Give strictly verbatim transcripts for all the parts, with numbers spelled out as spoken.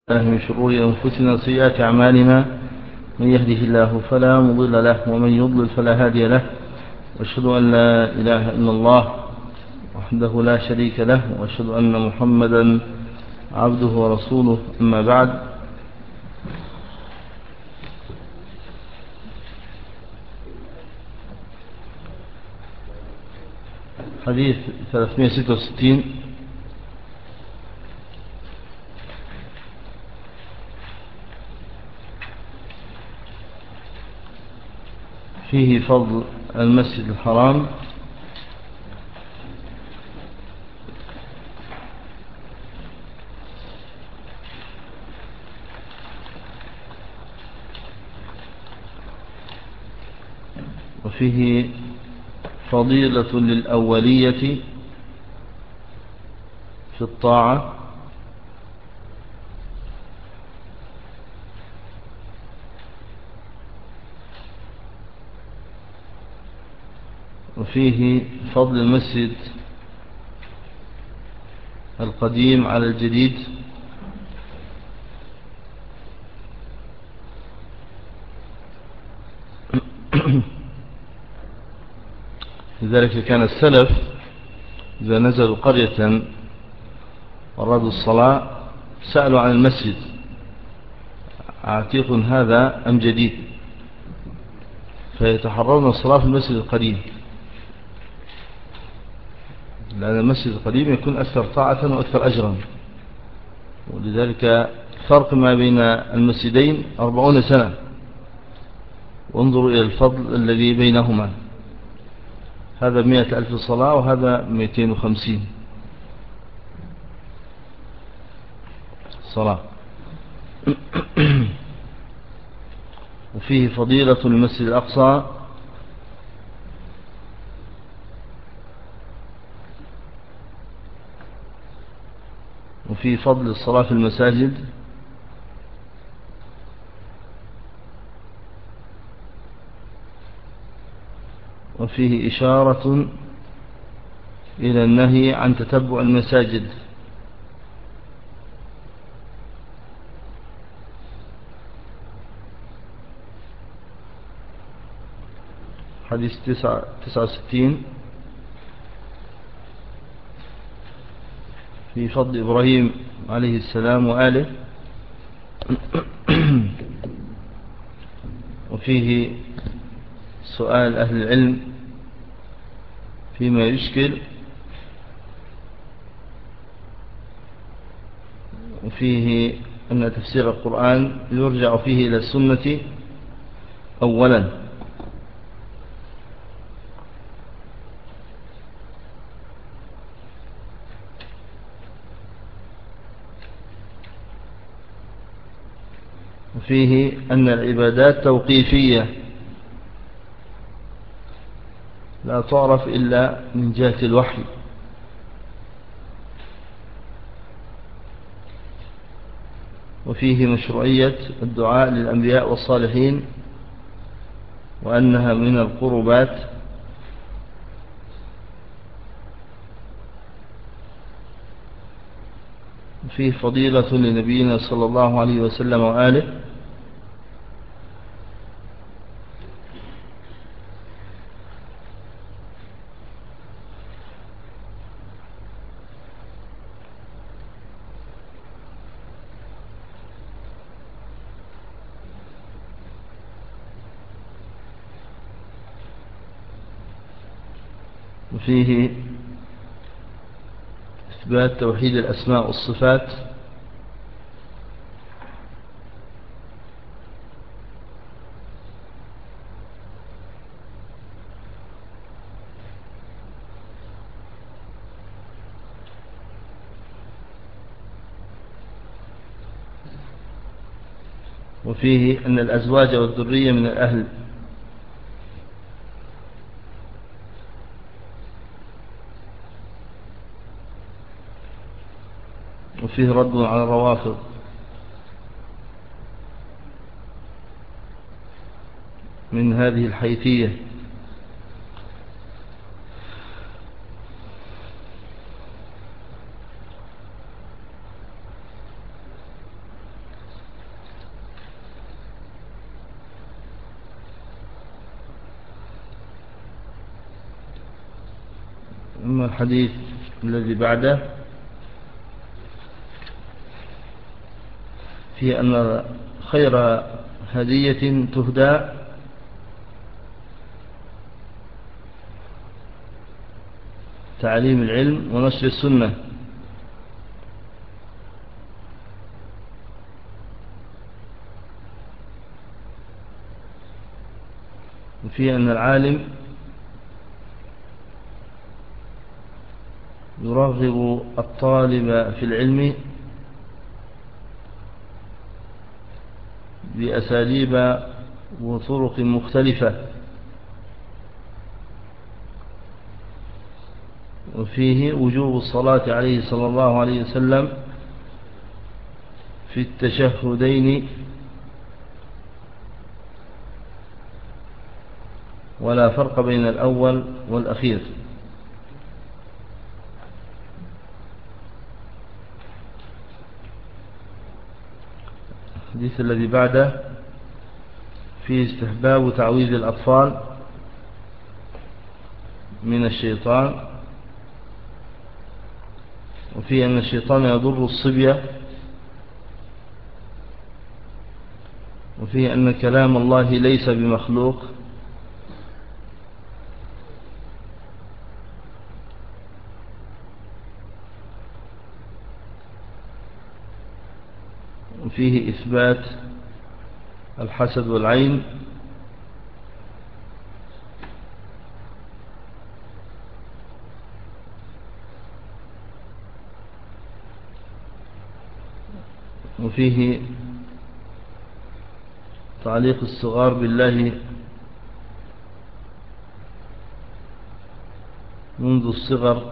من شرور أنفسنا وسيئات أعمالنا، من يهده الله فلا مضل له ومن يضلل فلا هادي له، وأشهد أن لا إله إلا الله وحده لا شريك له، وأشهد أن محمدا عبده ورسوله. أما بعد، حديث ثلاثمائة وستة وستين فيه فضل المسجد الحرام وفيه فضيلة للأولية في الطاعة، وفيه فضل المسجد القديم على الجديد، لذلك كان السلف إذا نزلوا قرية ورادوا الصلاة سألوا عن المسجد، عتيق هذا أم جديد، فيتحرون الصلاة في المسجد القديم، لأن المسجد القديم يكون أكثر طاعة وأكثر أجرا. ولذلك فرق ما بين المسجدين أربعون سنة، وانظروا إلى الفضل الذي بينهما، هذا مئة ألف صلاة وهذا مئتين وخمسين صلاة. وفيه فضيلة المسجد الأقصى، وفيه فضل الصلاة في المساجد، وفيه إشارة إلى النهي عن تتبع المساجد، حديث تسعة وستين في فضل إبراهيم عليه السلام وآله، وفيه سؤال أهل العلم فيما يشكل، وفيه أن تفسير القرآن يرجع فيه إلى السنة أولا، وفيه أن العبادات توقيفية لا تعرف إلا من جهة الوحي، وفيه مشروعية الدعاء للأنبياء والصالحين وأنها من القربات، وفيه فضيلة لنبينا صلى الله عليه وسلم وآله، وفيه إثبات توحيد الأسماء والصفات، وفيه أن الأزواج والذرية من الأهل، وفيه رد على الروافض من هذه الحيثية. أما الحديث الذي بعده في أن خير هدية تهدى تعليم العلم ونشر السنة، وفي أن العالم يرغب الطالب في العلم بأساليب وطرق مختلفة، وفيه وجوب الصلاة عليه صلى الله عليه وسلم في التشهدين ولا فرق بين الأول والأخير. الحديث الذي بعده فيه استحباب تعويذ الأطفال من الشيطان، وفيه أن الشيطان يضر الصبية، وفيه أن كلام الله ليس بمخلوق، وفيه إثبات الحسد والعين، وفيه تعليق الصغار بالله منذ الصغر،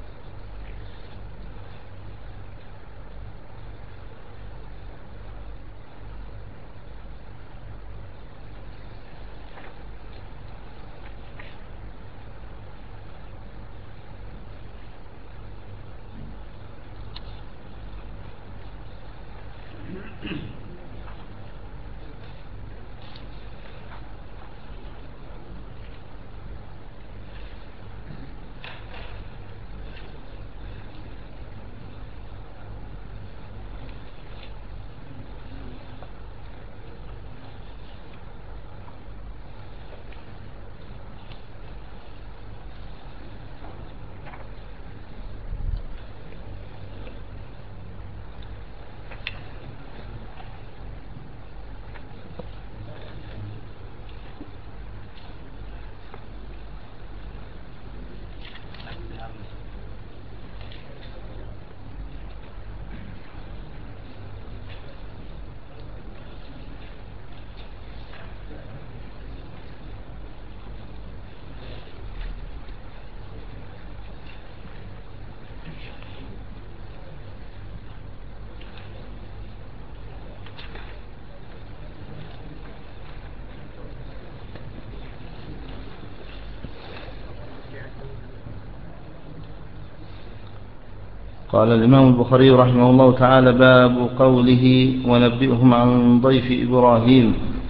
قال الإمام البخاري رحمه الله تعالى: باب قوله ونبئهم عن ضيف إبراهيم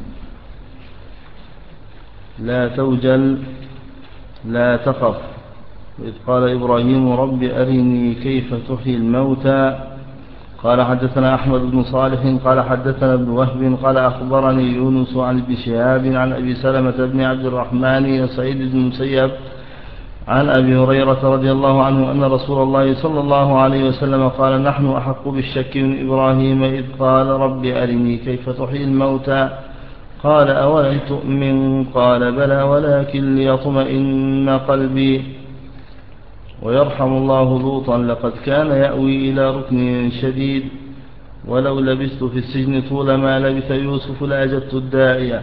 لا توجل لا تخف، إذ قال إبراهيم رب أرني كيف تحيي الموتى. قال حدثنا أحمد بن صالح قال حدثنا ابن وهب قال أخبرني يونس عن ابن شهاب عن أبي سلمة بن عبد الرحمن سعيد بن المسيب عن أبي هريرة رضي الله عنه أن رسول الله صلى الله عليه وسلم قال: نحن أحق بالشك من إبراهيم إذ قال رب أرني كيف تحيي الموتى. قال: أولم تؤمن؟ قال: بلى ولكن ليطمئن قلبي. ويرحم الله لوطا لقد كان يأوي إلى ركن شديد ولو لبثت في السجن طول ما لبث يوسف لأجبت الداعية.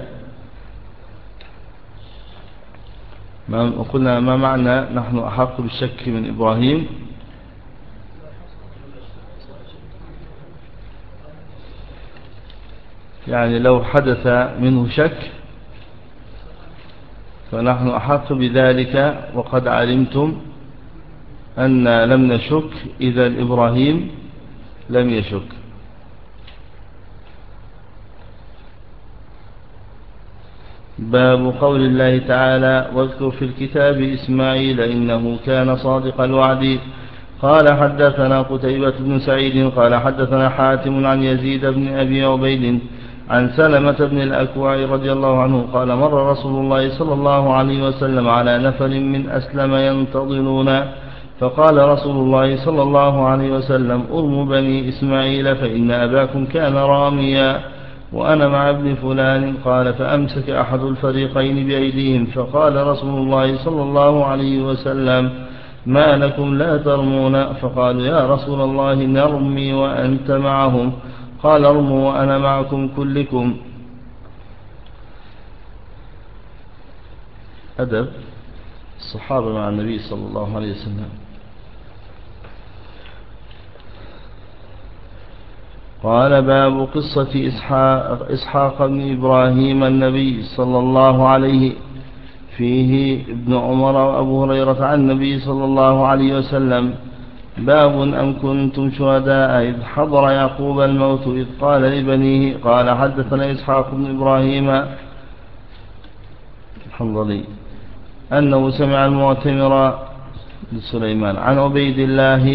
وقلنا ما معنى نحن أحق بالشك من إبراهيم؟ يعني لو حدث منه شك فنحن أحق بذلك، وقد علمتم أن لم نشك إذا إبراهيم لم يشك. باب قول الله تعالى واذكر في الكتاب إسماعيل إنه كان صادق الوعد. قال حدثنا قتيبة بن سعيد قال حدثنا حاتم عن يزيد بن أبي عبيد عن سلمة بن الأكوع رضي الله عنه قال مر رسول الله صلى الله عليه وسلم على نفر من أسلم ينتظرون، فقال رسول الله صلى الله عليه وسلم ارموا بني إسماعيل فإن أباكم كان راميا وأنا مع ابن فلان. قال فأمسك أحد الفريقين بأيديهم، فقال رسول الله صلى الله عليه وسلم ما لكم لا ترمون؟ فقالوا يا رسول الله نرمي وأنت معهم. قال ارموا وأنا معكم كلكم. أدب الصحابة مع النبي صلى الله عليه وسلم. قال باب قصة إسحاق, إسحاق بن إبراهيم النبي صلى الله عليه فيه ابن عمر وأبو هريرة عن النبي صلى الله عليه وسلم. باب أم كنتم شهداء إذ حضر يعقوب الموت إذ قال لبنيه. قال حدثنا إسحاق بن إبراهيم الحنظلي أنه سمع المعتمر لسليمان عن عبيد الله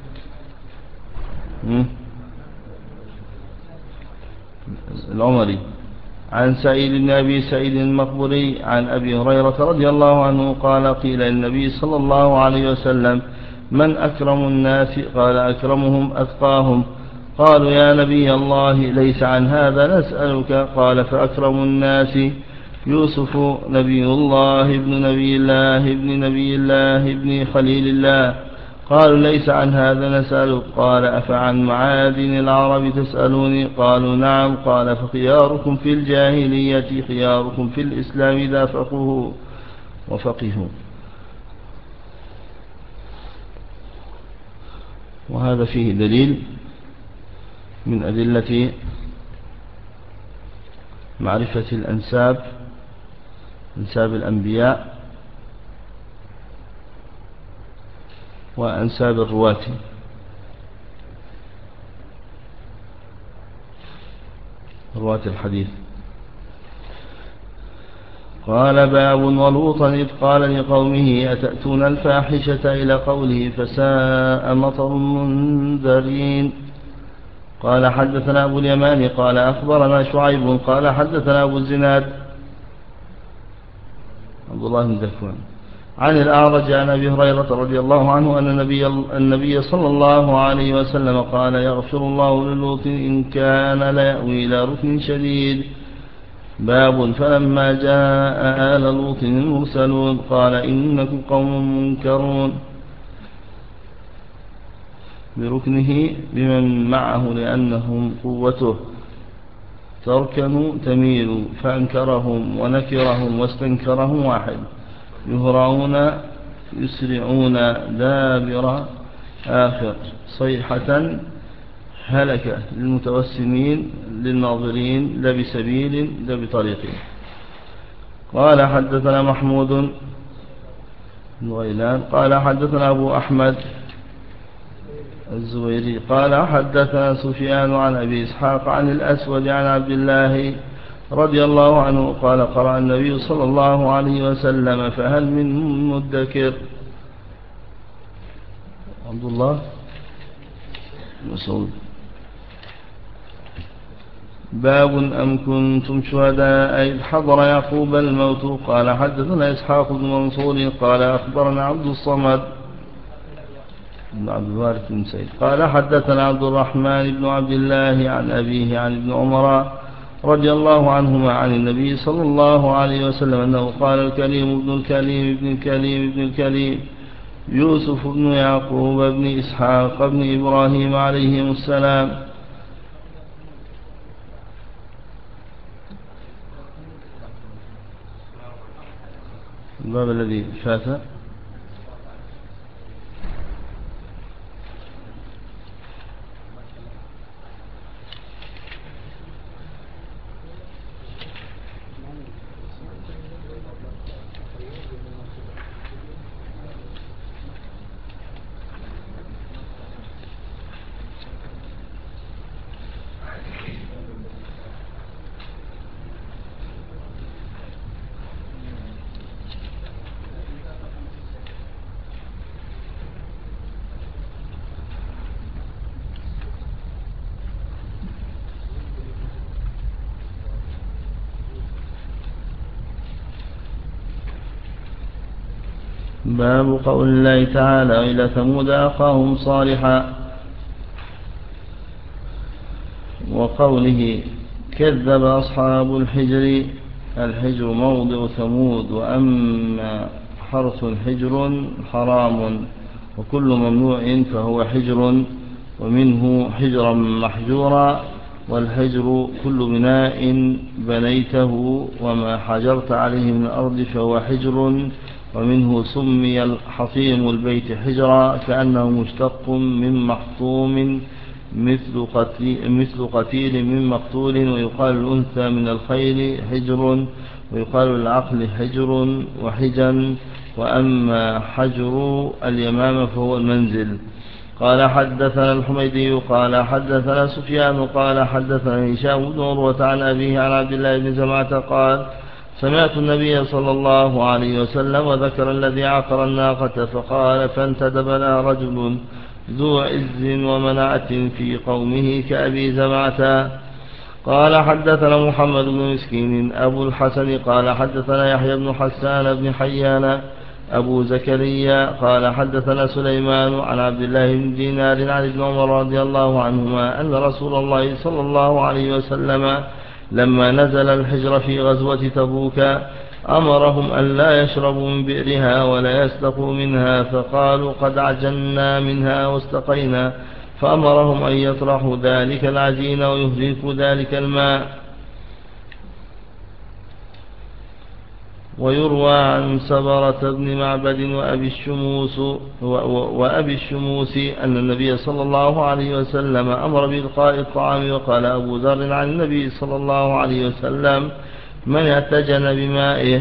العمري عن سعيد بن أبي سعيد المقبري عن أبي هريرة رضي الله عنه قال قيل للنبي صلى الله عليه وسلم من أكرم الناس؟ قال أكرمهم أتقاهم. قالوا يا نبي الله ليس عن هذا نسألك. قال فأكرم الناس يوسف نبي الله ابن نبي الله ابن نبي الله ابن خليل الله. قالوا ليس عن هذا نسألك. قال أفعن معادن العرب تسألوني؟ قالوا نعم. قال فخياركم في الجاهلية خياركم في الإسلام إذا فقهوا وفقهوا. وهذا فيه دليل من أدلة معرفة الأنساب، أنساب الأنبياء وأنساب الرواة. رواة الحديث. قال باب ولوطا إذ قال لقومه أتأتون الفاحشة إلى قوله فساء مطر المنذرين. قال حدثنا أبو اليمان قال أخبرنا شعيب قال حدثنا أبو الزناد عبد الله بن ذكوان عن الأعرج عن أبي هريرة رضي الله عنه أن النبي, النبي صلى الله عليه وسلم قال يغفر الله للوط إن كان ليأوي إلى ركن شديد. باب فلما جاء آل لوط المرسلون قال إنكم قوم منكرون بركنه بمن معه لأنهم قوته تركن تميل فأنكرهم ونكرهم واستنكرهم واحد يهرعون يسرعون دابر آخر صيحة هلكة للمتوسمين للناظرين لا بسبيل لا بطريق. قال حدثنا محمود بن غيلان قال حدثنا أبو أحمد الزويري قال حدثنا سفيان عن أبي إسحاق عن الأسود عن عبد الله رضي الله عنه قال قرأ النبي صلى الله عليه وسلم فهل من مدكر. عبد الله مسعود. باب أم كنتم شهداء إذ حضر يعقوب الموت. قال حدثنا إسحاق بن منصور قال أخبرنا عبد الصمد بن عبد الوارث بن سعيد قال حدثنا عبد الرحمن بن عبد الله عن أبيه عن ابن عمر رضي الله عنهما عن النبي صلى الله عليه وسلم أنه قال الكليم ابن الكليم ابن الكليم ابن الكليم يوسف بن يعقوب بن إسحاق بن إبراهيم عليهم السلام. الباب الذي فات باب قول الله تعالى إلى ثمود أخاهم صالحا، وقوله كذب أصحاب الحجر. الحجر موضع ثمود، وأما حرث حجر حرام، وكل ممنوع فهو حجر، ومنه حجرا محجورا. والحجر كل بناء بنيته وما حجرت عليه من الأرض فهو حجر. ومنه سمي الحطيم البيت حجرا، كأنه مشتق من محطوم مثل قتيل, مثل قتيل من مقتول. ويقال الأنثى من الخيل حجر، ويقال العقل حجر وحجا. وأما حجر اليمامة فهو المنزل. قال حدثنا الحميدي قال حدثنا سفيان قال حدثنا هشام بن عروة عن أبيه عن عبد الله بن زمعة قال سمعت النبي صلى الله عليه وسلم وذكر الذي عقر الناقة فقال فانتدب لها رجل ذو عز ومنعة في قومه كأبي زمعة. قال حدثنا محمد بن مسكين أبو الحسن قال حدثنا يحيى بن حسان بن حيان أبو زكريا قال حدثنا سليمان عن عبد الله بن دينار عن ابن عمر رضي الله عنهما أن رسول الله صلى الله عليه وسلم لما نزل الحجر في غزوة تبوك أمرهم أن لا يشربوا من بئرها ولا يسلقوا منها، فقالوا قد عجلنا منها واستقينا، فأمرهم أن يطرحوا ذلك العجين ويهلكوا ذلك الماء. ويروى عن سبرة بن معبد وأبي الشموس, وأبي الشموس أن النبي صلى الله عليه وسلم أمر بإلقاء الطعام. وقال أبو ذر عن النبي صلى الله عليه وسلم من اعتجن بمائه.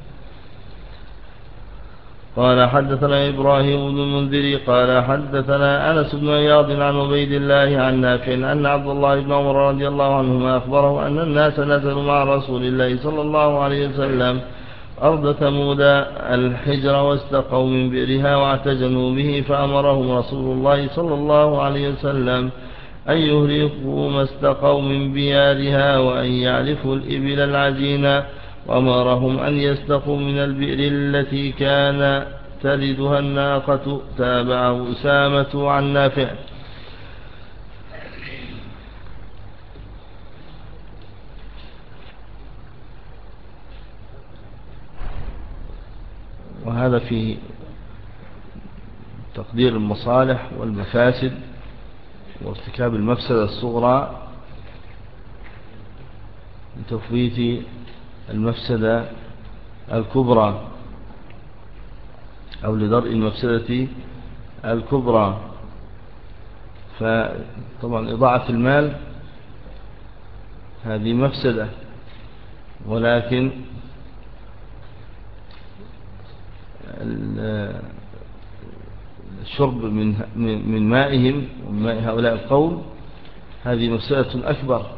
قال حدثنا إبراهيم بن المنذر قال حدثنا أنس بن عياض عن عبيد الله عن نافع أن عبد الله بن عمر رضي الله عنهما أخبره أن الناس نزلوا مع رسول الله صلى الله عليه وسلم أرض ثمود الحجر واستقوا من بئرها واعتجنوا به، فأمرهم رسول الله صلى الله عليه وسلم أن يهلكوا ما استقوا من بيارها وأن يعرفوا الإبل العجين، وأمرهم أن يستقوا من البئر التي كان تلدها الناقة. تابعه أسامة عن نافع. وهذا في تقدير المصالح والمفاسد وارتكاب المفسدة الصغرى لتفويت المفسدة الكبرى أو لدرء المفسدة الكبرى. فطبعا إضاعة المال هذه مفسدة، ولكن الشرب من من مائهم ومن ماء هؤلاء القوم هذه مفسدة أكبر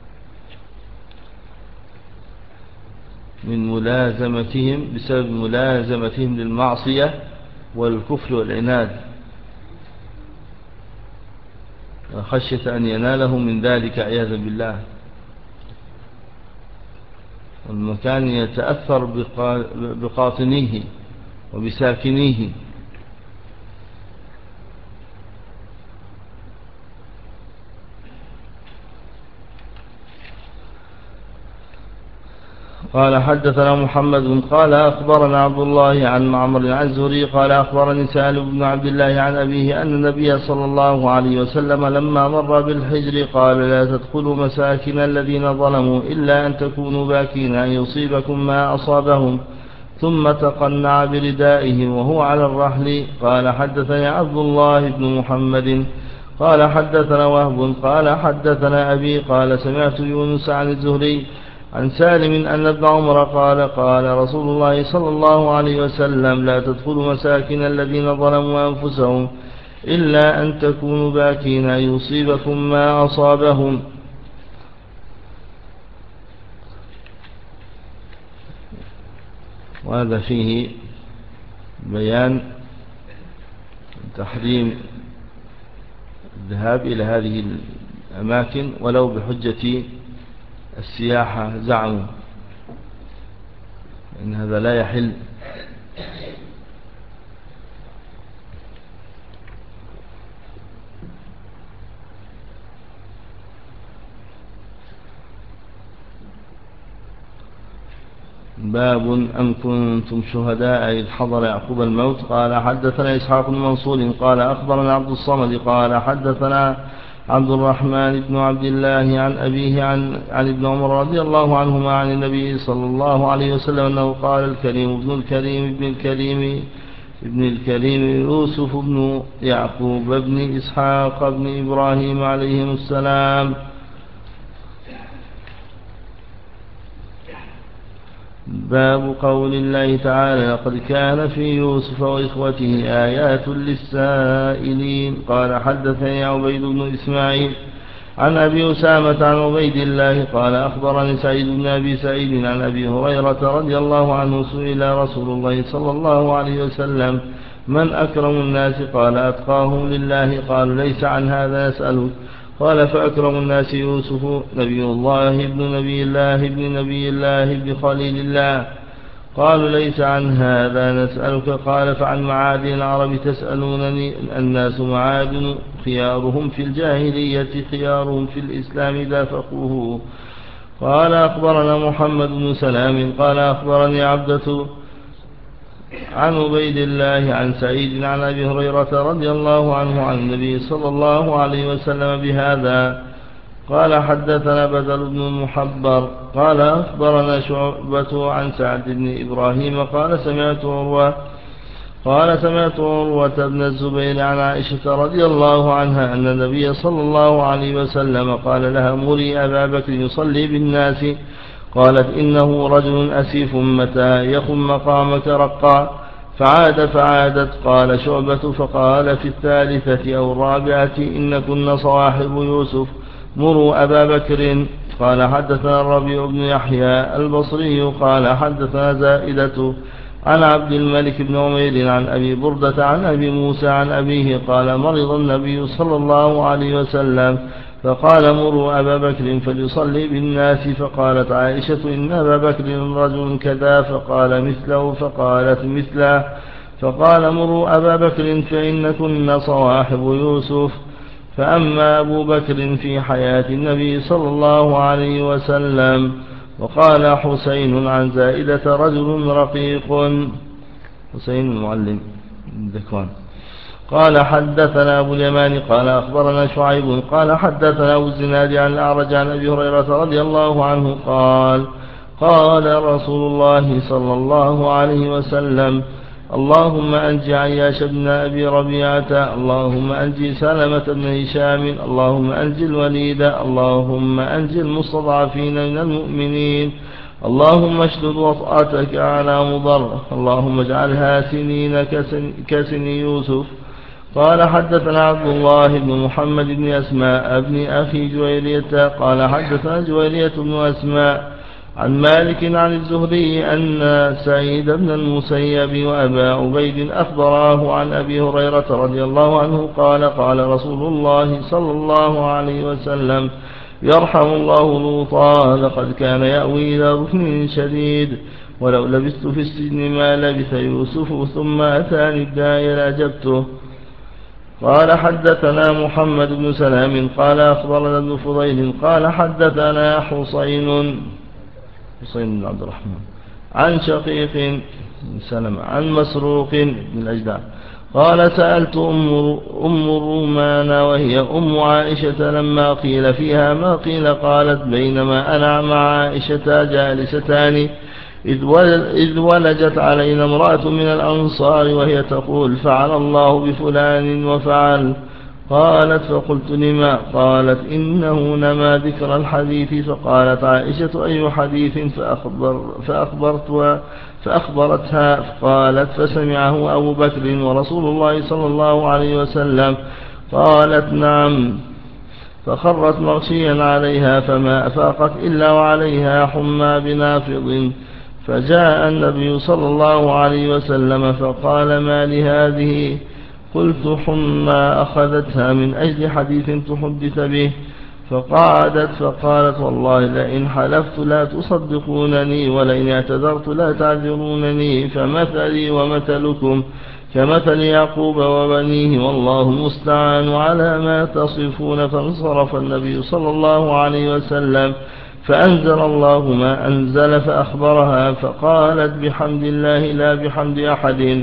من ملازمتهم بسبب ملازمتهم للمعصية والكفر والعناد، خشية أن ينالهم من ذلك عياذا بالله. والمكان يتأثر بقاطنيه وبساكنيه. قال حدثنا محمد قال أخبرنا عبد الله عن معمر عن الزهري قال أخبرني سالم بن عبد الله عن أبيه أن النبي صلى الله عليه وسلم لما مر بالحجر قال لا تدخلوا مساكن الذين ظلموا إلا أن تكونوا باكين أن يصيبكم ما أصابهم، ثم تقنع بردائه وهو على الرحل. قال حدثني عبد الله بن محمد قال حدثنا وهب قال حدثنا أبي قال سمعت يونس عن الزهري عن سالم أن ابن عمر قال قال رسول الله صلى الله عليه وسلم لا تدخلوا مساكن الذين ظلموا أنفسهم إلا أن تكونوا باكين يصيبكم ما أصابهم. وهذا فيه بيان تحريم الذهاب إلى هذه الأماكن ولو بحجة السياحة زعموا إن هذا لا يحل باب أم كنتم شهداء إذ حضر يعقوب الموت. قال حدثنا إسحاق بن منصور قال أخبرنا عبد الصمد قال حدثنا عبد الرحمن بن عبد الله عن أبيه عن, عن ابن عمر رضي الله عنهما عن النبي صلى الله عليه وسلم أنه قال الكريم ابن الكريم ابن الكريم ابن الكريم يوسف بن يعقوب بن إسحاق بن إبراهيم عليهم السلام. باب قول الله تعالى لقد كان في يوسف وإخوته آيات للسائلين. قال حدثني عبيد بن إسماعيل عن أبي أسامة عن عبيد الله قال أخبرني سعيد بن أبي سعيد عن أبي هريرة رضي الله عنه سئل رسول الله صلى الله عليه وسلم من أكرم الناس؟ قال أتقاهم لله. قال ليس عن هذا نسألك. قال فأكرم الناس يوسف نبي الله ابن نبي الله ابن نبي الله ابن خليل الله. قالوا ليس عن هذا نسألك. قال فعن معادن العرب تسألونني. الناس معادن خيارهم في الجاهلية خيارهم في الإسلام إذا فقهوا. قال أخبرنا محمد بن سلام قال أخبرني عبدة عن عبيد الله عن سعيد عن أبي هريرة رضي الله عنه عن النبي صلى الله عليه وسلم بهذا. قال حدثنا بدل بن المحبر قال أخبرنا شعبة عن سعد بن إبراهيم قال سمعت عروة قال سمعت عروة بن الزبير عن عائشة رضي الله عنها أن النبي صلى الله عليه وسلم قال لها مري أبا بكر يصلي بالناس. قالت إنه رجل أسيف متى يخم مقامك رقا. فعاد فعادت. قال شعبة فقال في الثالثة أو الرابعة إنكن صواحب يوسف مروا أبا بكر. قال حدثنا الربيع بن يحيى البصري قال حدثنا زائدة عن عبد الملك بن عمير عن أبي بردة عن أبي موسى عن أبيه قال مرض النبي صلى الله عليه وسلم فقال مروا أبا بكر فليصلي بالناس. فقالت عائشة إن أبا بكر رجل كذا فقال مثله فقالت مثله. فقال مروا أبا بكر فإنكن صواحب يوسف. فأما أبو بكر في حياة النبي صلى الله عليه وسلم. وقال حسين عن زائدة رجل رقيق. حسين المعلم ذكوان. قال حدثنا أبو اليمان قال أخبرنا شعيب قال حدثنا أبو الزناد عن الأعرج عن أبي هريرة رضي الله عنه قال قال رسول الله صلى الله عليه وسلم اللهم أنجي عياش بن أبي ربيعة اللهم أنجي سلمة بن هشام اللهم أنجي الوليد اللهم أنجي المستضعفين من المؤمنين اللهم اشدد وطأتك على مضر اللهم اجعلها سنين كسن, كسن يوسف. قال حدثنا عبد الله بن محمد بن أسماء بن أخي جويرية قال حدثنا جويرية بن أسماء عن مالك عن الزهري أن سعيد بن المسيب وأبا عبيد أخبراه عن أبي هريرة رضي الله عنه قال قال رسول الله صلى الله عليه وسلم يرحم الله لوطا لقد كان يأوي إلى ركن شديد ولو لبثت في السجن ما لبث يوسف ثم أتاني الداعي لأجبته. قال حدثنا محمد بن سلام قال أخبرنا ابن فضيل قال حدثنا حسين حسين بن عبد الرحمن عن شقيق بن سلمة عن مسروق بن الأجدع قال سألت أم, أم رومان وهي أم عائشة لما قيل فيها ما قيل قالت بينما أنا مع عائشة جالستان إذ ولجت علينا امرأة من الأنصار وهي تقول فعل الله بفلان وفعل. قالت فقلت لما؟ قالت إنه نما ذكر الحديث. فقالت عائشة أي حديث؟ فأخبر فأخبرت فأخبرتها. قالت فسمعه أبو بكر ورسول الله صلى الله عليه وسلم. قالت نعم. فخرت مغشيا عليها فما أفاقت إلا وعليها حمى بنافض. فجاء النبي صلى الله عليه وسلم فقال ما لهذه؟ قلت حمى أخذتها من أجل حديث تحدث به. فقعدت فقالت والله لئن حلفت لا تصدقونني ولئن اعتذرت لا تعذرونني فمثلي ومثلكم كمثل يعقوب وبنيه والله المستعان على ما تصفون. فانصرف النبي صلى الله عليه وسلم فأنزل الله ما أنزل فأخبرها فقالت بحمد الله لا بحمد أحد.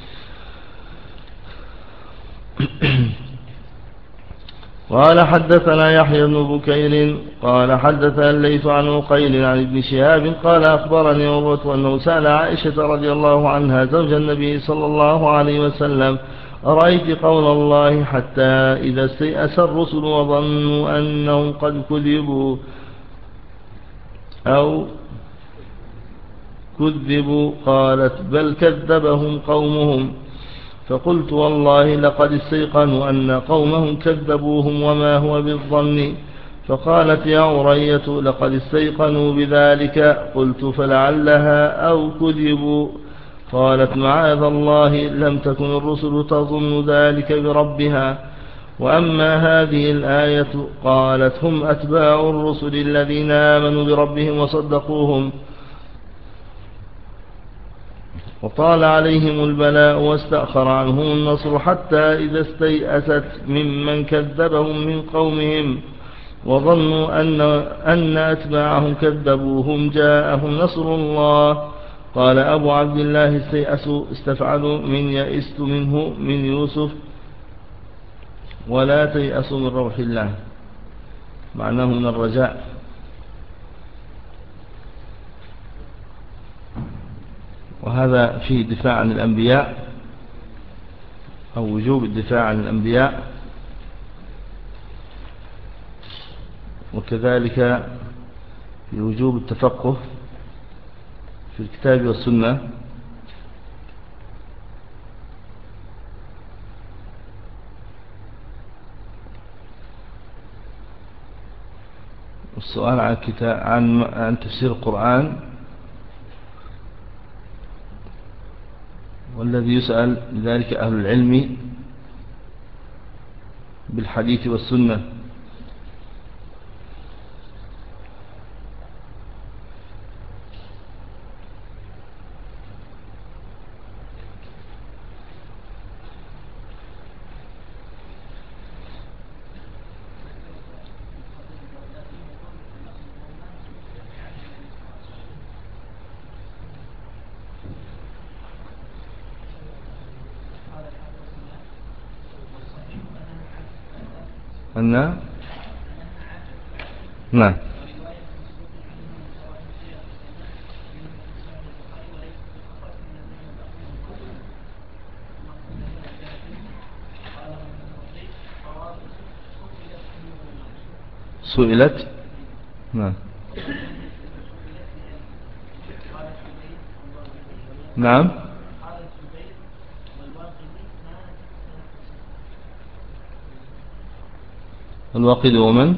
قال حدثنا يحيى بن بكير قال حدثنا الليث عن عقيل عن ابن شهاب قال أخبرني عروة أنه سأل عائشة رضي الله عنها زوج النبي صلى الله عليه وسلم: أرأيت قول الله حتى إذا استيأس الرسل وظنوا أنهم قد كذبوا أو كذبوا؟ قالت: بل كذبهم قومهم. فقلت: والله لقد استيقنوا أن قومهم كذبوهم وما هو بالظن. فقالت: يا عرية لقد استيقنوا بذلك. قلت: فلعلها أو كذبوا. قالت: معاذ الله، لم تكن الرسل تظن ذلك بربها. وأما هذه الآية قالت: هم أتباع الرسل الذين آمنوا بربهم وصدقوهم وطال عليهم البلاء واستأخر عنهم النصر حتى إذا استيأست ممن كذبهم من قومهم وظنوا أن, أن أتباعهم كذبوهم جاءهم نصر الله. قال أبو عبد الله: استيأسوا استفعلوا من يئست منه من يوسف ولا تيأسوا من روح الله، معناه من الرجاء. وهذا فيه دفاع عن الأنبياء أو وجوب الدفاع عن الأنبياء، وكذلك في وجوب التفقه في الكتاب والسنة. والسؤال عن, عن, عن تفسير القرآن، والذي يسأل لذلك أهل العلم بالحديث والسنة. أن نعم سئلت نعم نعم الواقد ومن؟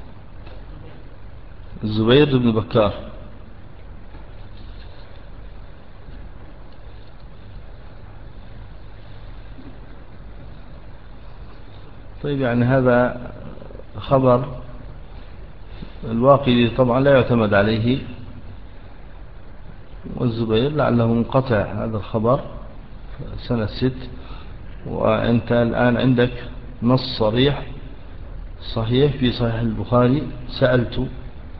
الزبير بن بكار. طيب، يعني هذا خبر الواقدي طبعا لا يعتمد عليه، والزبير لعله منقطع هذا الخبر سنة ست. وأنت الآن عندك نص صريح صحيح في صحيح البخاري: سألت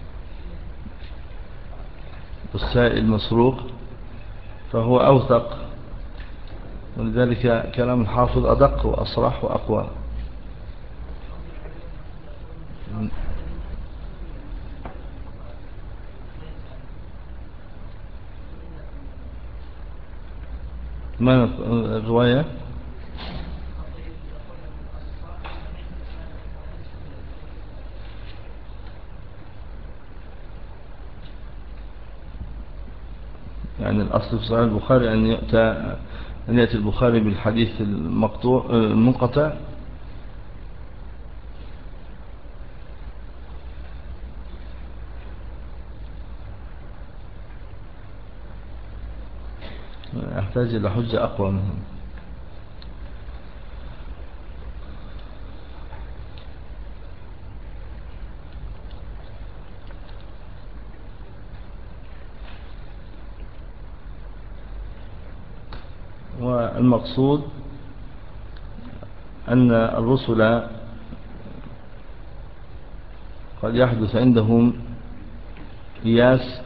والسائل مسروق، فهو أوثق، ولذلك كلام الحافظ أدق وأصرح وأقوى. ما الرواية؟ يعني الأصل في صحيح البخاري أن يأتى أن يأتي البخاري بالحديث المقطوع المنقطع. يحتاج إلى حجة أقوى منه. والمقصود أن الرسل قد يحدث عندهم إياس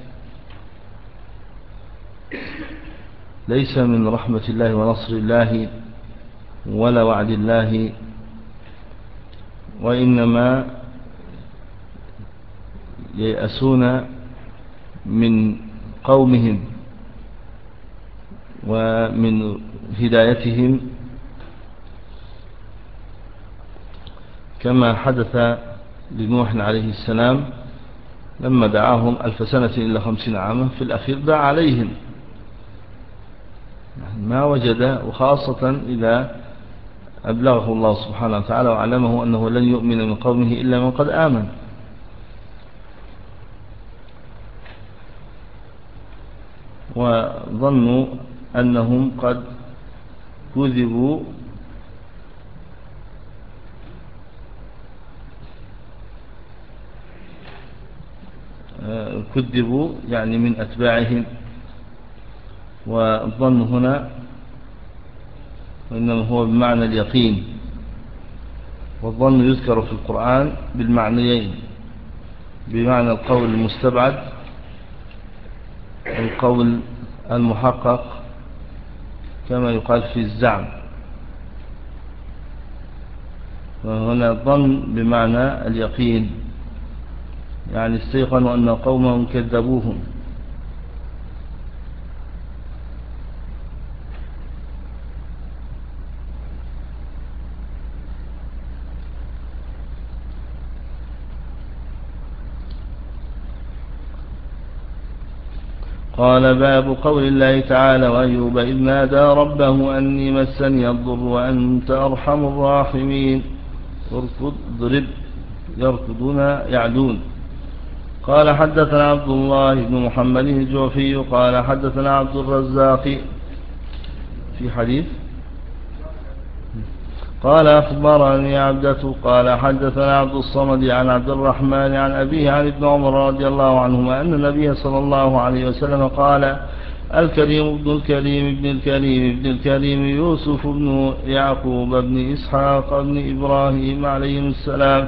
ليس من رحمة الله ونصر الله ولا وعد الله، وإنما ييأسون من قومهم ومن هدايتهم، كما حدث لنوح عليه السلام لما دعاهم ألف سنة إلا خمسين عاما، في الأخير دعا عليهم ما وجد، وخاصة إذا أبلغه الله سبحانه وتعالى وعلمه أنه لن يؤمن من قومه إلا من قد آمن. وظنوا أنهم قد كذبوا كذبوا يعني من أتباعهم، والظن هنا إنما هو بمعنى اليقين، والظن يذكر في القرآن بالمعنيين، بمعنى القول المستبعد والقول المحقق، كما يقال في الزعم. وهنا الظن بمعنى اليقين، يعني استيقنوا أن قومهم كذبوهم. قال: باب قول الله تعالى: وأيوب إذ نادى ربه أني مسني الضر وأنت أرحم الراحمين. اركض ضرب، يركضون يعدون. قال: حدثنا عبد الله بن محمد الجوفي قال حدثنا عبد الرزاق في حديث قال أخبرني عبدة قال حدثنا عبد الصمد عن عبد الرحمن عن أبيه عن ابن عمر رضي الله عنهما أن النبي صلى الله عليه وسلم قال: الكريم ابن الكريم ابن الكريم ابن الكريم يوسف بن يعقوب بن إسحاق بن إبراهيم عليهم السلام.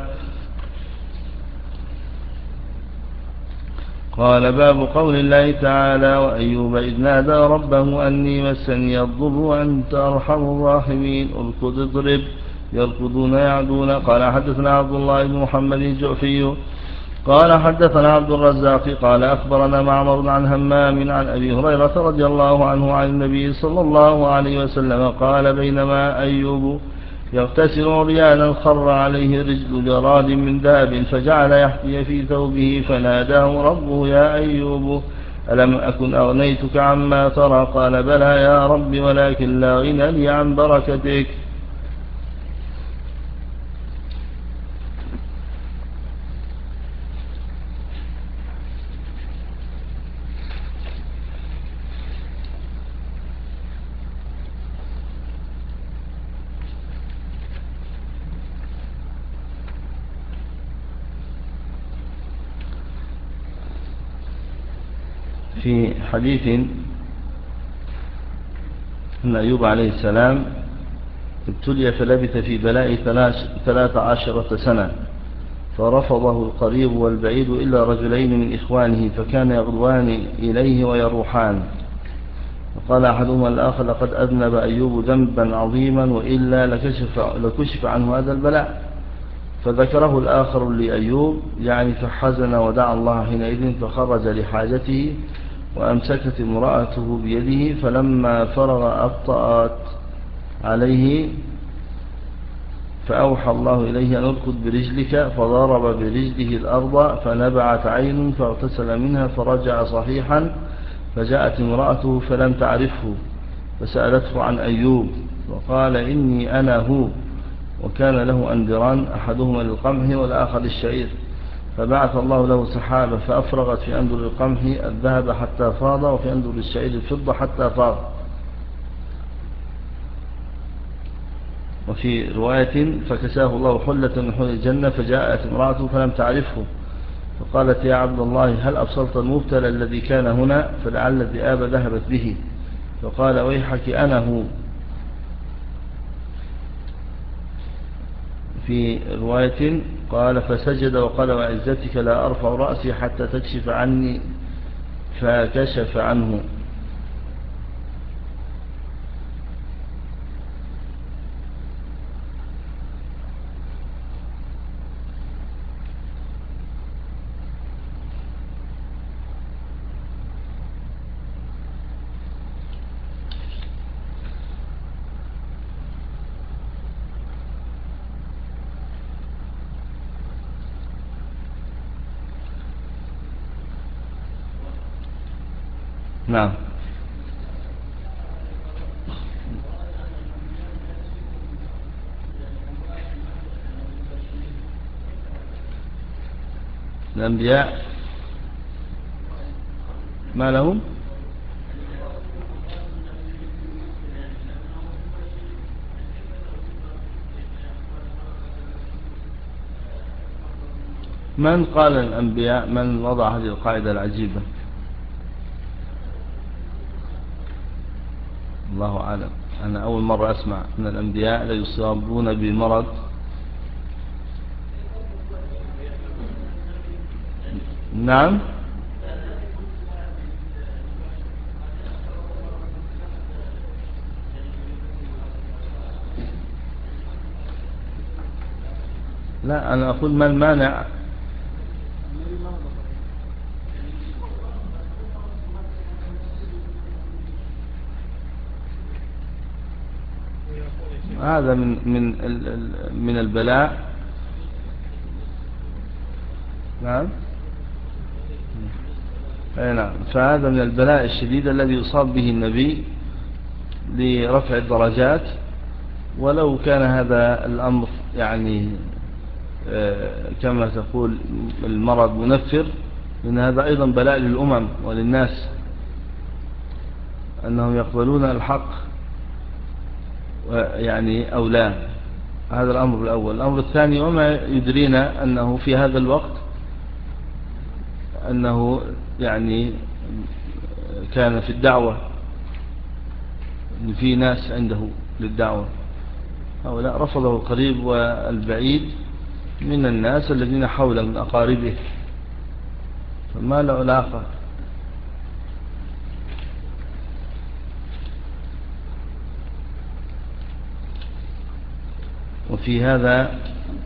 قال: باب قول الله تعالى: وأيوب إذ نادى ربه أني مسني الضر وأنت أرحم الراحمين. اركض اضرب، يركضون يعدون. قال: حدثنا عبد الله بن محمد الجعفي قال حدثنا عبد الرزاق قال أخبرنا معمر عن همام عن أبي هريرة رضي الله عنه عن النبي صلى الله عليه وسلم قال: بينما أيوب يغتسل عريانا خر عليه رجل جراد من داب فجعل يحفي في ثوبه فناداه ربه: يا أيوب ألم أكن أغنيتك عما ترى؟ قال: بلى يا رب ولكن لا غنى لي عن بركتك. في حديث أن أيوب عليه السلام ابتلي فلبث في بلاء ثلاث عشرة سنة، فرفضه القريب والبعيد إلا رجلين من إخوانه، فكان يغدوان إليه ويروحان. وقال أحدهما الآخر: لقد أذنب أيوب ذنبا عظيما وإلا لكشف, لكشف عنه هذا البلاء. فذكره الآخر لأيوب يعني فحزن ودعا الله حينئذ فخرج لحاجته، وأمسكت امرأته بيده، فلما فرغ أبطأت عليه فأوحى الله إليه أن اركض برجلك، فضرب برجله الأرض فنبعت عين فاغتسل منها فرجع صحيحا. فجاءت امرأته فلم تعرفه فسألته عن أيوب وقال: إني أنا هو. وكان له أندران، أحدهما للقمح والآخر للشعير، فبعث الله له سحابة فأفرغت في أندر القمح الذهب حتى فاض، وفي أندر الشعير الفضة حتى فاض. وفي رواية: فكساه الله حلة من حل الجنة، فجاءت امرأته فلم تعرفه فقالت: يا عبد الله هل أبصرت المبتلى الذي كان هنا؟ فلعل الذئاب ذهبت به. فقال: ويحك أنا هو. في رواية: قال فسجد وقال وعزتك لا أرفع رأسي حتى تكشف عني، فكشف عنه. نعم. الأنبياء ما لهم؟ من قال الأنبياء؟ من وضع هذه القاعدة العجيبة؟ الله أعلم. أنا أول مرة أسمع أن الأنبياء لا يصابون بمرض. نعم. لا، أنا أقول ما المانع. هذا من من من البلاء. نعم. أي نعم. فهذا من البلاء الشديد الذي يصاب به النبي لرفع الدرجات. ولو كان هذا الأمر يعني كما تقول المرض منفر، لأن هذا أيضا بلاء للأمم وللناس أنهم يقبلون الحق يعني أو لا. هذا الأمر الأول. الأمر الثاني، وما يدرينا أنه في هذا الوقت أنه يعني كان في الدعوة، في ناس عنده للدعوة، هؤلاء رفضه القريب والبعيد من الناس الذين حوله من أقاربه، فما له علاقة. وفي هذا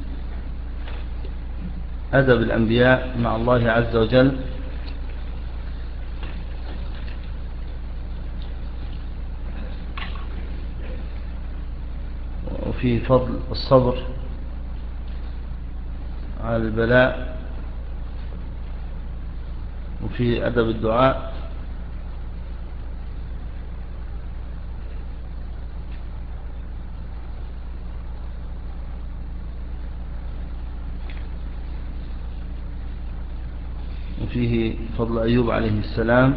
أدب الأنبياء مع الله عز وجل، وفي فضل الصبر على البلاء، وفي أدب الدعاء، وفيه فضل أيوب عليه السلام.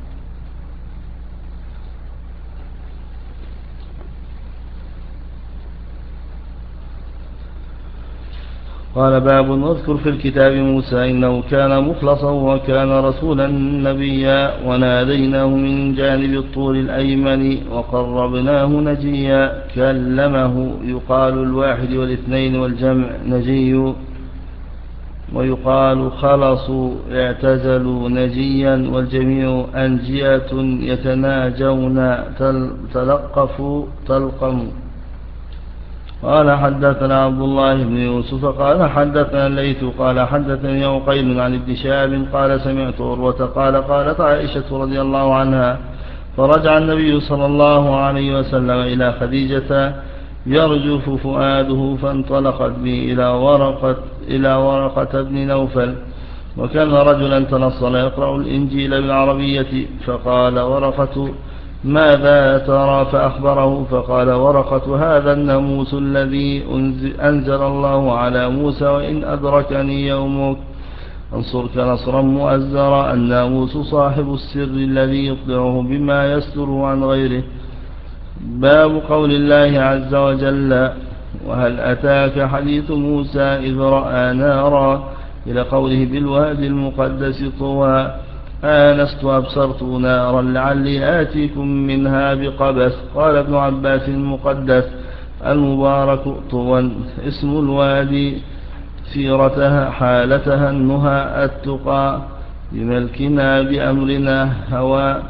قال باب واذكر في الكتاب موسى إنه كان مخلصا وكان رسولا نبيا وناديناه من جانب الطور الأيمن وقربناه نجيا. كلمه يقال الواحد والاثنين والجمع نجي، ويقال خلصوا اعتزلوا نجيا، والجميع أنجية يتناجون تلقفوا تلقموا. قال حدثنا عبد الله بن يوسف قال حدثنا الليث قال حدثني عقيل عن ابن شهاب قال سمعت عروة قال قالت عائشة رضي الله عنها فرجع النبي صلى الله عليه وسلم إلى خديجة يرجف فؤاده فانطلقت به إلى ورقة, إلى ورقة بن نوفل، وكان رجلا تنصل يقرأ الإنجيل بالعربية، فقال ورقة ماذا ترى؟ فأخبره، فقال ورقة هذا الناموس الذي أنزل الله على موسى وإن أدركني يومك انصرك نصرا مؤزرا. الناموس صاحب السر الذي يطلعه بما يستره عن غيره. باب قول الله عز وجل وهل أتاك حديث موسى إذ رأى نارا إلى قوله بالوادي المقدس طوى آنست وأبصرت نارا لعلي آتيكم منها بقبس. قال ابن عباس المقدس المبارك طوى اسم الوادي سيرتها حالتها النهى التقى بملكنا بأمرنا هوى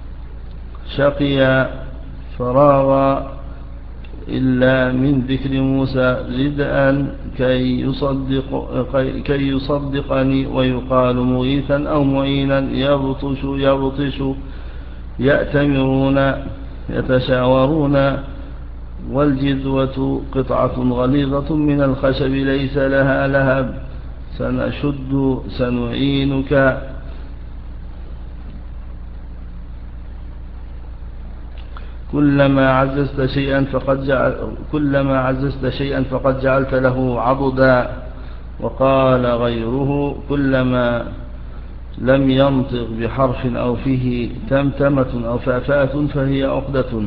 شقيا فراغا إلا من ذكر موسى ردءا كي, يصدق كي يصدقني ويقال مغيثا أو معينا يبطش يبطش يأتمرون يتشاورون والجذوة قطعة غليظة من الخشب ليس لها لهب سنشد سنعينك كلما عززت شيئا فقد جعل كلما عززت شيئا فقد جعلت له عضدا وقال غيره كلما لم ينطق بحرف أو فيه تمتمة أو فافاة فهي عقدة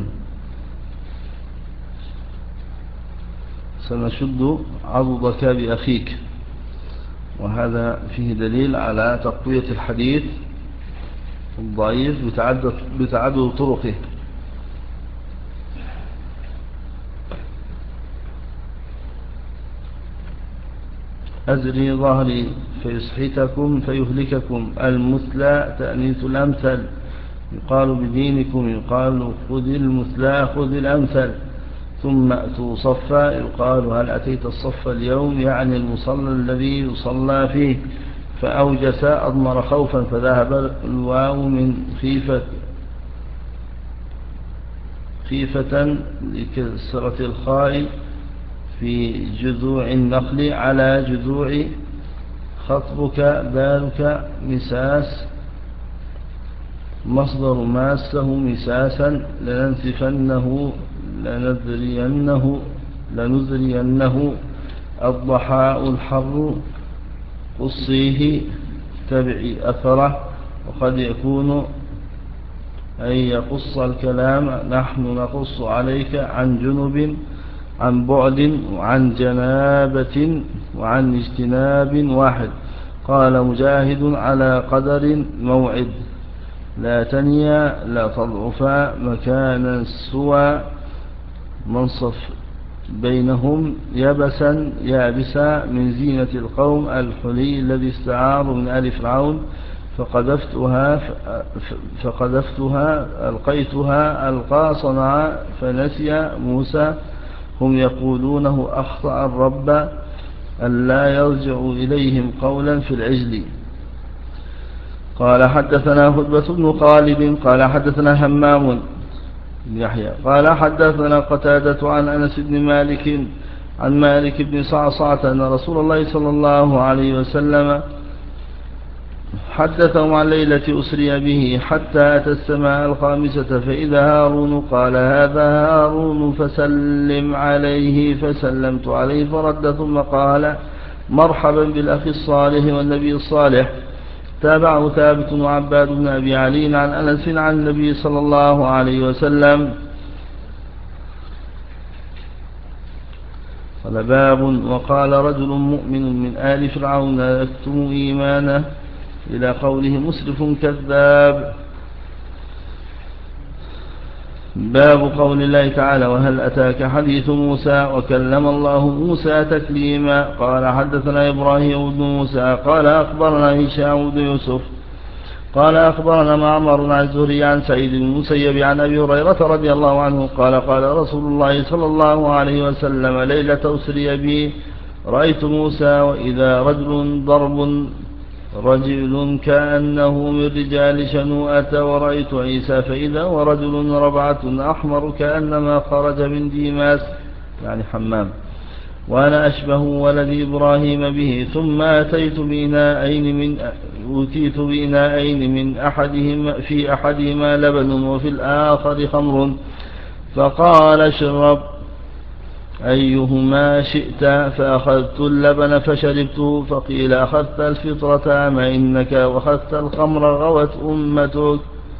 سنشد عضدك بأخيك. وهذا فيه دليل على تقوية الحديث الضعيف بتعدد, بتعدد طرقه. أزري ظهري فيسحتكم فيهلككم المثلى تأنيث الأمثل يقال بدينكم يقال خذ المثلى خذ الأمثل ثم أتوا صفا يقال هل أتيت الصف اليوم يعني المصلى الذي يصلى فيه فأوجس أضمر خوفا فذهب الواو من خيفة خيفة لكسرة الخاء في جذوع النخل على جذوع خطبك بالك مساس مصدر ماسه مساسا لننسفنه لنذرينه لنذرينه الضحاء الحر قصيه تبعي أثره وقد يكون أن يقص الكلام نحن نقص عليك عن جنب عن بعد وعن جنابة وعن اجتناب واحد. قال مجاهد على قدر موعد لا تنيا لا تضعفا مكانا سوى منصف بينهم يبسا يابسا من زينة القوم الحلي الذي استعار من آل فرعون فقذفتها فقذفتها ألقيتها ألقى صنع فنسي موسى هم يقولونه أخطأ الرب ألا يرجع إليهم قولا في العجل. قال حدثنا هدبة بن خالد قال حدثنا همام بن يحيى قال حدثنا قتادة عن أنس بن مالك عن مالك بن صعصعة أن رسول الله صلى الله عليه وسلم حدثهم عن ليلة أسري به حتى أتى السماء الخامسة فإذا هارون قال هذا هارون فسلم عليه فسلمت عليه فرد ثم قال مرحبا بالأخي الصالح والنبي الصالح. تابعه ثابت وعباد بن أبي علي عن أنس عن النبي صلى الله عليه وسلم. قال باب وقال رجل مؤمن من آل فرعون يكتم إيمانه إلى قوله مسرف كذاب. باب قول الله تعالى وهل أتاك حديث موسى وكلم الله موسى تكليما. قال حدثنا إبراهيم بن موسى قال أخبرنا هشام بن يوسف قال أخبرنا معمر عن الزهري عن سعيد بن المسيب عن أبي هريرة رضي الله عنه قال قال رسول الله صلى الله عليه وسلم ليلة أسري بي رأيت موسى وإذا رجل ضرب رجل كأنه من رجال شنوءة ورأيت عيسى فإذا ورجل ربعة أحمر كأنما خرج من ديماس يعني حمام وأنا أشبه ولد إبراهيم به. ثم أتيت بإناءين من أوتيت بإناءين من أحدهما في أحدهما لبن وفي الآخر خمر فقال اشرب أيهما شئت فأخذت اللبن فشربته فقيل أخذت الفطرة أما إنك وأخذت الخمر غوت أمتك.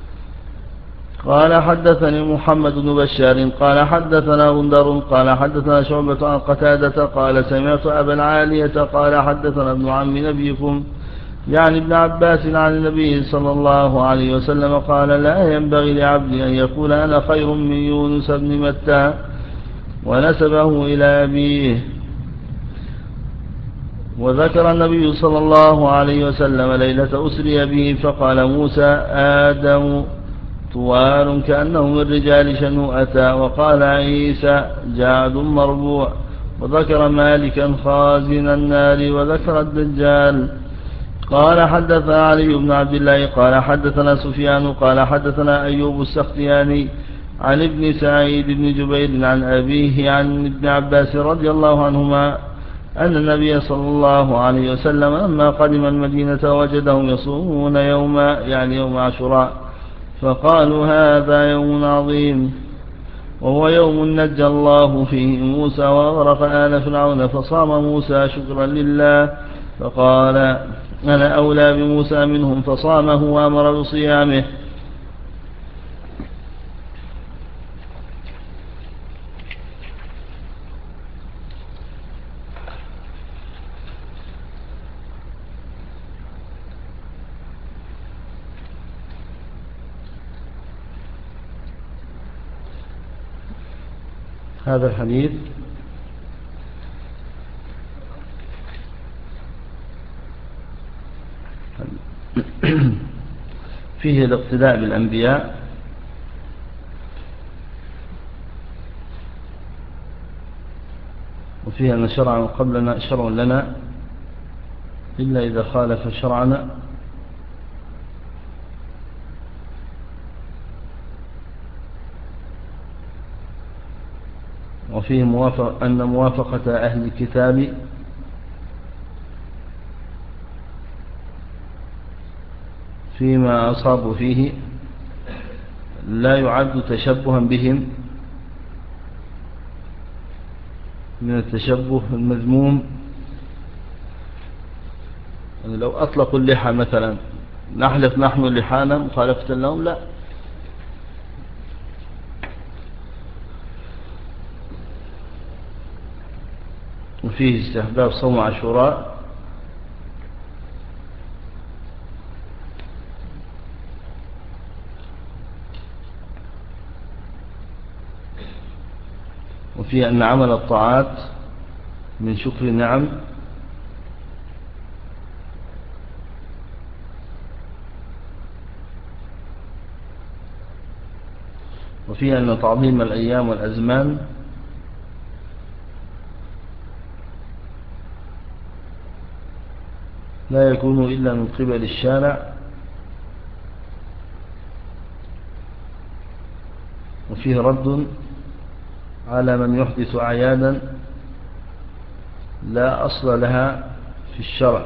قال حدثني محمد بن بشار قال حدثنا غندر قال حدثنا شعبة عن قتادة قال سمعت أبا العالية قال حدثنا ابن عم نبيكم يعني ابن عباس عن النبي صلى الله عليه وسلم قال لا ينبغي لعبد أن يقول أنا خير من يونس بن متى ونسبه إلى أبيه. وذكر النبي صلى الله عليه وسلم ليلة أسري به فقال موسى آدم طوال كأنه من رجال شنوءة، وقال عيسى جعد مربوع، وذكر مالكا خازن النار، وذكر الدجال. قال حدثنا علي بن عبد الله قال حدثنا سفيان قال حدثنا أيوب السختياني عن ابن سعيد بن جبير عن أبيه عن ابن عباس رضي الله عنهما أن النبي صلى الله عليه وسلم لما قدم المدينة وجدهم يصومون يوم يعني يوم عاشوراء، فقالوا هذا يوم عظيم، وهو يوم نجى الله فيه موسى وأغرق آل فرعون، فصام موسى شكرا لله، فقال أنا أولى بموسى منهم، فصامه وأمر بصيامه. هذا الحديث فيه الاقتداء بالأنبياء، وفيه أن شرعا قبلنا شرع لنا إلا إذا خالف شرعنا، وفيه موافق أن موافقة أهل الكتاب فيما أصابوا فيه لا يعد تشبها بهم من التشبه المذموم. يعني لو أطلقوا اللحى مثلا نحلق نحن اللحانا مخالفة لهم، لا، وفيه استحباب صوم عاشوراء، وفيه أن عمل الطاعات من شكر النعم، وفيه أن تعظيم الأيام والأزمان لا يكون إلا من قبل الشارع، وفيه رد على من يحدث أعيادا لا أصل لها في الشرع.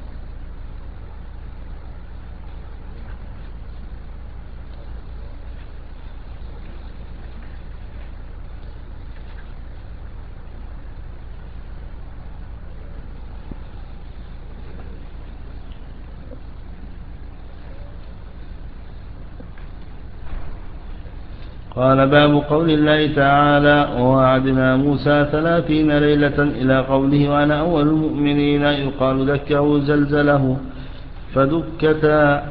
قال باب قول الله تعالى ووعدنا موسى ثلاثين ليلة إلى قوله وأنا أول المؤمنين، يقال دكه زلزله فدكتا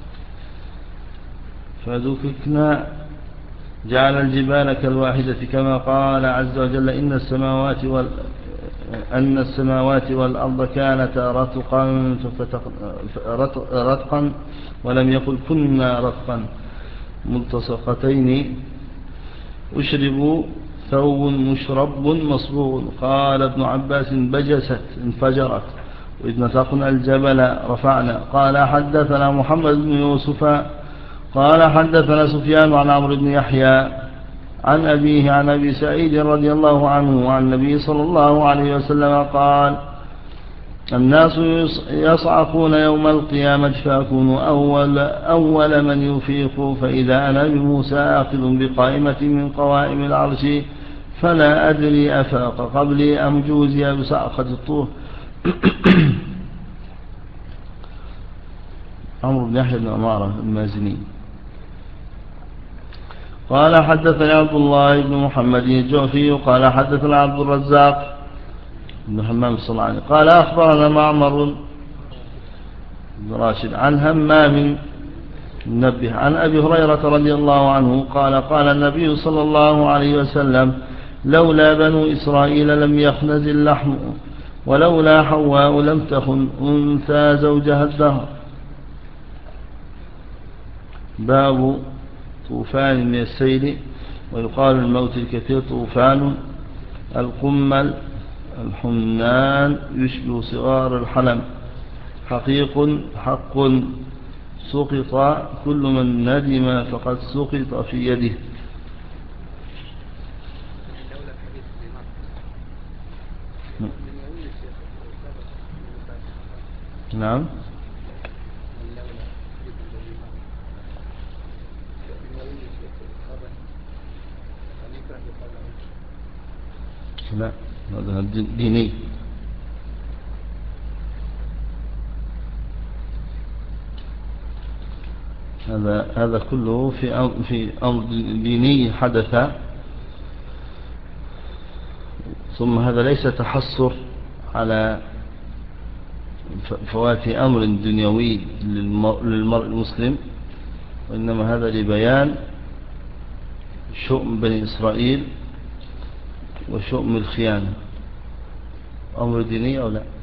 فدككنا جعل الجبال كالواحدة، كما قال عز وجل إن السماوات وال أن السماوات والأرض كانتا رتقا رتقا ولم يقل كنا رتقا ملتصقتين أشربوا ثوب مشرب مصبوغ. قال ابن عباس بجست انفجرت، وإذ نتقنا الجبل رفعنا. قال حدثنا محمد بن يوسف قال حدثنا سفيان عن عمرو بن يحيى عن أبيه عن أبي سعيد رضي الله عنه وعن النبي صلى الله عليه وسلم قال الناس يصعقون يوم القيامة فأكون أول, أول من يفيق، فإذا أنا بموسى آخذ بقائمة من قوائم العرش فلا أدري أفاق قبلي أم جوزي بصعقة الطور. عمرو بن يحيى بن عمارة المازني قال حدثنا عبد الله بن محمد الجعفي قال حدثنا عبد الرزاق بن حمام الصنعاني قال أخبرنا معمر بن راشد عن همام منبه عن أبي هريرة رضي الله عنه قال قال النبي صلى الله عليه وسلم لولا بنو إسرائيل لم يخنز اللحم ولولا حواء لم تخن أنثى زوجها الدهر. باب طوفان من السيل. ويقال الموت الكثير طوفان. القمل الحنان يشبه صغار الحلم. حقيق حق. سقط كل من ندم فقد سقط في يده. نعم. لا هذا ديني. هذا هذا كله في أمر في أمر ديني حدث. ثم هذا ليس تحصر على فوات أمر دنيوي للمرء المسلم، وإنما هذا لبيان شؤم بني إسرائيل وشؤم الخيانة. أمر ديني أو لا.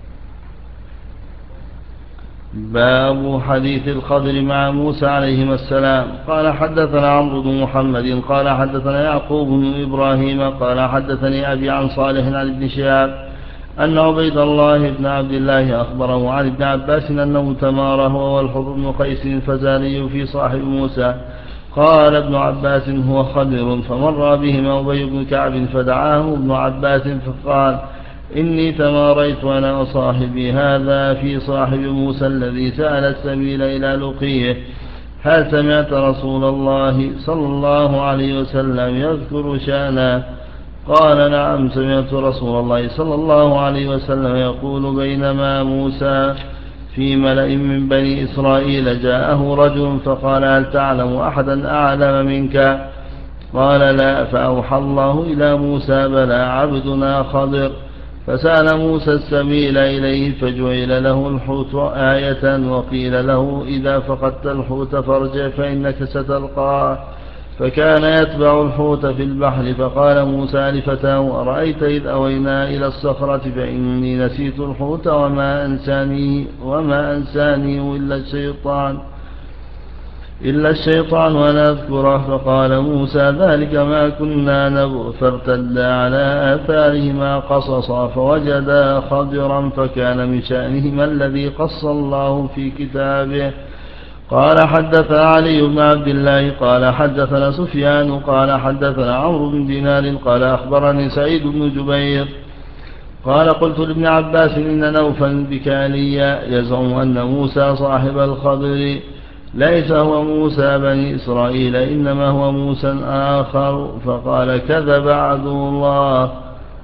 باب حديث الخضر مع موسى عليهما السلام. قال حدثنا عمرو بن محمد قال حدثنا يعقوب بن إبراهيم قال حدثني أبي عن صالح عن ابن شهاب أن عبيد الله بن عبد الله أخبره عن ابن عباس أنه تماره هو والحر بن قيس الفزاري في صاحب موسى. قال ابن عباس هو خضر، فمر بهما أبي بن كعب فدعاه ابن عباس فقال إني تماريت أنا وصاحبي هذا في صاحب موسى الذي سأل السبيل إلى لقيه، هل سمعت رسول الله صلى الله عليه وسلم يذكر شأنه؟ قال نعم سمعت رسول الله صلى الله عليه وسلم يقول بينما موسى في ملأ من بني إسرائيل جاءه رجل فقال هل تعلم أحدا أعلم منك؟ قال لا. فأوحى الله إلى موسى بلى عبدنا خضر، فسأل موسى السبيل إليه فجعل له الحوت آية، وقيل له إذا فقدت الحوت فارجع فإنك ستلقاه، فكان يتبع الحوت في البحر. فقال موسى لفتاه أرأيت إذ أوينا إلى الصخرة فإني نسيت الحوت وما أنساني وما أنساني إلا الشيطان إلا الشيطان وأنا أذكره. فقال موسى ذلك ما كنا نبغ، فارتدا على آثارهما قصصا فوجدا خضرا، فكان من شأنهما الذي قص الله في كتابه. قال حدثنا علي بن عبد الله قال حدثنا سفيان قال حدثنا عمرو بن دينار قال أخبرني سعيد بن جبير قال قلت لابن عباس إن نوفا بكالية يزعم أن موسى صاحب الخضر ليس هو موسى بني إسرائيل إنما هو موسى آخر، فقال كذب عدو الله.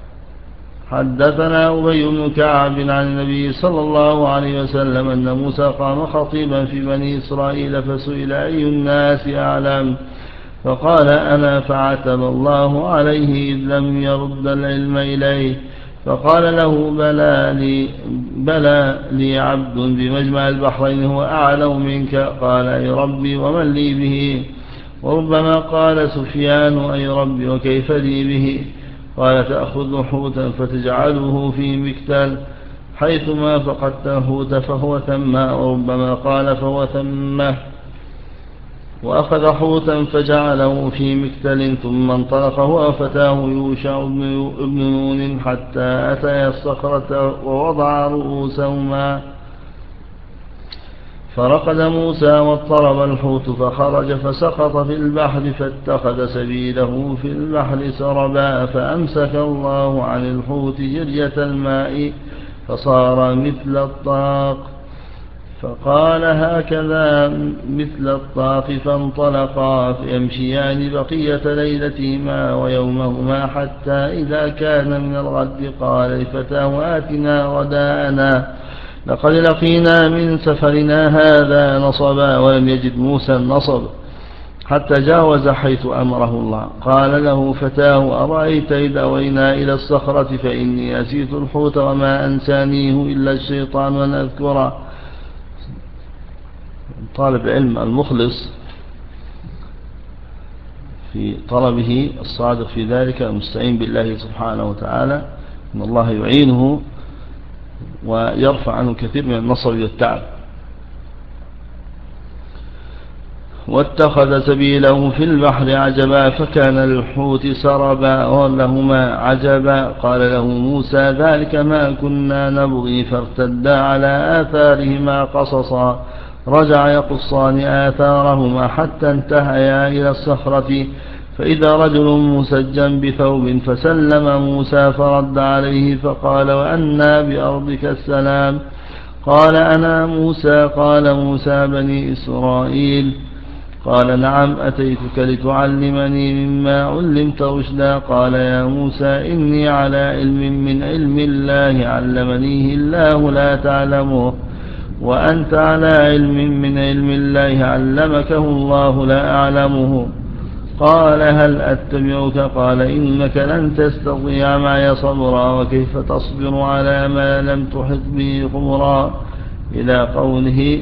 حدثنا أبي بن كعب عن النبي صلى الله عليه وسلم أن موسى قام خطيبا في بني إسرائيل فسئل أي الناس أعلم، فقال أنا، فعتب الله عليه إذ لم يرد العلم إليه. فقال له بلى لي, بلى لي عبد بمجمع البحرين هو أعلم منك. قال أي ربي ومن لي به؟ وربما قال سفيان أي ربي وكيف لي به؟ قال تأخذ حوتا فتجعله في مكتل حيثما فقدت الحوت فهو ثم، وربما قال فهو ثمه. وأخذ حوتا فجعله في مكتل ثم انطلق هو وفتاه يوشع بن نون حتى أتيا الصخرة ووضع رؤوسهما، فرقد موسى واضطرب الحوت فخرج فسقط في البحر، فاتخذ سبيله في البحر سربا، فأمسك الله عن الحوت جرية الماء فصار مثل الطاق، فقال هكذا مثل الطاق، فانطلقا يمشيان بقية ليلتهما ويومهما حتى إذا كان من الغد قال لفتاه آتنا غداءنا لقد لقينا من سفرنا هذا نصبا، ولم يجد موسى النصب حتى جاوز حيث أمره الله. قال له فتاه أرأيت إذ أوينا إلى الصخرة فإني أسيت الحوت وما أنسانيه إلا الشيطان وأن أذكره. طالب علم المخلص في طلبه الصادق في ذلك المستعين بالله سبحانه وتعالى إن الله يعينه ويرفع عنه كثير من النصب والتعب. واتخذ سبيله في البحر عجبا فكان للحوت سربا ولهما عجبا قال له موسى ذلك ما كنا نبغي فارتدا على آثارهما قصصا رجع يقصان آثارهما حتى انتهيا إلى الصخرة فإذا رجل مسجى بثوب فسلم موسى فرد عليه فقال وأنى بأرضك السلام قال أنا موسى قال موسى بني إسرائيل قال نعم أتيتك لتعلمني مما علمت رشدا قال يا موسى إني على علم من علم الله علمنيه الله لا تعلمه وأنت على علم من علم الله علمكه الله لا أعلمه قال هل أتبعك قال إنك لن تستطيع معي صبرا وكيف تصبر على ما لم تحط به خبرا إلى قوله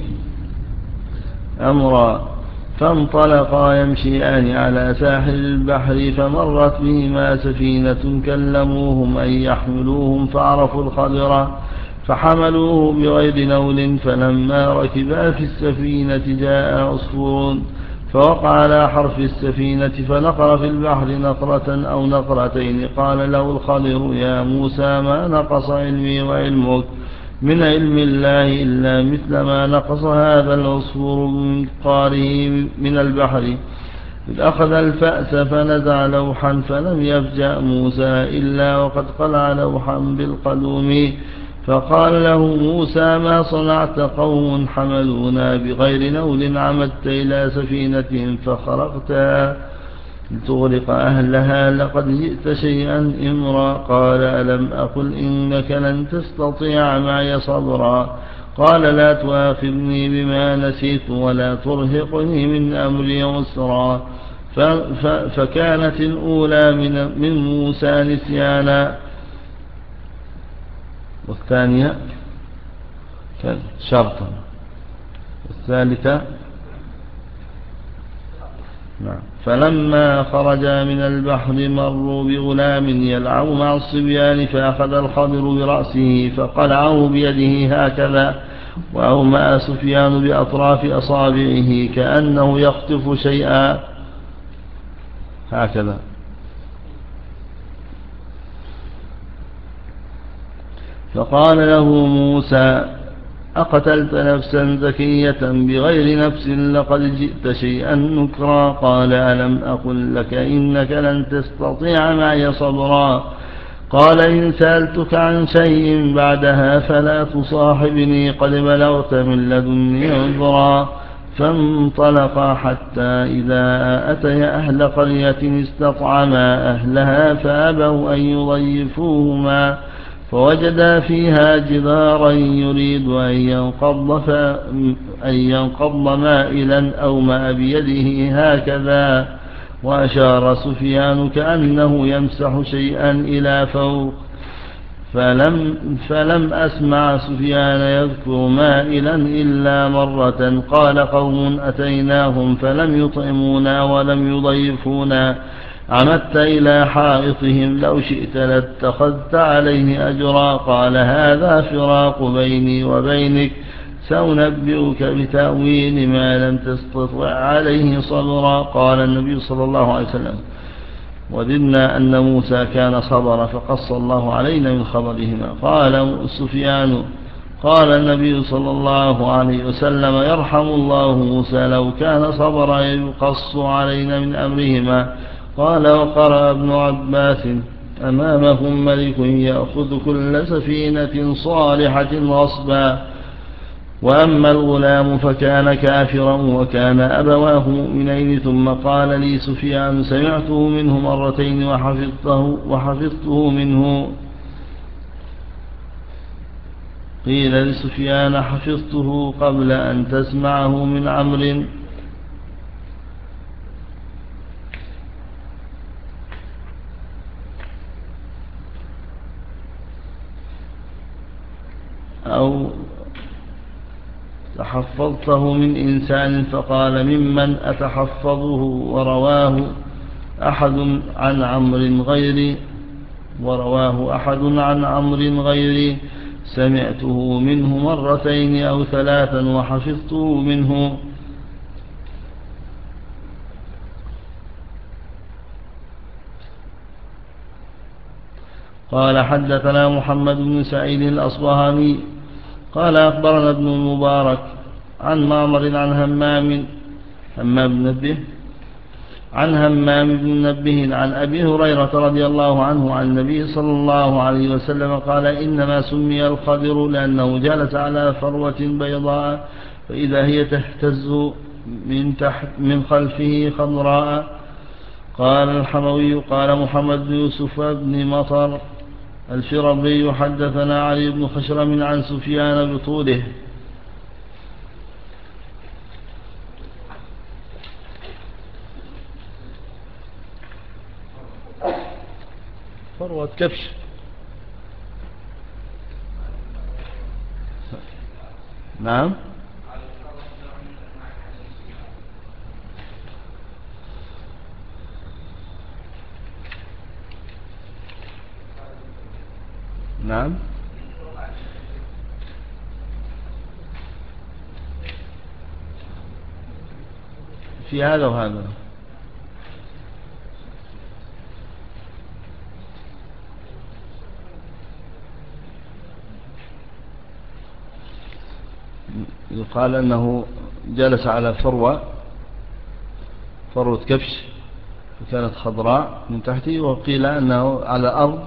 أمرا فانطلقا يمشيان على ساحل البحر فمرت بهما سفينة كلموهم أن يحملوهم فعرفوا الخضر فحملوه بغير نول فلما ركبا في السفينة جاء عصفور فوقع على حرف السفينة فنقر في البحر نقرة أو نقرتين قال له الخضر يا موسى ما نقص علمي وعلمك من علم الله إلا مثل ما نقص هذا العصفور من قاره من البحر إذ أخذ الفأس فنزع لوحا فلم يفجأ موسى إلا وقد قلع لوحا بالقدوم فقال له موسى ما صنعت قوم حملونا بغير نول عمدت إلى سفينتهم فخرقتها لتغرق أهلها لقد جئت شيئا إمرا قال ألم أقل إنك لن تستطيع معي صبرا قال لا تؤاخذني بما نسيت ولا ترهقني من أمري عسرا فكانت الأولى من, من موسى نسيانا والثانية كان شرطا والثالثة نعم فلما خرجا من البحر مروا بغلام يلعب مع الصبيان فأخذ الخضر برأسه فقلعه بيده هكذا وأومأ سفيان بأطراف أصابعه كأنه يخطف شيئا هكذا فقال له موسى أقتلت نفسا زكية بغير نفس لقد جئت شيئا نكرا قال ألم أقل لك إنك لن تستطيع معي صبرا قال إن سألتك عن شيء بعدها فلا تصاحبني قد بلغت من لدني عذرا فانطلقا حتى إذا أتيا أهل قرية استطعما أهلها فأبوا أن يضيفوهما فوجدا فيها جدارا يريد أن ينقض, أن ينقض مائلا أومأ بيده هكذا وأشار سفيان كأنه يمسح شيئا إلى فوق فلم, فلم أسمع سفيان يذكر مائلا إلا مرة قال قوم أتيناهم فلم يطعمونا ولم يضيفونا عمدت إلى حائطهم لو شئت لاتخذت عليه أجرا قال هذا فراق بيني وبينك سأنبئك بتأويل ما لم تستطع عليه صبرا قال النبي صلى الله عليه وسلم وددنا أن موسى كان صبر فقص الله علينا من خبرهما قال سفيان قال النبي صلى الله عليه وسلم يرحم الله موسى لو كان صبر يقص علينا من أمرهما قال وقرأ ابن عباس أمامهم ملك يأخذ كل سفينة صالحة غصبا وأما الغلام فكان كافرا وكان أبواه مؤمنين ثم قال لي سفيان سمعته منه مرتين وحفظته, وحفظته منه قيل لسفيان حفظته قبل أن تسمعه من عمرو أو تحفظته من إنسان فقال ممن أتحفظه ورواه أحد عن عمرو غيري ورواه أحد عن عمرو غيري سمعته منه مرتين أو ثلاثا وحفظته منه. قال حدثنا محمد بن سعيد الأصبهاني قال أخبرنا ابن المبارك عن معمر عن همام همام بن نبه عن همام بن نبه عن أبي هريرة رضي الله عنه عن النبي صلى الله عليه وسلم قال إنما سمي الخضر لأنه جلس على فروة بيضاء فإذا هي تهتز من, تحت من خلفه خضراء. قال الحموي قال محمد بن يوسف بن مطر الفربري حدثنا علي بن خشرم عن سفيان بطوله. فروة كبش نعم نعم في هذا وهذا. يقال أنه جلس على فروة فروة كبش كانت خضراء من تحته، وقيل أنه على أرض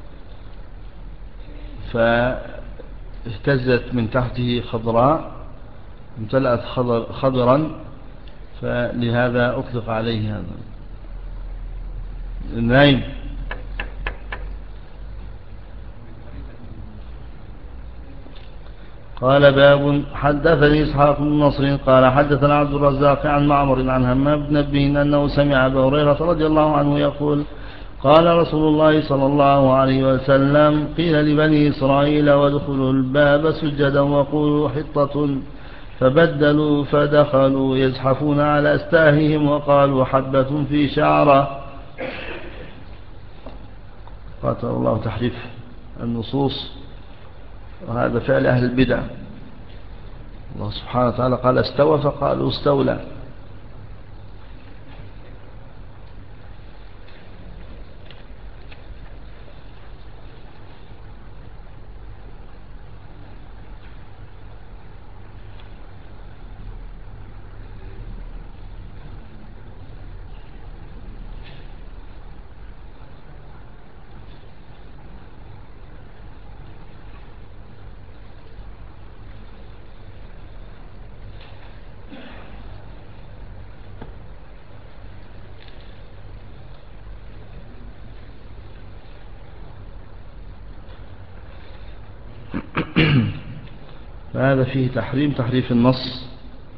فاهتزت من تحته خضراء امتلأت خضر خضرا فلهذا أطلق عليه هذا النايم. قال باب حدثني إسحاق بن نصر قال حدثنا عبد الرزاق عن معمر عن همام بن نبه أنه سمع أبا هريرة رضي الله عنه يقول قال رسول الله صلى الله عليه وسلم قيل لبني إسرائيل وادخلوا الباب سجدا وقولوا حطة فبدلوا فدخلوا يزحفون على أستاههم وقالوا حبة في شعرة. قاتل الله تحريف النصوص، وهذا فعل أهل البدع. الله سبحانه وتعالى قال استوى فقالوا استولى. فهذا فيه تحريم تحريف النص.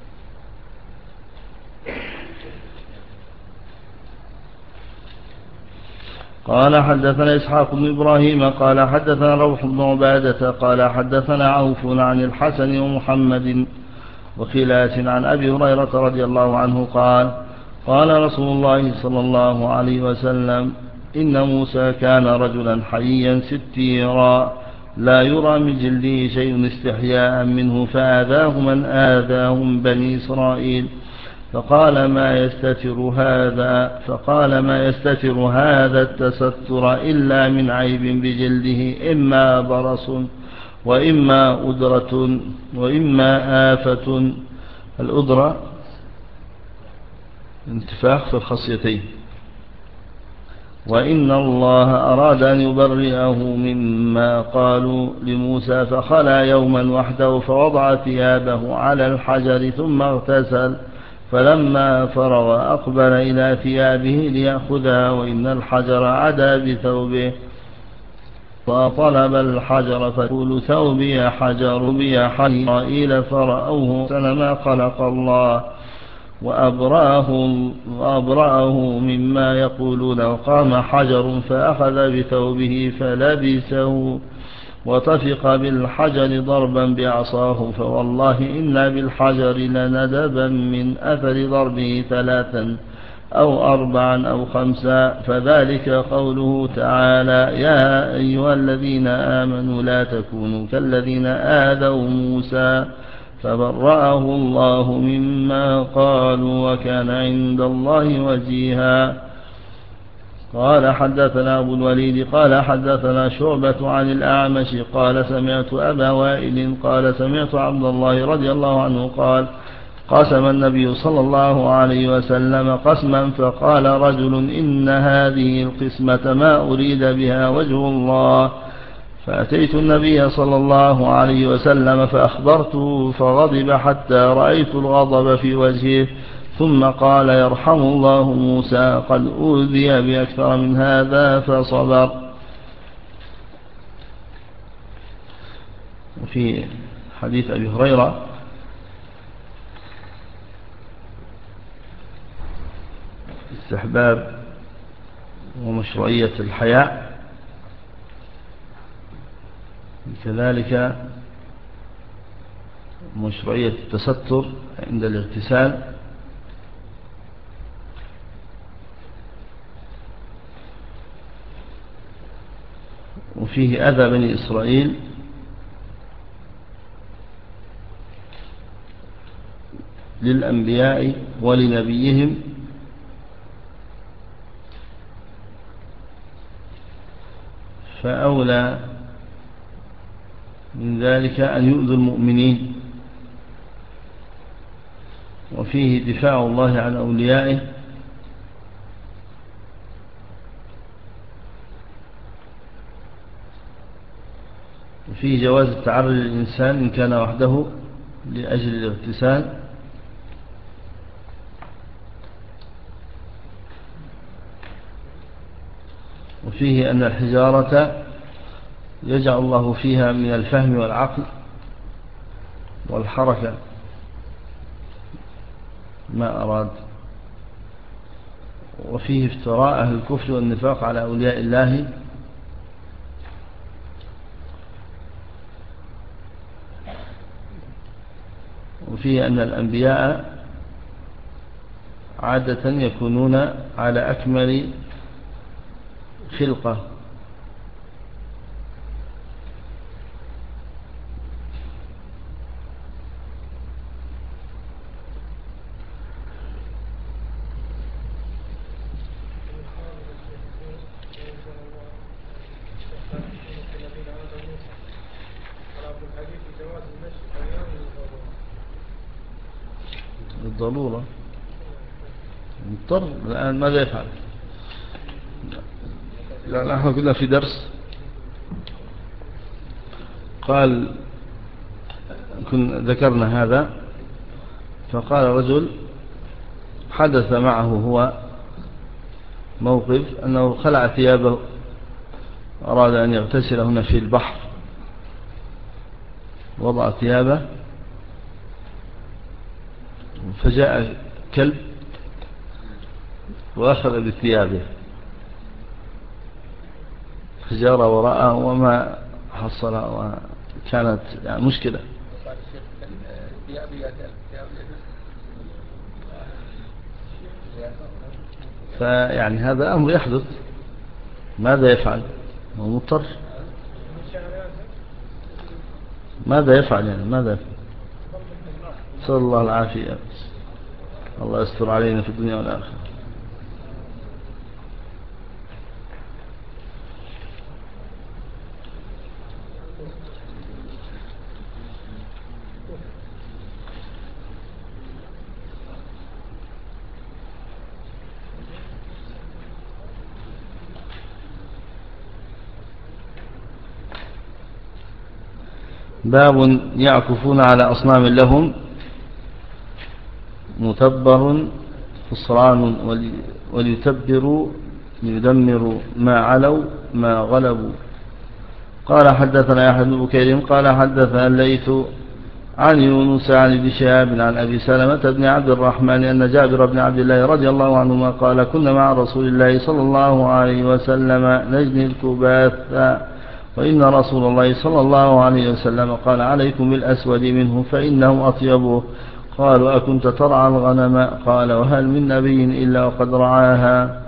قال حدثنا إسحاق بن إبراهيم قال حدثنا روح بن عبادة قال حدثنا عوف عن الحسن ومحمد وخلاس عن أبي هريرة رضي الله عنه قال قال رسول الله صلى الله عليه وسلم إن موسى كان رجلا حييا ستيرا لا يرى من جلده شيء استحياء منه فآذاه من آذاهم بني إسرائيل فقال ما يستتر هذا فقال ما يستتر هذا التستر إلا من عيب بجلده إما برص وإما أدرة وإما آفة. الأدرة انتفاخ في الخصيتين. وإن الله أراد أن يبرئه مما قالوا لموسى فخلى يوما وحده فوضع ثيابه على الحجر ثم اغتسل فلما فرغ أقبل إلى ثيابه ليأخذها وإن الحجر عدا بثوبه فطلب الحجر فقول ثوبي حجر بي حجر فرأوه سنما خلق الله وأبرأه, وأبرأه مما يقولون وقام حجر فأخذ بثوبه فلبسه وطفق بالحجر ضربا بعصاه فوالله إنا بالحجر لندبا من أثر ضربه ثلاثا أو أربعا أو خمسا، فذلك قوله تعالى: يا أيها الذين آمنوا لا تكونوا كالذين آذوا موسى فبرأه الله مما قالوا وكان عند الله وجيها. قال حدثنا أبو الوليد قال حدثنا شعبة عن الأعمش قال سمعت أبا وائل قال سمعت عبد الله رضي الله عنه قال: قسم النبي صلى الله عليه وسلم قسما فقال رجل: إن هذه القسمة ما أريد بها وجه الله. فأتيت النبي صلى الله عليه وسلم فأخبرته فغضب حتى رأيت الغضب في وجهه، ثم قال: يرحم الله موسى، قد أوذي بأكثر من هذا فصبر. وفي حديث أبي هريرة استحباب ومشروعية الحياء، كذلك مشروعية التستر عند الاغتسال، وفيه أذى بني إسرائيل للأنبياء ولنبيهم، فأولى من ذلك أن يؤذوا المؤمنين. وفيه دفاع الله عن أوليائه، وفيه جواز التعرض للإنسان إن كان وحده لأجل الاغتسال، وفيه أن الحجارة يجعل الله فيها من الفهم والعقل والحركة ما أراد. وفيه افتراء أهل الكفر والنفاق على أولياء الله، وفيه أن الأنبياء عادة يكونون على أكمل خلقة، بالضرورة مضطر. الآن ماذا يفعل؟ لا نحن كنا في درس قال كنا ذكرنا هذا، فقال رجل حدث معه هو موقف أنه خلع ثيابه، أراد أن يغتسل هنا في البحر، وضع ثيابه فجاء كلب وأخذ بثيابه، فجار وراءه وما حصل، وكانت يعني مشكلة. فيعني هذا أمر يحدث، ماذا يفعل؟ هو مضطر، ماذا يفعل يعني ماذا يفعل؟ صلى الله العافية، الله يستر علينا في الدنيا والآخرة. باب يعكفون على أصنام لهم متبر خسران وليتبروا ليدمروا ما علوا ما غلبوا. قال حدثنا يحيى بن بكير قال حدثنا الليث عن يونس عن ابن شهاب عن أبي سلمة بن عبد الرحمن أن جابر بن عبد الله رضي الله عنهما قال: كنا مع رسول الله صلى الله عليه وسلم نجني الكباث، وإن رسول الله صلى الله عليه وسلم قال: عليكم بالأسود منه فإنه أطيبه. قالوا أكنت ترعى الغنم؟ قال وهل من نبي إلا وقد رعاها.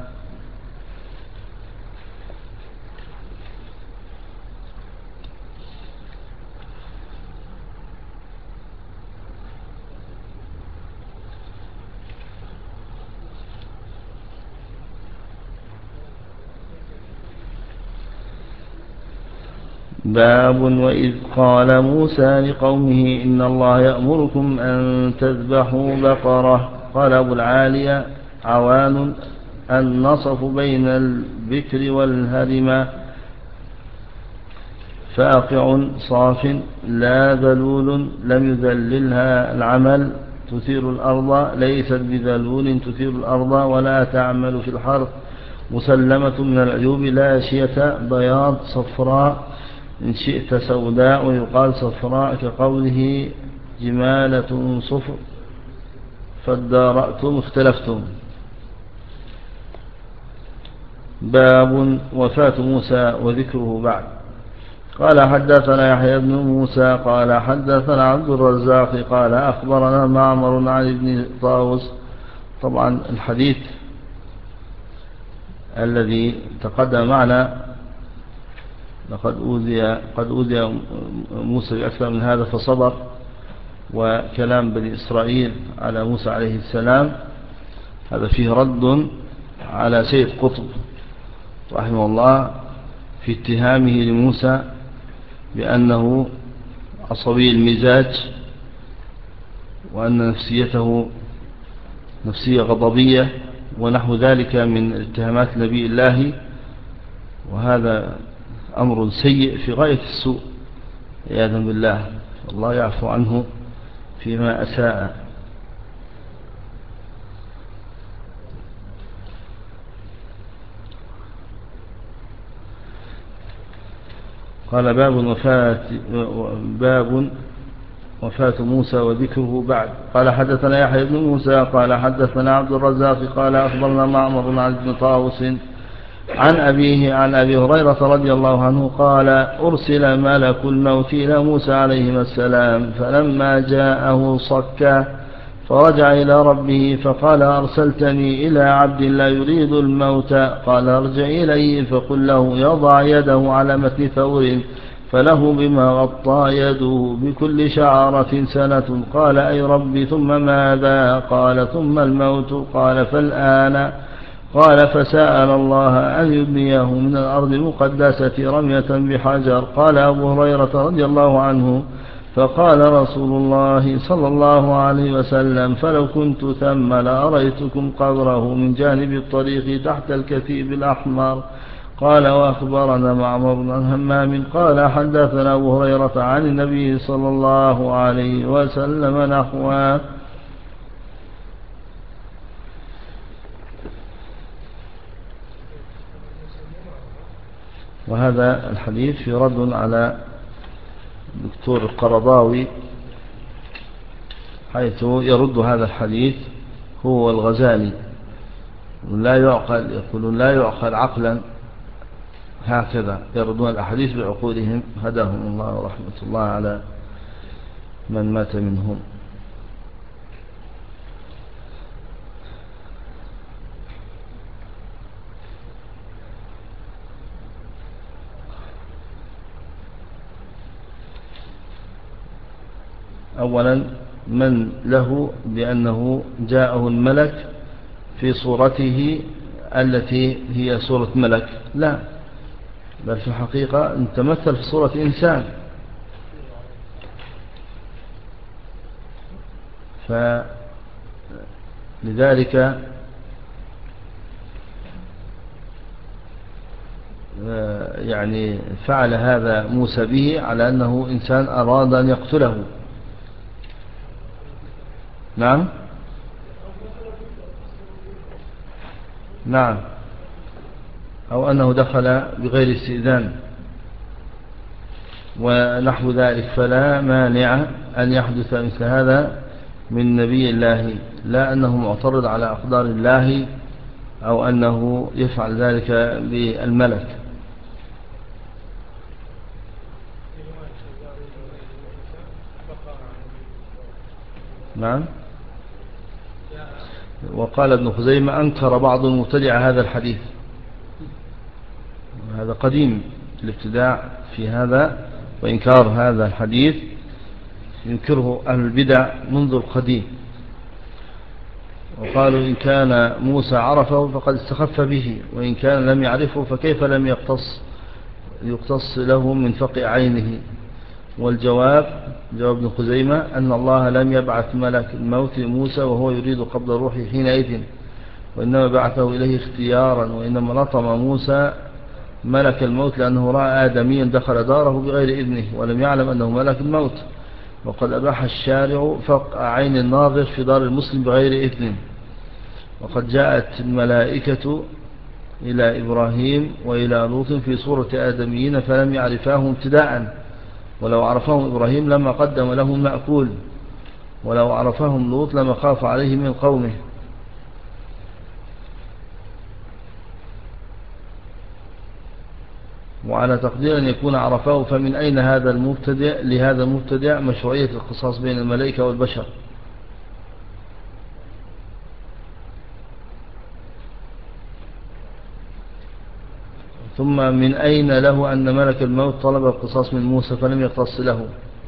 باب وإذ قال موسى لقومه إن الله يأمركم أن تذبحوا بقرة. قال أبو العالية عوان النصف بين البكر والهرم، فاقع صاف لا ذلول لم يذللها العمل تثير الأرض، ليست بذلول تثير الأرض ولا تعمل في الحرث، مسلمة من العيوب لا شية بياض صفراء إن شئت سوداء، ويقال صفراء كقوله جمالة صفر فادارأتم اختلفتم. باب وفاة موسى وذكره بعد. قال حدثنا يحيى بن موسى قال حدثنا عبد الرزاق قال أخبرنا معمر عن ابن طاووس. طبعا الحديث الذي تقدم معنا لقد أوذي قد أوذي موسى بأكثر من هذا فصبر، وكلام بني إسرائيل على موسى عليه السلام هذا فيه رد على سيد قطب رحمه الله في اتهامه لموسى بأنه عصبي المزاج، وأن نفسيته نفسية غضبية ونحو ذلك من اتهامات نبي الله، وهذا أمر سيء في غاية السوء عياذا بالله، الله يعفو عنه فيما أساء. قال باب وفاة باب وفاة موسى وذكره بعد. قال حدثنا يحيى بن موسى قال حدثنا عبد الرزاق قال أخبرنا معمر عن ابن طاووس عن أبيه عن أبي هريرة رضي الله عنه قال أرسل ملك الموت إلى موسى عليه السلام، فلما جاءه صكى فرجع إلى ربه فقال أرسلتني إلى عبد لا يريد الموت؟ قال ارجع إليه فقل له يضع يده على متن ثور فله بما غطى يده بكل شعرة سنة. قال أي ربي ثم ماذا؟ قال ثم الموت. قال فالآن؟ قال فسأل الله أن يبنيه من الأرض المقدسة رمية بحجر. قال أبو هريرة رضي الله عنه فقال رسول الله صلى الله عليه وسلم فلو كنت ثم لأريتكم قبره من جانب الطريق تحت الكثيب الأحمر. قال وأخبرنا معمر بن همام قال حدثنا أبو هريرة عن النبي صلى الله عليه وسلم نحوه. وهذا الحديث في رد على الدكتور القرضاوي حيث يرد هذا الحديث هو الغزالي، لا يعقل، يقولون لا يعقل عقلا هكذا، يردون الأحاديث بعقولهم هداهم الله ورحمة الله على من مات منهم. أولا من له بأنه جاءه الملك في صورته التي هي صورة ملك؟ لا، بل في الحقيقة تمثل في صورة إنسان. فلذلك يعني فعل هذا موسى به على أنه إنسان أراد أن يقتله. نعم نعم أو أنه دخل بغير استئذان ونحو ذلك، فلا مانع أن يحدث مثل هذا من نبي الله، لا أنه معترض على أقدار الله أو أنه يفعل ذلك بالملك. نعم. وقال ابن خزيمة أنكر بعض المبتدع هذا الحديث، هذا قديم الابتداع في هذا، وإنكار هذا الحديث ينكره أهل البدع منذ القديم، وقالوا إن كان موسى عرفه فقد استخف به، وإن كان لم يعرفه فكيف لم يقتص يقتص له من فقع عينه. والجواب جواب ابن خزيمة أن الله لم يبعث ملك الموت لموسى وهو يريد قبض روحه حينئذ، وإنما بعثه إليه اختيارا، وإنما لطم موسى ملك الموت لأنه رأى آدميا دخل داره بغير إذنه ولم يعلم أنه ملك الموت، وقد أباح الشارع فقع عين الناظر في دار المسلم بغير إذنه. وقد جاءت الملائكة إلى إبراهيم وإلى لوط في صورة آدميين فلم يعرفاهم ابتداء، ولو عرفهم إبراهيم لما قدم لهم مأكول، ولو عرفهم لوط لما خاف عليه من قومه. وعلى تقدير أن يكون عرفاه، فمن أين هذا المبتدع لهذا المبتدع مشروعية القصاص بين الملائكة والبشر؟ ثم من أين له أن ملك الموت طلب القصاص من موسى فلم يقتص له؟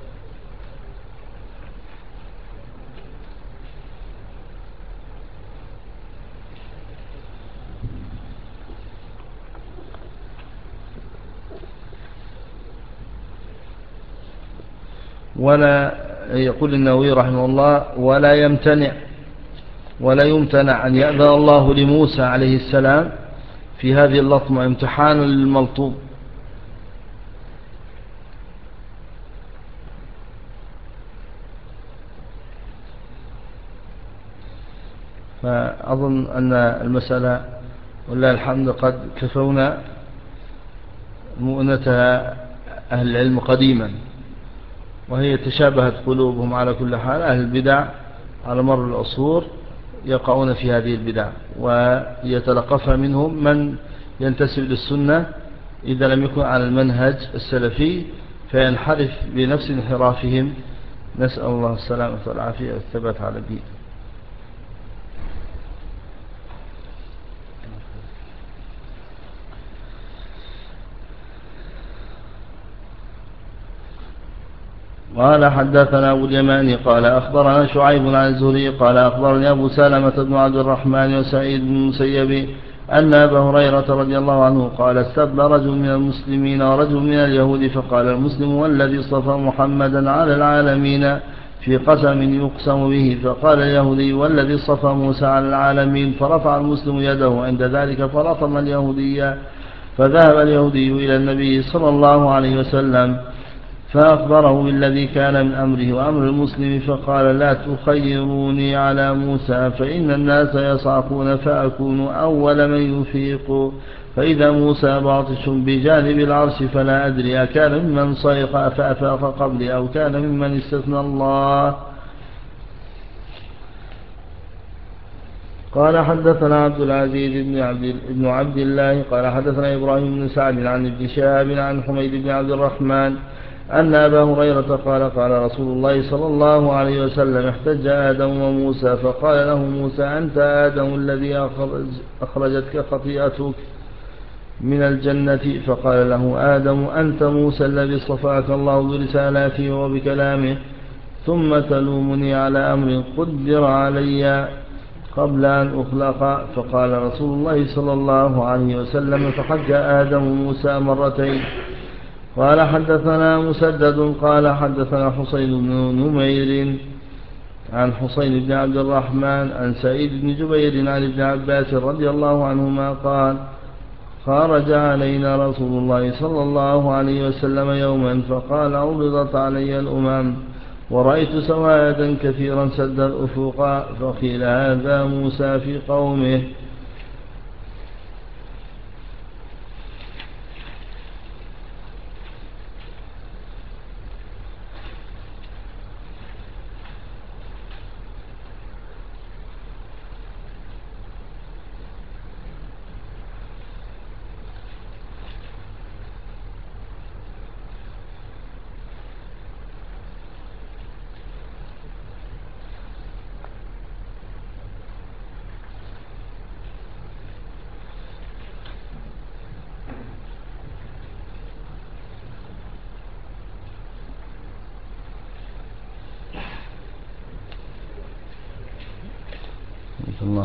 ولا يقول النووي رحمه الله ولا يمتنع ولا يمتنع أن يأذن الله لموسى عليه السلام في هذه اللطمة امتحانا للملطوم. فأظن أن المسألة والله الحمد قد كفونا مؤنتها أهل العلم قديما، وهي تشابهت قلوبهم على كل حال. أهل البدع على مر العصور يقعون في هذه البدع، ويتلقفها منهم من ينتسب للسنة إذا لم يكن على المنهج السلفي فينحرف بنفس انحرافهم. نسأل الله السلامة والعافية والثبات على الدين. قال حدثنا أبو اليماني قال أخبرنا شعيب عن الزهري قال أخبرني أبو سلمة بن عبد الرحمن وسعيد بن المسيب أن أبا هريرة رضي الله عنه قال استبى رجل من المسلمين ورجل من اليهود، فقال المسلم والذي اصطفى محمدا على العالمين في قسم يقسم به، فقال اليهودي والذي اصطفى موسى على العالمين، فرفع المسلم يده عند ذلك فلطم اليهودي. فذهب اليهودي إلى النبي صلى الله عليه وسلم فأخبره بالذي كان من أمره وأمر المسلم، فقال لا تخيروني على موسى فإن الناس يصعقون فأكون أول من يفيق، فإذا موسى باطش بجانب العرش فلا أدري أكان ممن صيق فأفاق قبلي أو كان ممن استثنى الله. قال حدثنا عبد العزيز بن عبد, بن عبد الله قال حدثنا إبراهيم بن سعد عن ابن شهاب عن حميد بن عبد الرحمن أن أبا هريرة قال قال رسول الله صلى الله عليه وسلم احتج آدم وموسى، فقال له موسى أنت آدم الذي أخرج أخرجتك خطيئتك من الجنة، فقال له آدم أنت موسى الذي اصطفاك الله برسالاته وبكلامه، ثم تلومني على أمر قدر علي قبل أن أخلق. فقال رسول الله صلى الله عليه وسلم فحج آدم موسى مرتين. قال حدثنا مسدد قال حدثنا حسين بن نمير عن حسين بن عبد الرحمن عن سعيد بن جبير عن ابن عباس رضي الله عنهما قال خرج علينا رسول الله صلى الله عليه وسلم يوما فقال عرضت علي الأمم ورأيت سوادا كثيرا سد الأفق، فقيل هذا موسى في قومه. الله.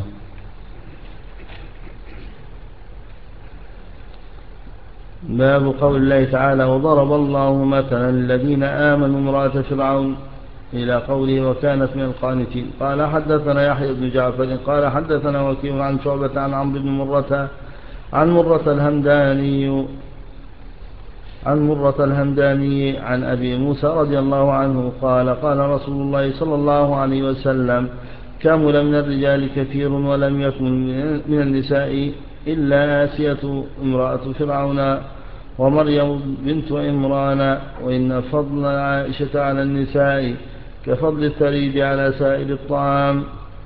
باب قول الله تعالى وضرب الله مثلا الذين آمنوا امرأة فرعون إلى قوله وكانت من القانتين. قال حدثنا يحيى بن جعفر قال حدثنا وكيع عن شعبة عن عمرو بن مرة عن مرة الهمداني عن مرة الهمداني عن أبي موسى رضي الله عنه قال قال رسول الله صلى الله عليه وسلم كمل من الرجال كثير ولم يكن من النساء إلا آسية امرأة فرعون ومريم بنت عمران وإن فضل عائشة على النساء كفضل الثريد على سائر الطعام.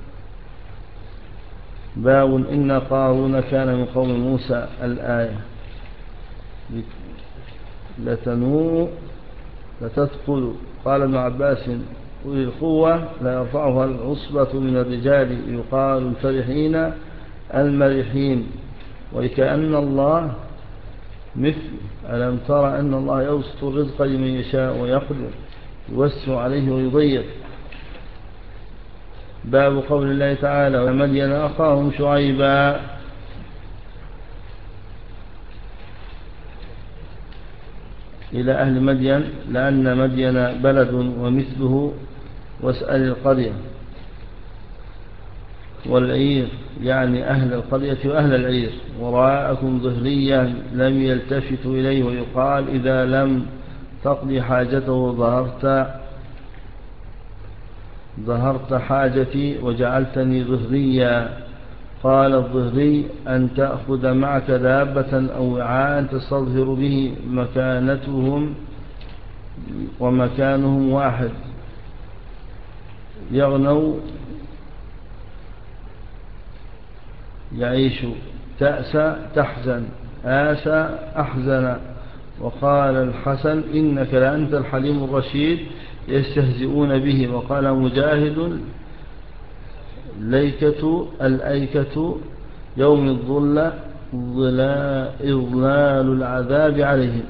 باب إن قارون كان من قوم موسى الآية لتنوء لتثقل. قال ابن عباس أولي القوة لا يرفعها العصبة من الرجال يقال الفرحين المرحين وكأن الله مثل ألم ترى أن الله يبسط الرزق لمن يشاء ويقدر يوسع عليه ويضيق. باب قول الله تعالى ومدين أخاهم شعيبا إلى أهل مدين لأن مدين بلد ومثله واسأل القرية والعير يعني أهل القرية وأهل العير وراءكم ظهريا لم يلتفتوا إليه ويقال إذا لم تقضي حاجته ظهرت ظهرت حاجتي وجعلتني ظهريا. قال الظهري أن تأخذ معك دابة أو وعاء تستظهر به مكانتهم ومكانهم واحد يغنوا يعيش تأسى تحزن آسى أحزن. وقال الحسن إنك لأنت الحليم الرشيد يستهزئون به. وقال مجاهد ليكة الأيكة يوم الظل إضلال العذاب عليهم.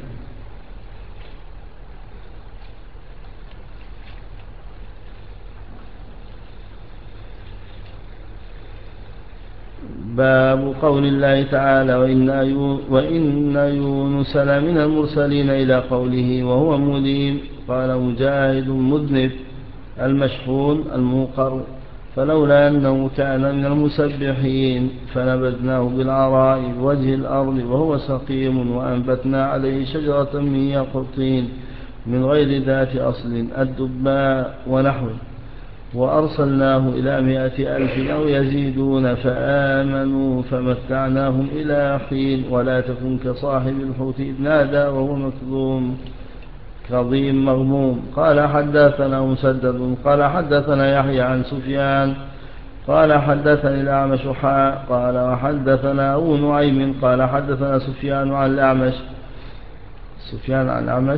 باب قول الله تعالى وإن يونس لمن المرسلين إلى قوله وهو مليم. قال مجاهد مذنب المشحون الموقر فلولا أنه كان من المسبحين فنبذناه بالعراء بوجه الأرض وهو سقيم وأنبتنا عليه شجرة من يقطين من غير ذات أصل الدباء ونحوه وأرسلناه إلى مائة ألف أو يزيدون فآمنوا فمتعناهم إلى حين. ولا تكن كصاحب الحوت إذ نادى وهو مكظوم كظيم مغموم. قال حدثنا مسدد قال حدثنا يحيى عن سفيان قال حدثني الأعمش حاء قال وحدثنا أبو نعيم قال حدثنا سفيان عن الأعمش سفيان عن الأعمش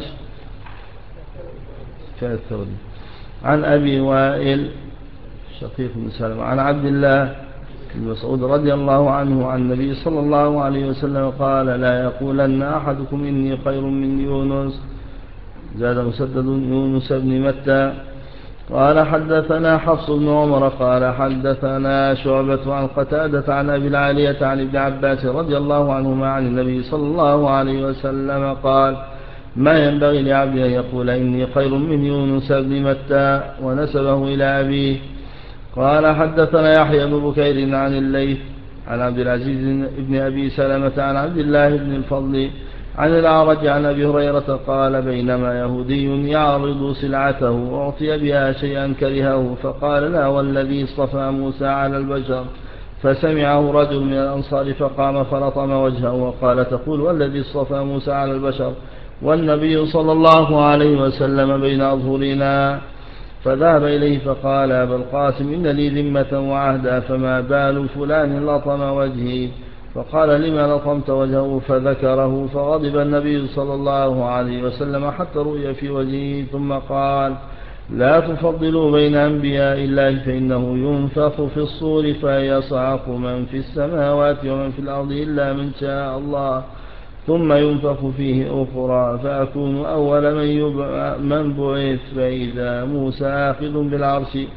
كالثوري عن أبي وائل شقيق بن سلمة عن عبد الله بن مسعود رضي الله عنه عن النبي صلى الله عليه وسلم قال لا يقولن أحدكم إني خير من يونس. زاد مسدد يونس بن متى قال حدثنا حفص بن عمر قال حدثنا شعبة عن قتادة عن أبي العالية عن ابن عباس رضي الله عنهما عن النبي صلى الله عليه وسلم قال ما ينبغي لعبد أن يقول إني خير من يونس بن متى ونسبه إلى أبيه. قال حدثنا يحيى بن بكير عن الليث عن عبد العزيز بن أبي سلمة عن عبد الله بن الفضل عن الأعرج عن أبي هريرة قال بينما يهودي يعرض سلعته أعطي بها شيئا كرهه فقال لا والذي اصطفى موسى على البشر فسمعه رجل من الأنصار فقام فلطم وجهه وقال تقول والذي اصطفى موسى على البشر والنبي صلى الله عليه وسلم بين أظهرنا. فذهب إليه فقال أبا القاسم إن لي ذمة وعهدا فما بال فلان لطم وجهي. فقال لما لطمت وجهه فذكره فغضب النبي صلى الله عليه وسلم حتى رؤي في وجهه ثم قال لا تفضلوا بين أنبياء الله فإنه ينفخ في الصور فيصعق من في السماوات ومن في الأرض إلا من شاء الله ثم ينفخ فيه أخرى فأكون أول من, من بعث فإذا موسى آخذ بالعرش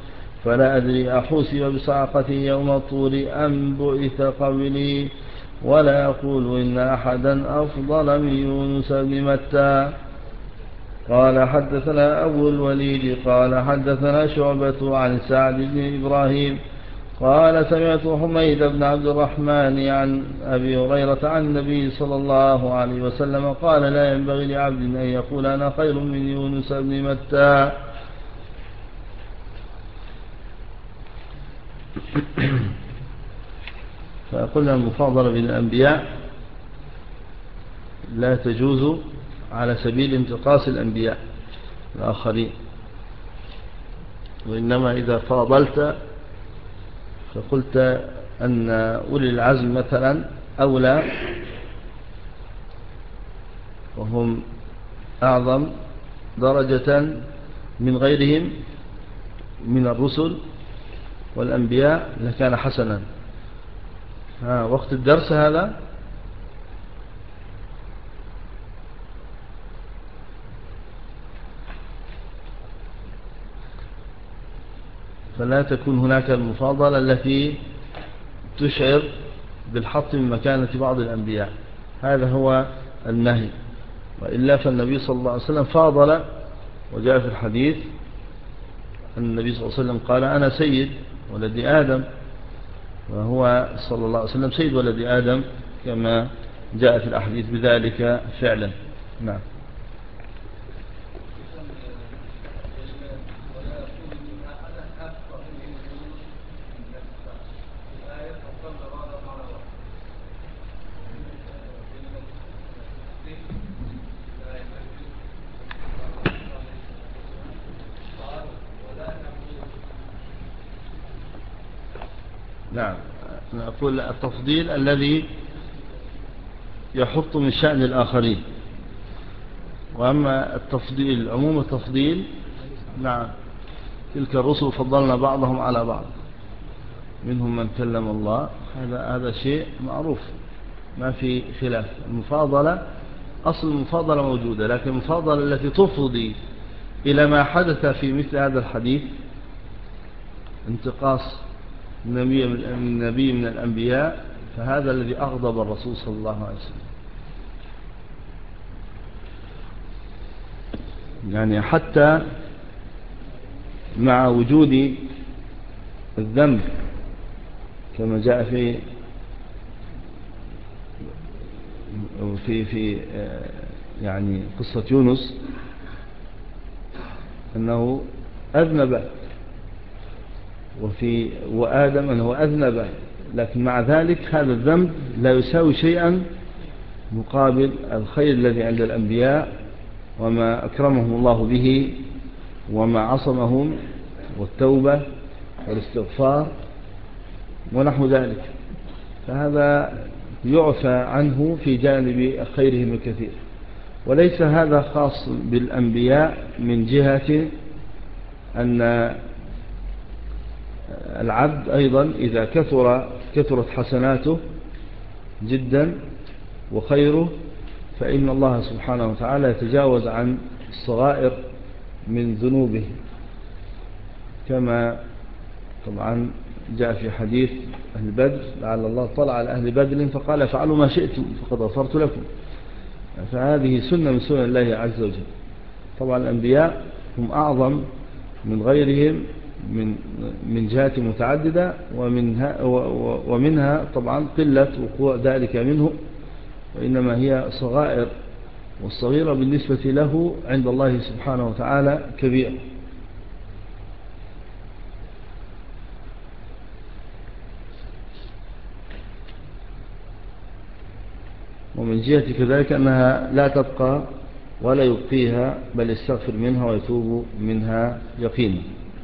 فلا أدري أحوسب بصعقته يوم الطور أم بعث قبلي، ولا يقول إن أحدا أفضل من يونس بن متى. قال حدثنا أبو الوليد قال حدثنا شعبة عن سعد بن إبراهيم قال سمعت حميد بن عبد الرحمن عن أبي هريرة عن النبي صلى الله عليه وسلم قال لا ينبغي لعبد أن يقول أنا خير من يونس بن متى. فقلنا المفاضلة بين الأنبياء لا تجوز على سبيل انتقاص الأنبياء الآخرين، وإنما إذا فاضلت فقلت أن أولي العزم مثلا أولى وهم أعظم درجة من غيرهم من الرسل والأنبياء لكان حسنا. ها وقت الدرس هذا فلا تكون هناك المفاضلة التي تشعر بالحط من مكانة بعض الأنبياء، هذا هو النهي. وإلا فالنبي صلى الله عليه وسلم فاضل، وجاء في الحديث أن النبي صلى الله عليه وسلم قال أنا سيد ولد آدم، وهو صلى الله عليه وسلم سيد ولد آدم كما جاء في الأحاديث بذلك فعلا. نعم. نعم، نقول التفضيل الذي يحط من شأن الآخرين، وأما التفضيل عموم التفضيل نعم تلك الرسل فضلنا بعضهم على بعض منهم من كلم الله، هذا هذا شيء معروف ما في خلاف. المفاضلة أصل المفاضلة موجودة، لكن المفاضلة التي تفضي إلى ما حدث في مثل هذا الحديث انتقاص النبي من النبي من الأنبياء، فهذا الذي أغضب الرسول صلى الله عليه وسلم. يعني حتى مع وجود الذنب كما جاء في في في يعني قصة يونس أنه أذنب، وفي وآدم أنه أذنب، لكن مع ذلك هذا الذنب لا يساوي شيئا مقابل الخير الذي عند الأنبياء وما أكرمهم الله به وما عصمهم والتوبة والاستغفار ونحو ذلك، فهذا يعفى عنه في جانب خيرهم الكثير. وليس هذا خاص بالأنبياء من جهة أن العبد أيضا إذا كثر كثرت حسناته جدا وخيره فإن الله سبحانه وتعالى يتجاوز عن الصغائر من ذنوبه، كما طبعا جاء في حديث أهل بدر لعل الله طلع على أهل بدر فقال فعلوا ما شئتم فقد غفرت لكم، فهذه سنة من سنن الله عز وجل. طبعا الأنبياء هم أعظم من غيرهم من من جهات متعددة، ومنها, ومنها طبعا قلة وقوع ذلك منه، وإنما هي صغائر، والصغيرة بالنسبة له عند الله سبحانه وتعالى كبير. ومن جهة كذلك أنها لا تبقى ولا يبقيها بل يستغفر منها ويتوب منها يقينا.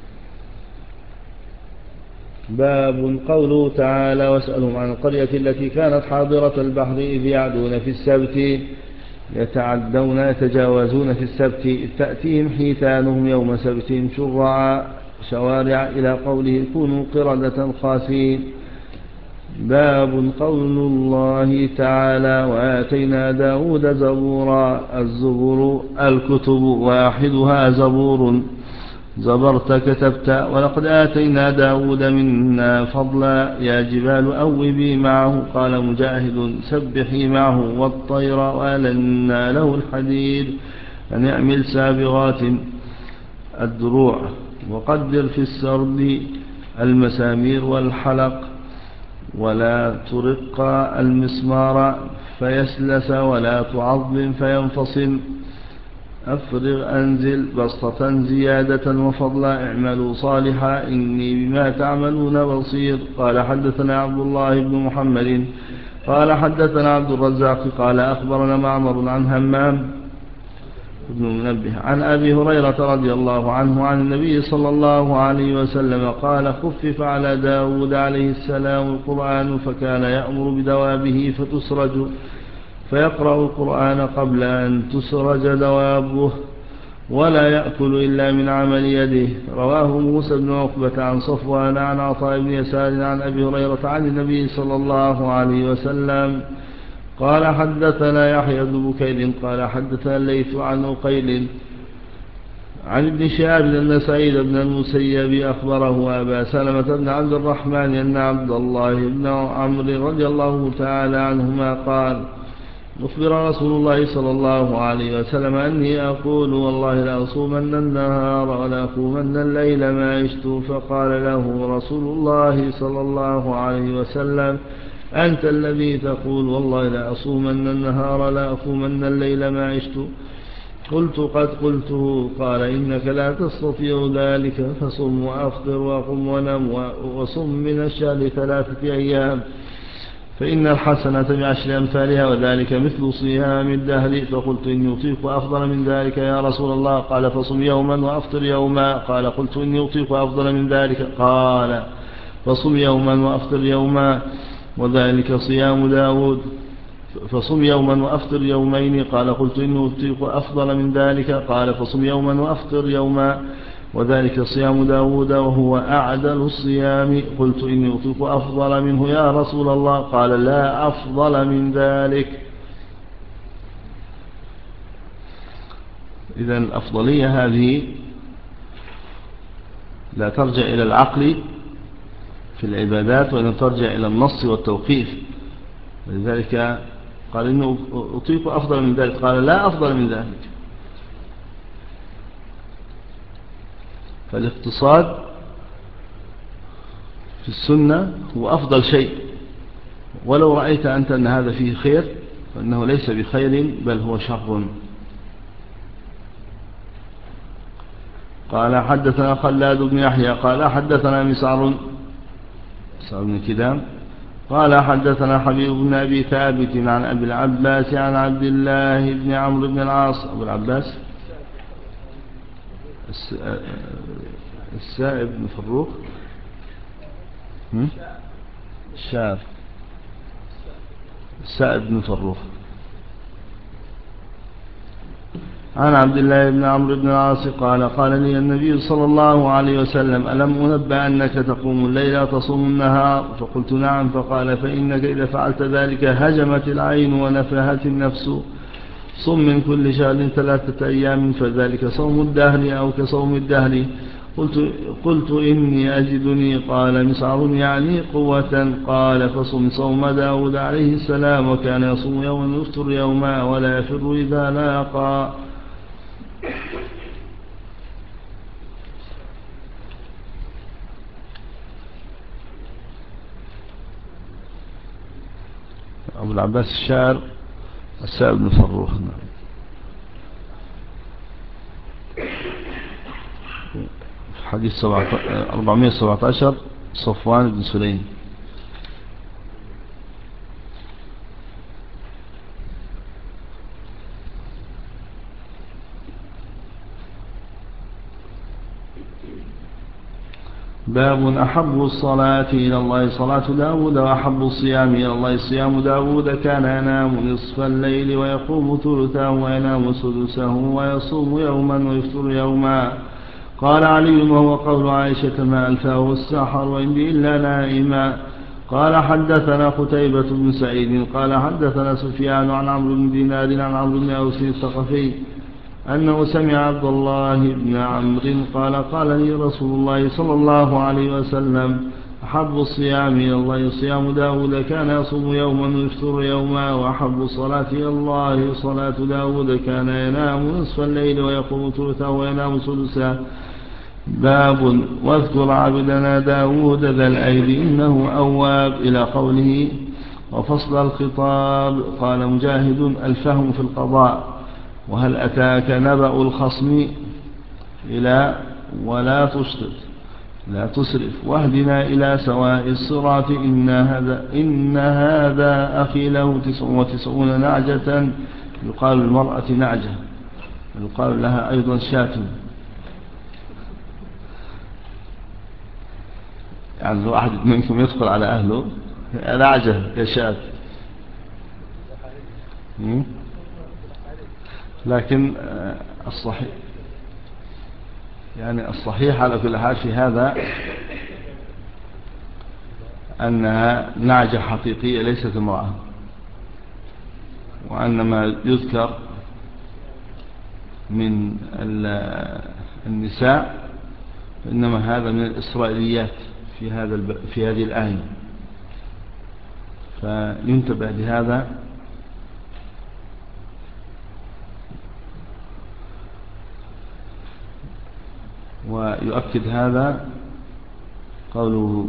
باب قوله تعالى واسألهم عن القرية التي كانت حاضرة البحر إذ يعدون في السبت يتعدون يتجاوزون في السبت إذ تأتيهم حيتانهم يوم سبت شرعا شوارع إلى قوله كونوا قردة خاسئين. باب قول الله تعالى وآتينا داود زبورا. الزبور الكتب واحدها زبور، زبرت كتبت. ولقد آتينا داود منا فضلا يا جبال أوبي معه. قال مجاهد سبحي معه والطير وألنا له الحديد أن يعمل سابغات الدروع وقدر في السرد المسامير والحلق ولا ترق المسمار فيسلس ولا تعظم فينفصل. أفرغ أنزل بسطة زيادة وفضلا اعملوا صالحا إني بما تعملون بصير. قال حدثنا عبد الله بن محمد قال حدثنا عبد الرزاق قال أخبرنا معمر عن همام بن منبه عن أبي هريرة رضي الله عنه عن النبي صلى الله عليه وسلم قال خفف على داود عليه السلام القرآن فكان يأمر بدوابه فتسرج فيقرأ القرآن قبل أن تسرج دوابه ولا يأكل إلا من عمل يده. رواه موسى بن عقبة عن صفوان عن عطاء بن يسار عن أبي هريرة عن النبي صلى الله عليه وسلم قال حدثنا يحيى بن بكير قال حدثنا الليث عن عقيل عن ابن شهاب أن سعيد بن المسيب أخبره أبا سلمة بن عبد الرحمن أن عبد الله بن عمرو رضي الله تعالى عنهما قال أخبر رسول الله صلى الله عليه وسلم أني أقول والله لأصومن النهار ولا أقومن الليل ما عشت. فقال له رسول الله صلى الله عليه وسلم أنت الذي تقول والله لأصومن النهار لا أقومن الليل ما عشت. قلت قد قلته. قال إنك لا تستطيع ذلك فصم وأفطر وقم ونم وصم من الشهر ثلاثة أيام فإن الحسنة بعشر أمثالها وذلك مثل صيام الدهر. فقلت إني أطيق أفضل من ذلك يا رسول الله. قال فصم يوما وأفطر يوما. قال قلت إني أطيق أفضل من ذلك. قال فصم يوما وأفطر يوما وذلك صيام داود. فصم يوما وأفطر يومين. قال قلت إني أطيق أفضل من ذلك. قال فصم يوما وأفطر يوما وذلك صيام داود وهو أعدل الصيام. قلت إني أطيق أفضل منه يا رسول الله. قال لا أفضل من ذلك. إذن الأفضلية هذه لا ترجع إلى العقل في العبادات وإن ترجع إلى النص والتوقيف. لذلك قال إنه أطيق أفضل من ذلك. قال لا أفضل من ذلك. فالاقتصاد في السنة هو أفضل شيء ولو رأيت أنت أن هذا فيه خير فإنه ليس بخير بل هو شر. قال حدثنا خلاد بن يحيى قال حدثنا مسعر مسعر بن كدام قال حدثنا حبيب بن أبي ثابت عن أبي العباس عن عبد الله بن عمرو بن العاص. أبو العباس السائب بن فروخ الشاب السائب بن فروخ عن عبد الله بن عمرو بن العاص قال قال لي النبي صلى الله عليه وسلم ألم أنبأ أنك تقوم الليل تصوم النهار؟ فقلت نعم. فقال فإنك إذا فعلت ذلك هجمت العين ونفهت النفس. صم من كل شهر ثلاثة أيام فذلك صوم الدهر أو كصوم الدهر. قلت, قلت إني أجدني. قال مسعر يعني قوة. قال فصم صوم داود عليه السلام وكان يصوم يوما ويفطر يوما ولا يفر إذا لاقى. أبو العباس الشاعر السائب بن فروخ. حديث أربعمائة وسبعة عشر صفوان بن سليم. باب أحب الصلاة إلى الله صلاة داود وأحب الصيام إلى الله صيام داود كان ينام نصف الليل ويقوم ثلثه وينام سدسه ويصوم يوما ويفطر يوما. قال علي وهو قول عائشة ما ألفاه السحر وإني إلا نائما. قال حدثنا قتيبة بن سعيد قال حدثنا سفيان عن عمرو بن دينار عن عمرو بن أوس الثقفي أنه سمع عبد الله بن عمرو قال قال لي رسول الله صلى الله عليه وسلم أحب الصيام إلى الله صيام داود كان يصوم يوما ويفطر يوما، وأحب الصلاة إلى الله صلاة داود كان ينام نصف الليل ويقوم ثلثه وينام سدسا. باب واذكر عبدنا داود ذا الأيد إنه أواب إلى قوله وفصل الخطاب. قال مجاهد الفهم في القضاء. وهل أتاك نبأ الخصم إلى ولا تشطط لا تسرف واهدنا إلى سواء الصراط إن هذا, إن هذا أخي له تسع وتسعون نعجة يقال المرأة نعجة يقال لها أيضا شاة، يعني لو أحد منكم يدخل على أهله نعجة كشاة. لكن الصحيح يعني الصحيح على كل حال في هذا أنها نعجة حقيقية ليست امرأة، وأن ما يذكر من النساء إنما هذا من الإسرائيليات في هذا في هذه الآية، فينتبه لهذا. ويؤكد هذا قوله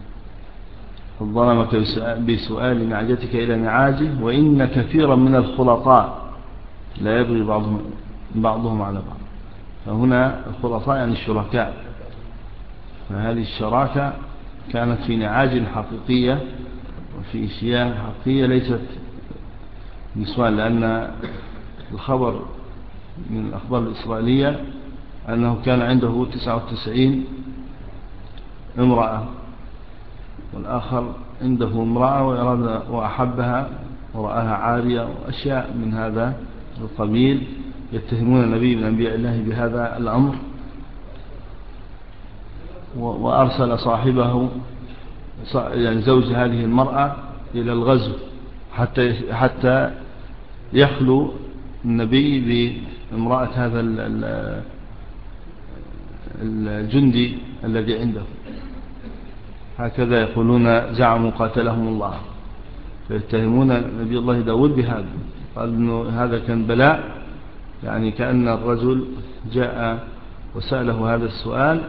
ظلمك بسؤال نعجتك إلى نعاجه وإن كثيرا من الخلطاء لا يبغي بعضهم, بعضهم على بعض. فهنا الخلطاء يعني الشركاء، فهذه الشراكة كانت في نعاج حقيقية وفي شياه حقيقية ليست نسوان، لأن الخبر من الأخبار الإسرائيلية أنه كان عنده تسعة وتسعين امرأة والآخر عنده امرأة وأراد وأحبها ورآها عارية وأشياء من هذا القبيل. يتهمون النبي من أنبياء الله بهذا الأمر، وأرسل صاحبه يعني زوج هذه المرأة إلى الغزو حتى حتى يخلو النبي بامرأة هذا الجندي الذي عنده. هكذا يقولون زعموا قاتلهم الله، فيتهمون نبي الله داود بهذا. قال إنه هذا كان بلاء، يعني كأن الرجل جاء وسأله هذا السؤال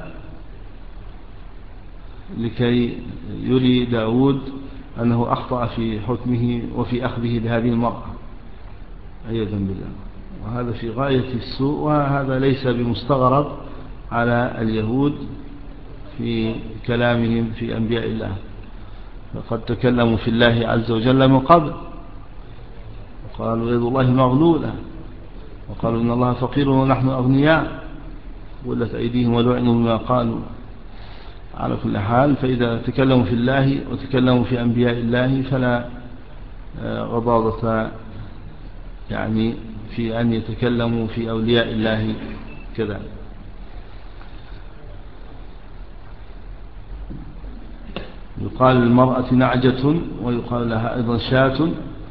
لكي يري داود أنه أخطأ في حكمه وفي أخذه لهذه المرأة عياذا بالله. وهذا في غاية السوء، وهذا ليس بمستغرب على اليهود في كلامهم في أنبياء الله، فقد تكلموا في الله عز وجل من قبل وقالوا يد الله مغلولة، وقالوا إن الله فقير ونحن أغنياء ولت أيديهم ولعنوا بما قالوا. على كل حال فإذا تكلموا في الله وتكلموا في أنبياء الله فلا غضاضة يعني في أن يتكلموا في أولياء الله كذا. يقال للمرأة نعجة ويقال لها أيضا شاة.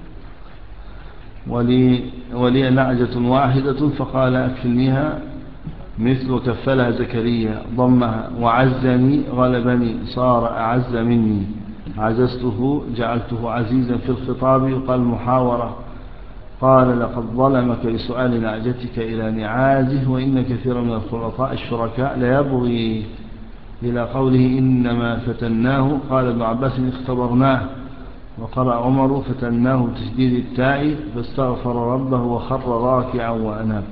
ولي, ولي نعجة واحدة فقال أكفلنيها مثل وكفلها زكريا ضمها وعزني غلبني صار أعز مني عززته جعلته عزيزا في الخطاب. يقال محاورة. قال لقد ظلمك بسؤال نعجتك إلى نعاجه وإن كثيرا من الخلطاء الشركاء لا يبغي إلى قوله إنما فتناه. قال ابن عباس اختبرناه. وقرأ عمر فتناه بتشديد التاء فاستغفر ربه وخر راكعا وأناب.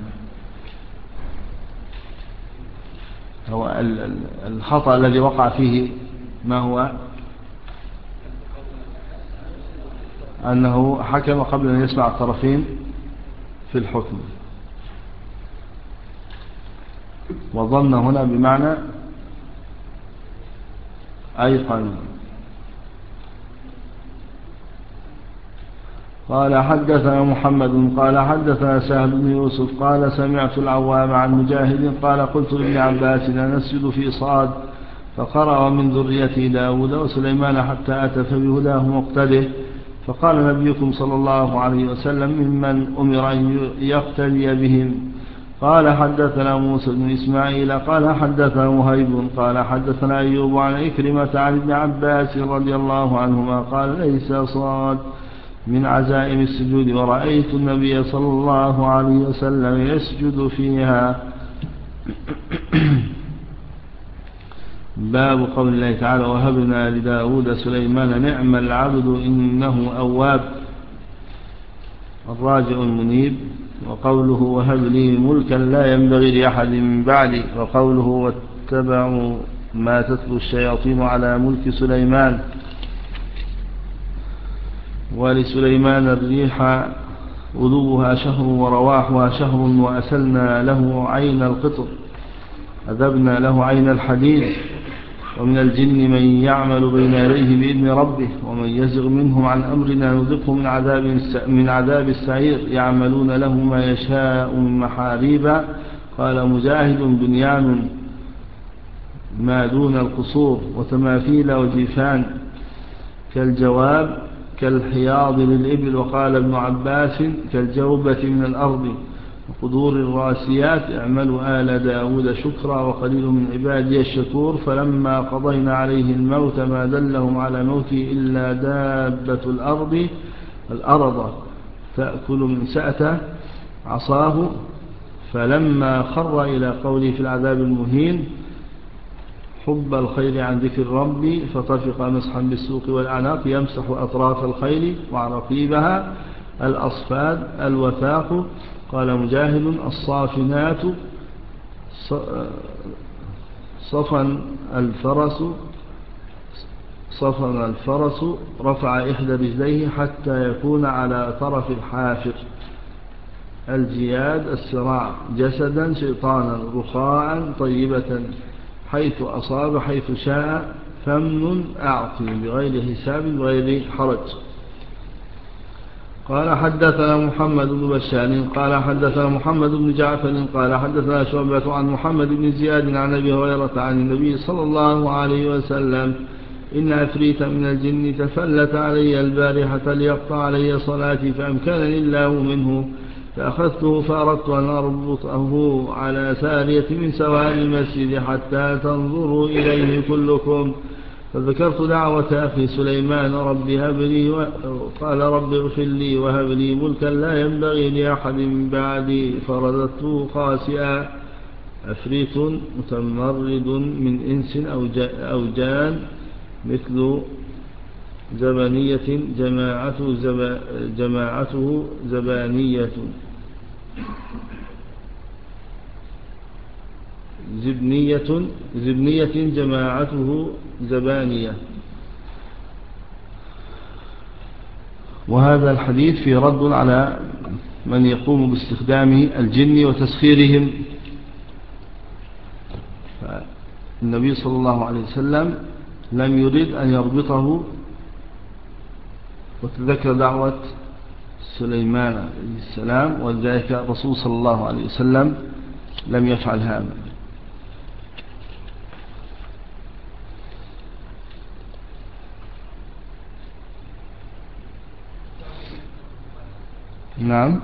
هو الخطأ الذي وقع فيه ما هو؟ أنه حكم قبل أن يسمع الطرفين في الحكم، وظن هنا بمعنى أيقن. قال حدثنا محمد قال حدثنا سهل بن يوسف قال سمعت العوام عن مجاهد قال قلت لابن عباس نسجد في صاد فقرأ من ذريته داود وسليمان حتى أتى فبهداه مقتده. فقال نبيكم صلى الله عليه وسلم ممن أمر أن يقتدي بهم قال حدثنا موسى بن إسماعيل قال حدثنا وهيب قال حدثنا أيوب عن إكرمة عن ابن عباس رضي الله عنهما قال ليس صاد من عزائم السجود ورأيت النبي صلى الله عليه وسلم يسجد فيها. باب قول الله تعالى وهبنا لداود سليمان نعم العبد إنه أواب الراجع المنيب. وقوله وهب لي ملكا لا ينبغي لأحد من بعدي. وقوله واتبعوا ما تتلو الشياطين على ملك سليمان. ولسليمان الريح غدوها شهر ورواحها شهر وأسلنا له عين القطر أذبنا له عين الحديد. ومن الجن من يعمل بين يديه بإذن ربه ومن يزغ منهم عن أمرنا نذقه من عذاب من عذاب السعير يعملون له ما يشاء من محاريب. قال مجاهد بنيان ما دون القصور وتماثيل وجيفان كالجواب كالحياض للإبل. وقال ابن عباس كالجوبة من الأرض وقدور الراسيات اعملوا آل داود شكرا وقليل من عبادي الشكور. فلما قضينا عليه الموت ما دلهم على موته إلا دابة الأرض الأرض تأكل من سأته عصاه. فلما خر إلى قوله في العذاب المهين حب الخير عن ذكر ربي فطفق مسحا بالسوق والأعناق يمسح أطراف الخيل وعرقيبها الأصفاد الوثاق. قال مجاهد الصافنات صفا الفرس صفا الفرس رفع إحدى رجليه حتى يكون على طرف الحافر. الجياد السراع جسدا شيطانا رخاء طيبة حيث أصاب حيث شاء فمن أعطي بغير حساب وغير حرج. قال حدثنا محمد بن بشار قال حدثنا محمد بن جعفر قال حدثنا شعبة عن محمد بن زياد عن أبي هريرة عن النبي صلى الله عليه وسلم إن عفريتا من الجن تفلت علي البارحة ليقطع علي صلاتي فأمكنني الله منه فأخذته فأردت أن أربطه على سارية من سوار المسجد حتى تنظروا إليه كلكم. فذكرت دعوة أخي سليمان رب هب لي قال رب اغفر لي وهب لي ملكا لا ينبغي لأحد من بعدي فرددته خاسئا. عفريت متمرد من إنس أو جان مثل زبانية جماعته, زب جماعته زبانية زبنية زبنية جماعته زبانية. وهذا الحديث في رد على من يقوم باستخدام الجن وتسخيرهم. النبي صلى الله عليه وسلم لم يريد أن يربطه. وتذكر دعوة سليمان عليه السلام ولذلك الرسول صلى الله عليه وسلم لم يفعل هذا. نعم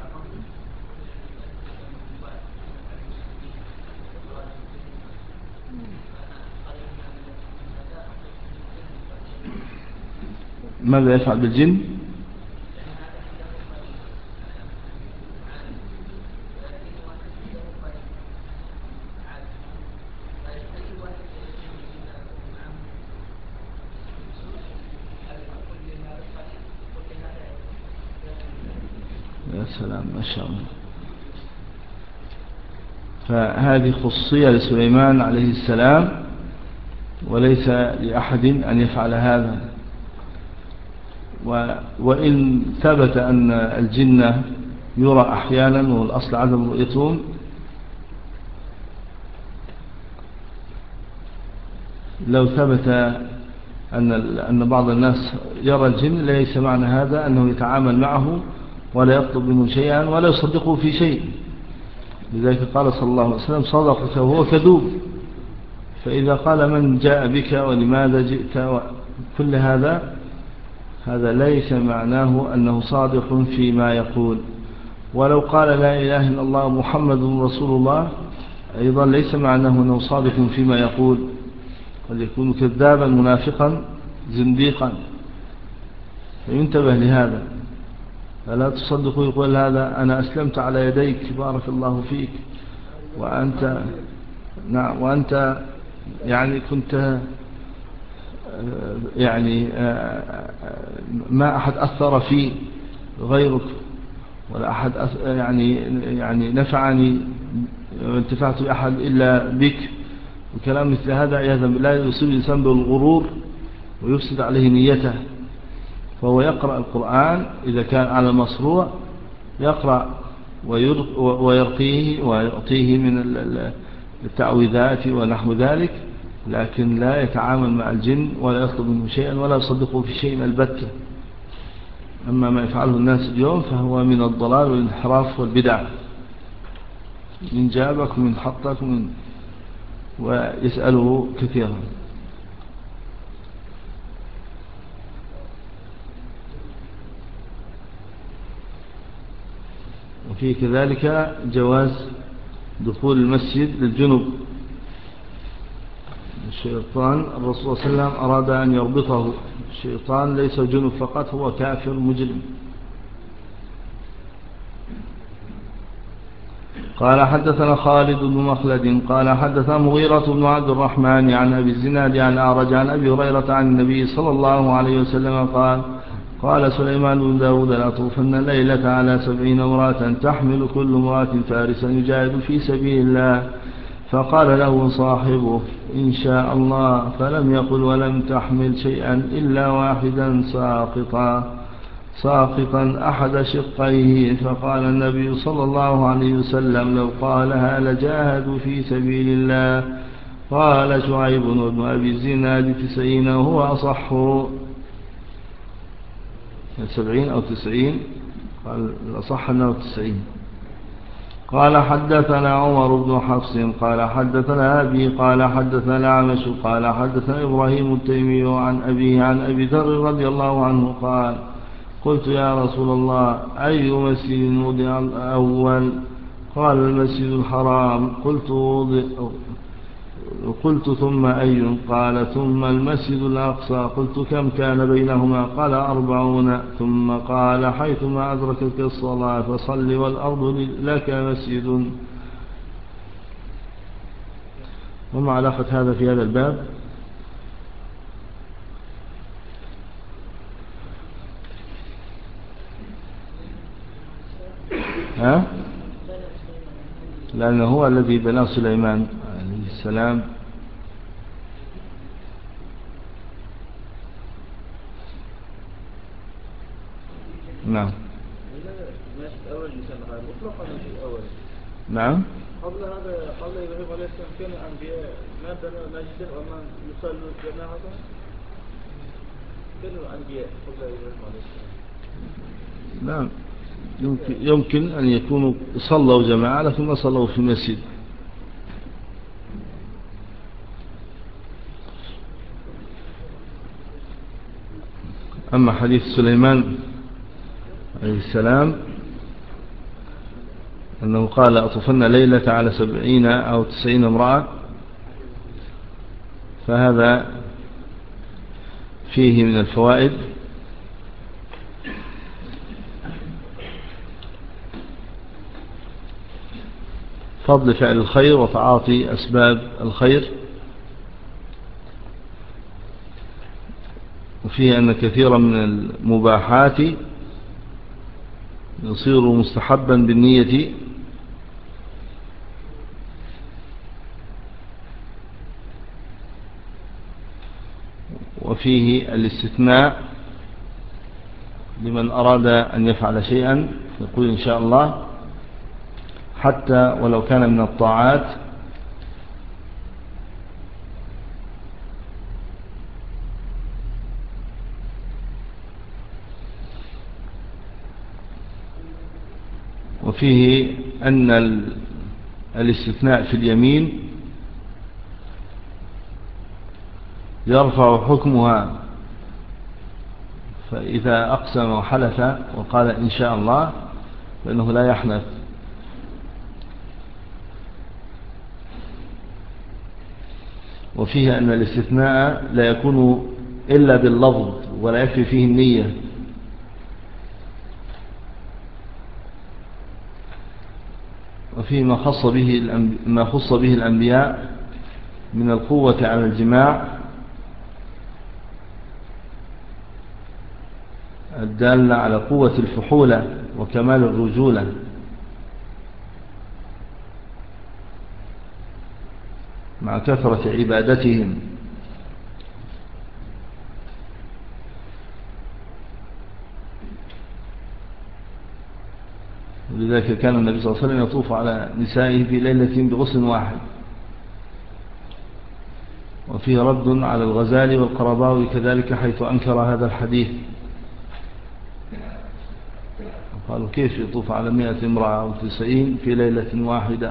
ماذا يفعل بالجن؟ يا سلام ما شاء الله. فهذه خصوصية لسليمان عليه السلام وليس لأحد أن يفعل هذا. وإن ثبت أن الجن يرى أحيانا والأصل عدم رؤيتهم لو ثبت أن أن بعض الناس يرى الجن ليس معنى هذا أنه يتعامل معه ولا يطلب منه شيئا ولا يصدقه في شيء. لذلك قال صلى الله عليه وسلم صدقك وهو كذوب. فإذا قال من جاء بك ولماذا جئت كل هذا هذا ليس معناه أنه صادق فيما يقول. ولو قال لا إله إلا الله محمد رسول الله أيضا ليس معناه أنه صادق فيما يقول، قد يكون كذابا منافقا زنديقا، فينتبه لهذا. فلا تصدقوا يقول هذا أنا أسلمت على يديك بارك الله فيك، وأنت نعم وأنت يعني كنت يعني ما أحد أثر فيه غيرك، ولا أحد يعني يعني نفعني وانتفعت بأحد إلا بك، وكلام مثل هذا عياذا بالله يصيب الإنسان بالغرور ويفسد عليه نيته. فهو يقرأ القرآن إذا كان على المصروع، يقرأ ويرقيه ويعطيه من التعويذات ونحو ذلك، لكن لا يتعامل مع الجن ولا يطلب منه شيئا ولا يصدقه في شيء البتة. أما ما يفعله الناس اليوم فهو من الضلال والانحراف والبدع، من جابك ومن حطك ومن ويسأله كثيرا. وفي كذلك جواز دخول المسجد للجنب. الشيطان الرسول صلى الله عليه وسلم أراد أن يربطه، الشيطان ليس جنب فقط، هو كافر مجرم. قال حدثنا خالد بن مخلد قال حدثنا مغيرة بن عبد الرحمن عن أبي الزناد عن أعرج عن أبي هريرة عن النبي صلى الله عليه وسلم قال قال سليمان بن داود لأطوفن الليلة على سبعين امرأة تحمل كل امرأة فارسا يجاهد في سبيل الله، فقال له صاحبه إن شاء الله، فلم يقل ولم تحمل شيئا إلا واحدا ساقطا ساقطا أحد شقيه. فقال النبي صلى الله عليه وسلم لو قالها لجاهدوا في سبيل الله. قال شعيب بن أبي الزناد تسعين وهو أصح، سبعين أو تسعين، قال الأصح أنه تسعين. قال حدثنا عمر بن حفص قال حدثنا أبي قال حدثنا الأعمش قال حدثنا إبراهيم التيمي عن أبيه عن أبي ذر رضي الله عنه قال قلت يا رسول الله أي مسجد وضع الأول؟ قال المسجد الحرام. قلت قلت ثم أي؟ قال ثم المسجد الأقصى. قلت كم كان بينهما؟ قال أربعون. ثم قال حيثما أدركتك الصلاة فصل والأرض لك مسجد. وما علاقة هذا في هذا الباب؟ ها؟ لأنه هو الذي بنى سليمان عليه السلام. نعم نعم. قبل هذا قبل إبراهيم عليه السلام كان أنبياء ما بنوا مسجدا وما يصلوا جماعة، كانوا أنبياء قبل إبراهيم عليه السلام. نعم يمكن, يمكن أن يكونوا صلوا جماعة لكن ما صلوا في المسجد. أما حديث سليمان عليه السلام أنه قال أطفن ليلة على سبعين أو تسعين امرأة، فهذا فيه من الفوائد فضل فعل الخير وتعاطي أسباب الخير، وفيه أن كثيرا من المباحات يصير مستحبا بالنية، وفيه الاستثناء لمن أراد أن يفعل شيئا يقول إن شاء الله حتى ولو كان من الطاعات. وفيه أن الاستثناء في اليمين يرفع حكمها، فإذا أقسم وحلف وقال إن شاء الله فإنه لا يحنث. وفيه أن الاستثناء لا يكون إلا باللفظ ولا يكفي فيه النية. وفيه ما خص به ما خص به الأنبياء من القوة على الجماع الدالة على قوة الفحولة وكمال الرجولة، مع كثرة عبادتهم. ولذلك كان النبي صلى الله عليه وسلم يطوف على نسائه في ليلة بغسل واحد. وفيه رد على الغزالي والقرضاوي كذلك، حيث أنكر هذا الحديث، قالوا كيف يطوف على مئة امرأة أو تسعين في ليلة واحدة؟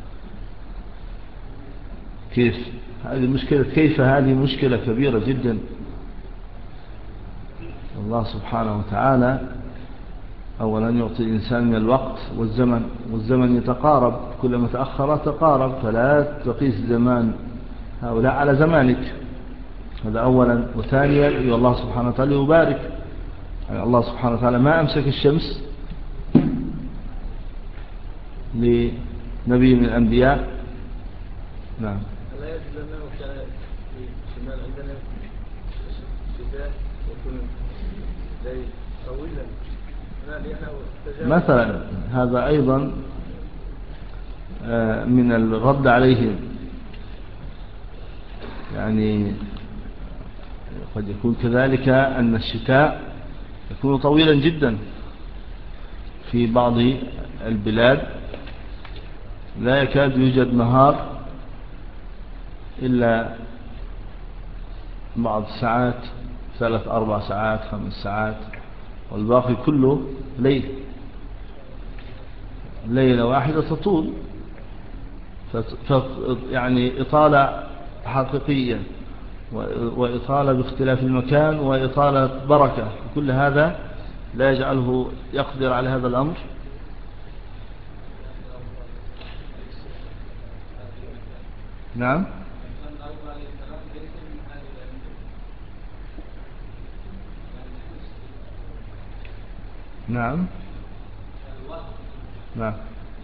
كيف؟ هذه مشكلة، كيف هذه مشكلة كبيرة جدا. الله سبحانه وتعالى أولا يعطي الإنسان من الوقت والزمن، والزمن يتقارب، كلما تأخر تقارب، فلا تقيس زمان هؤلاء على زمانك، هذا أولا. وثانيا الله سبحانه وتعالى يبارك، يعني الله سبحانه وتعالى ما أمسك الشمس لنبي من الأنبياء. نعم. لا يجب لأنه كان في الشمال عندنا شتاء يكون ليل طويلا مثلا، هذا أيضا من الرد عليهم، يعني قد يكون كذلك أن الشتاء يكون طويلا جدا في بعض البلاد، لا يكاد يوجد نهار إلا بعض الساعات، ثلاث أربع ساعات خمس ساعات، والباقي كله ليل، ليلة واحدة تطول، يعني إطالة حقيقية وإطالة باختلاف المكان وإطالة بركة، كل هذا لا يجعله يقدر على هذا الأمر. نعم. نعم. نعم.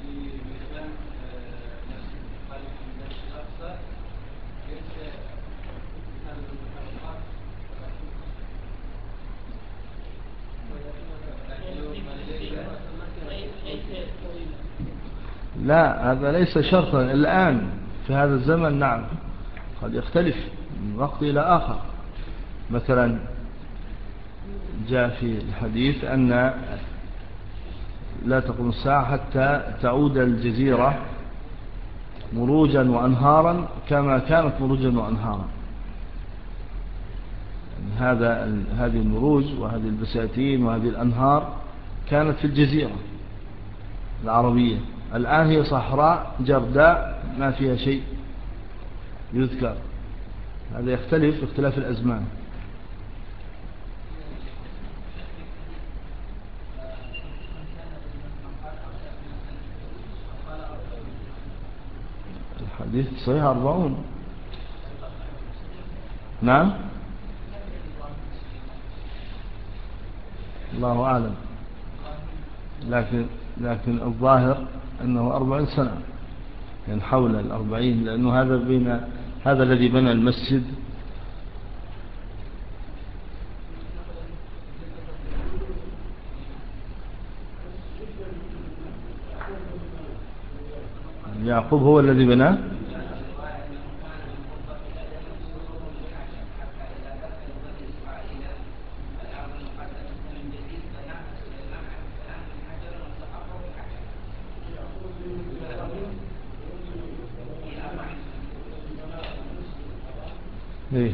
لا، هذا ليس شرطا الآن في هذا الزمن. نعم، قد يختلف من وقت إلى آخر. مثلا جاء في الحديث أن لا تقوم الساعة حتى تعود الجزيرة مروجا وأنهارا كما كانت مروجا وأنهارا. يعني هذا هذه المروج وهذه البساتين وهذه الأنهار كانت في الجزيرة العربية، الآن هي صحراء جرداء ما فيها شيء يذكر. هذا يختلف باختلاف الأزمان. الحديث صحيح أربعون. نعم، الله أعلم، لكن لكن الظاهر أنه أربعين سنة، يعني حول الأربعين، لأنه هذا بين هذا الذي بنى المسجد يعقوب هو الذي بناه. إيه؟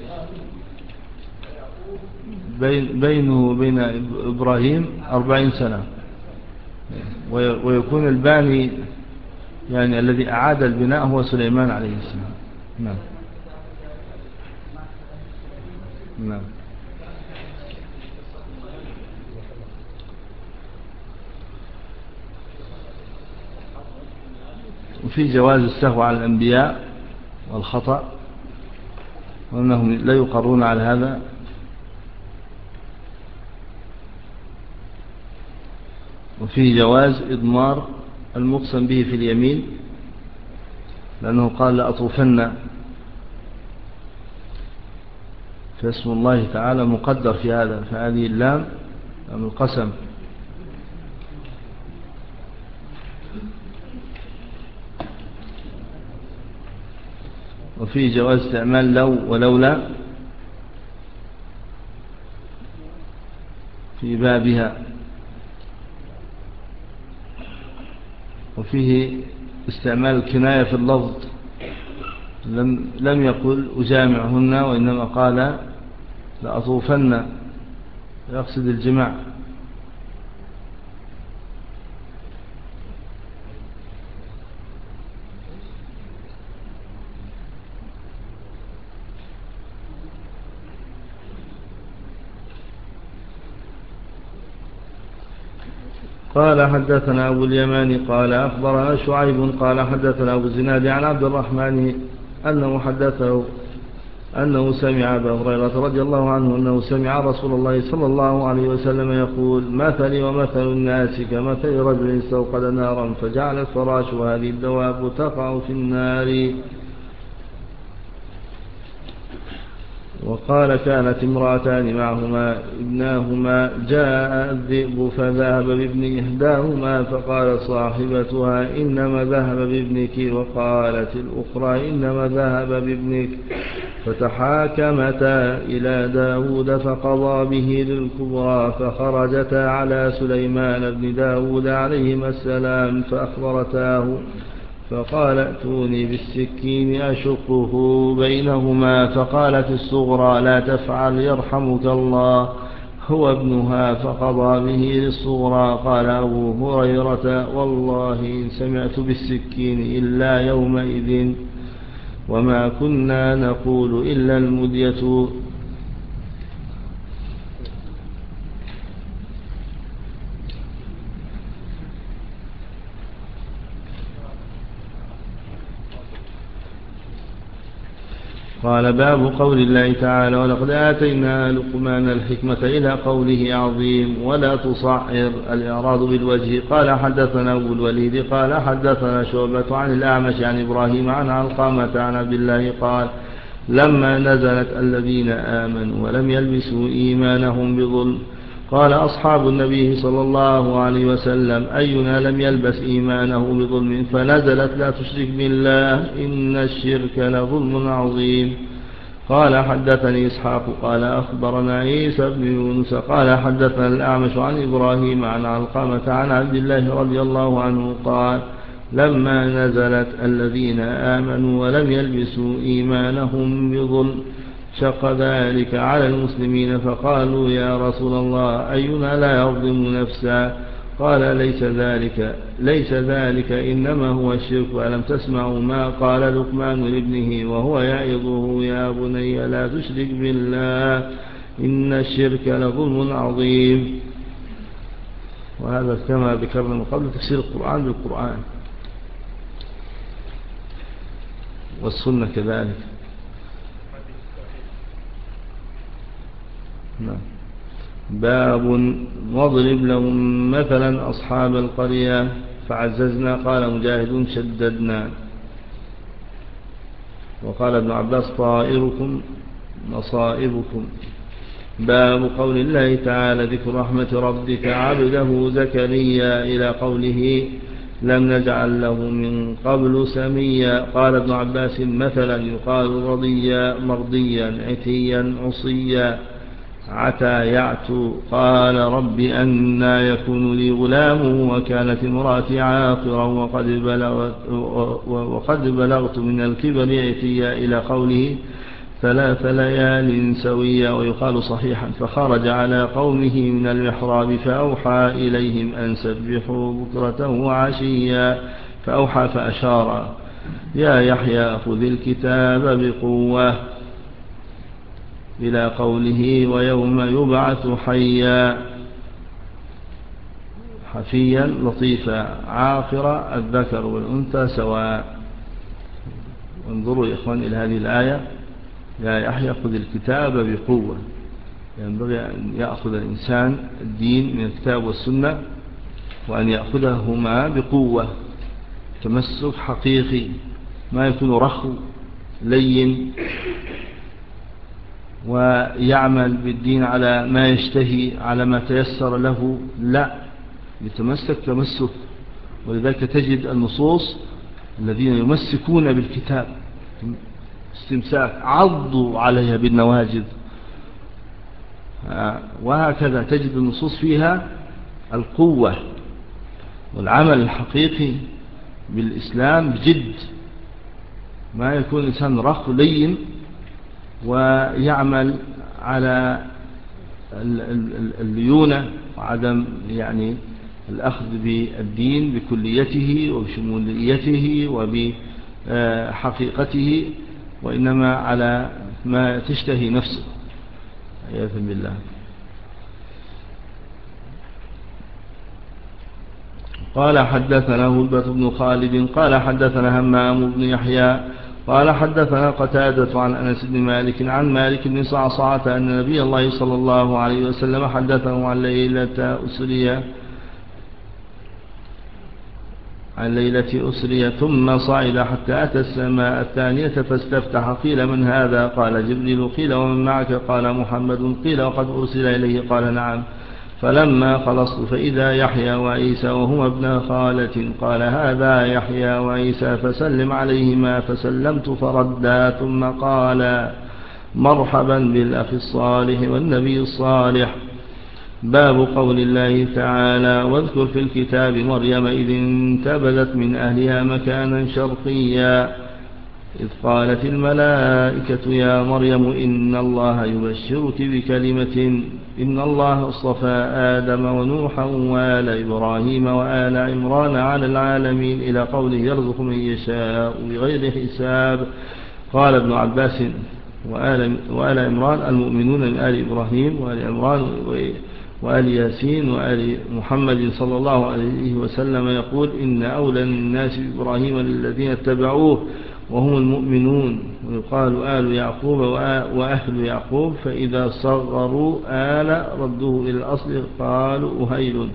بين بينه وبين إبراهيم أربعين سنة، ويكون الباني يعني الذي أعاد البناء هو سليمان عليه السلام. نعم. نعم. وفي جواز السهو على الأنبياء والخطأ، وأنهم لا يقرون على هذا. وفي جواز إضمار المقسم به في اليمين، لأنه قال لأطوفن، فاسم الله تعالى مقدر في هذا، فهذه اللام لام القسم. وفي جواز استعمال لو ولولا في بابها. وفيه استعمال الكناية في اللفظ، لم, لم يقل أجامعهن، وإنما قال لأطوفن، يقصد الجماع. قال حدثنا أبو اليمان قال أخبرنا شعيب قال حدثنا أبو الزناد عن عبد الرحمن أنه حدثه أنه سمع أبا هريرة رضي الله عنه أنه سمع رسول الله صلى الله عليه وسلم يقول: مثلي ومثل الناس كمثل رجل استوقد نارا فجعل الفراش وهذه الدواب تقع في النار. وقال: كانت امرأتان معهما ابناهما، جاء الذئب فذهب بابن إحداهما، فقال صاحبتها: إنما ذهب بابنك، وقالت الأخرى: إنما ذهب بابنك. فتحاكمتا إلى داود فقضى به للكبرى، فخرجتا على سليمان بن داود عليهما السلام فأخبرتاه، فقال: ائتوني بالسكين أشقه بينهما. فقالت الصغرى: لا تفعل يرحمك الله، هو ابنها. فقضى به للصغرى. قال أبو هريرة: والله إن سمعت بالسكين إلا يومئذ، وما كنا نقول إلا المدية. قال: باب قول الله تعالى: ولقد آتينا لقمان الحكمة، إلى قوله: عظيم ولا تصعر. الإعراض بالوجه. قال حدثنا أبو الوليد قال حدثنا شعبة عن الأعمش عن إبراهيم عن علقمة عن عبد الله قال: لما نزلت الذين آمنوا ولم يلبسوا إيمانهم بظلم، قال أصحاب النبي صلى الله عليه وسلم: أينا لم يلبس إيمانه بظلم؟ فنزلت: لا تشرك بالله إن الشرك لظلم عظيم. قال حدثني إسحاق قال أخبرنا عيسى بن يونس قال حدثنا الأعمش عن إبراهيم عن علقمة عن عبد الله رضي الله عنه قال: لما نزلت الذين آمنوا ولم يلبسوا إيمانهم بظلم، شق ذلك على المسلمين، فقالوا: يا رسول الله، أينا لا يظلم نفسا؟ قال: ليس ذلك ليس ذلك إنما هو الشرك. ألم تسمعوا ما قال لقمان لابنه وهو يعظه: يا بني لا تشرك بالله إن الشرك لظلم عظيم. وهذا كما ذكرنا من قبل تفسير القرآن بالقرآن والسنة كذلك. نعم. باب واضرب لهم مثلا أصحاب القرية فعززنا. قال مجاهد: شددنا. وقال ابن عباس: طائركم مصائبكم. باب قول الله تعالى: ذكر رحمة ربك عبده زكريا، إلى قوله: لم نجعل له من قبل سميا. قال ابن عباس: مثلا يقال رضيا مرضيا عتيا عصيا عتى يعتو. قال: رب أنى يكون لي غلام وكانت امرأتي عاقرا وقد بلغت, وقد بلغت من الكبر عتيا، إلى قوله: ثلاث ليال سويا. ويقال صحيحا: فخرج على قومه من المحراب فأوحى إليهم أن سبحوا بكرة وعشيا، فأوحى فأشار: يا يحيى خذ الكتاب بقوة، إلى قوله: ويوم يبعث حيا. حفيا لطيفا عاقرا الذكر والأنثى سواء. انظروا يا إخوان إلى هذه الآية: يا يحيى خذ الكتاب بقوة. ينبغي أن يأخذ الإنسان الدين من الكتاب والسنة، وأن يأخذهما بقوة، تمسك حقيقي، ما يكون رخو لين ويعمل بالدين على ما يشتهي على ما تيسر له، لا، يتمسك تمسك. ولذلك تجد النصوص الذين يمسكون بالكتاب استمساك عضوا عليها بالنواجذ، وهكذا تجد النصوص فيها القوة والعمل الحقيقي بالإسلام بجد، ما يكون الإنسان رخو لين ويعمل على الليونة وعدم يعني الأخذ بالدين بكليته وبشموليته وبحقيقته، وإنما على ما تشتهي نفسه عياذا بالله. قال حدثنا هلبة بن خالد قال حدثنا همام بن يحيى قال حدثنا قتادة عن أنس بن مالك عن مالك بن صعصعة أن نبي الله صلى الله عليه وسلم حدثه عن ليلة أسرية عن ليلة أسرية ثم صعد حتى أتى السماء الثانية فاستفتح. قيل من هذا؟ قال جبريل. قيل ومن معك؟ قال محمد. قيل وقد أرسل إليه؟ قال نعم. فلما خلصت فإذا يحيى وعيسى وهما ابن خالة. قال هذا يحيى وعيسى فسلم عليهما. فسلمت فردا، ثم قال مرحبا بالأخ الصالح والنبي الصالح. باب قول الله تعالى: واذكر في الكتاب مريم إذ انتبذت من أهلها مكانا شرقيا إذ قالت الملائكة يا مريم إن الله يبشرك بكلمة إن الله اصطفى آدم ونوحا وآل إبراهيم وآل عمران على العالمين إلى قوله يرزق من يشاء بغير حساب. قال ابن عباس: وآل, وآل عمران المؤمنون من آل إبراهيم وآل عمران وآل ياسين وآل محمد صلى الله عليه وسلم يقول: إن أولى الناس بإبراهيم للذين اتبعوه وهم المؤمنون. ويقال آل يعقوب وأهل يعقوب، فإذا صغروا آل ردوه إلى الأصل قالوا أهيل.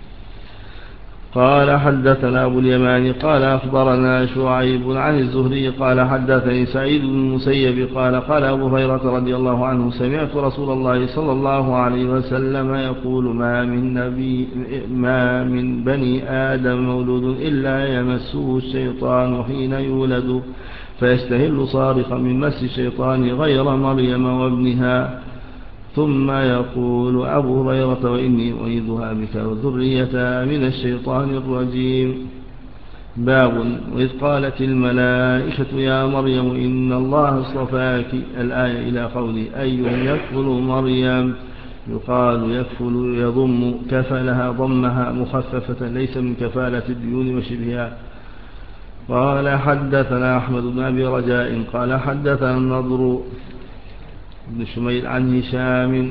قال حدثنا أبو اليمان قال أخبرنا شعيب عن الزهري قال حدثني سعيد بن المسيب قال قال أبو هريرة رضي الله عنه: سمعت رسول الله صلى الله عليه وسلم يقول: ما من نبي ما من بني آدم مولود إلا يمسه الشيطان حين يولد فيستهل صارخا من مس الشيطان غير مريم وابنها. ثم يقول أبو هريرة: وإني أعيذها بك وذريتها من الشيطان الرجيم. باب وإذ قالت الملائكة يا مريم إن الله اصطفاك الآية إلى قوله أي يكفل مريم. يقال يكفل يضم كفلها ضمها مخففة ليس من كفالة الديون وشبهها. قال حدثنا أحمد بن أبي رجاء قال حدثنا النضر بن شميل عن هشام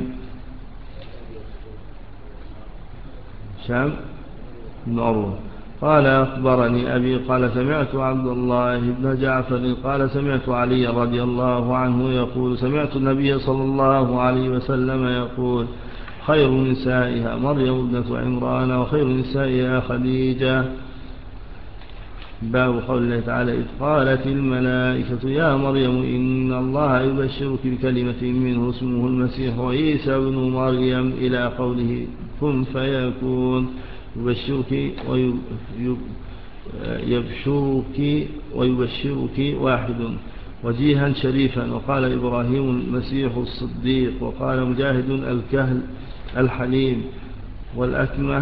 هشام بن عروة قال أخبرني أبي قال سمعت عبد الله بن جعفر قال سمعت علي رضي الله عنه يقول: سمعت النبي صلى الله عليه وسلم يقول: خير نسائها مريم ابنة عمران وخير نسائها خديجة. باب قول الله تعالى: إذ قالت الملائكة يا مريم إن الله يبشرك بكلمة منه اسمه المسيح عيسى بن مريم إلى قوله كن فيكون. يبشرك ويبشرك ويبشرك واحد وجيها شريفا. وقال إبراهيم المسيح الصديق. وقال مجاهد الكهل الحليم. والأكمة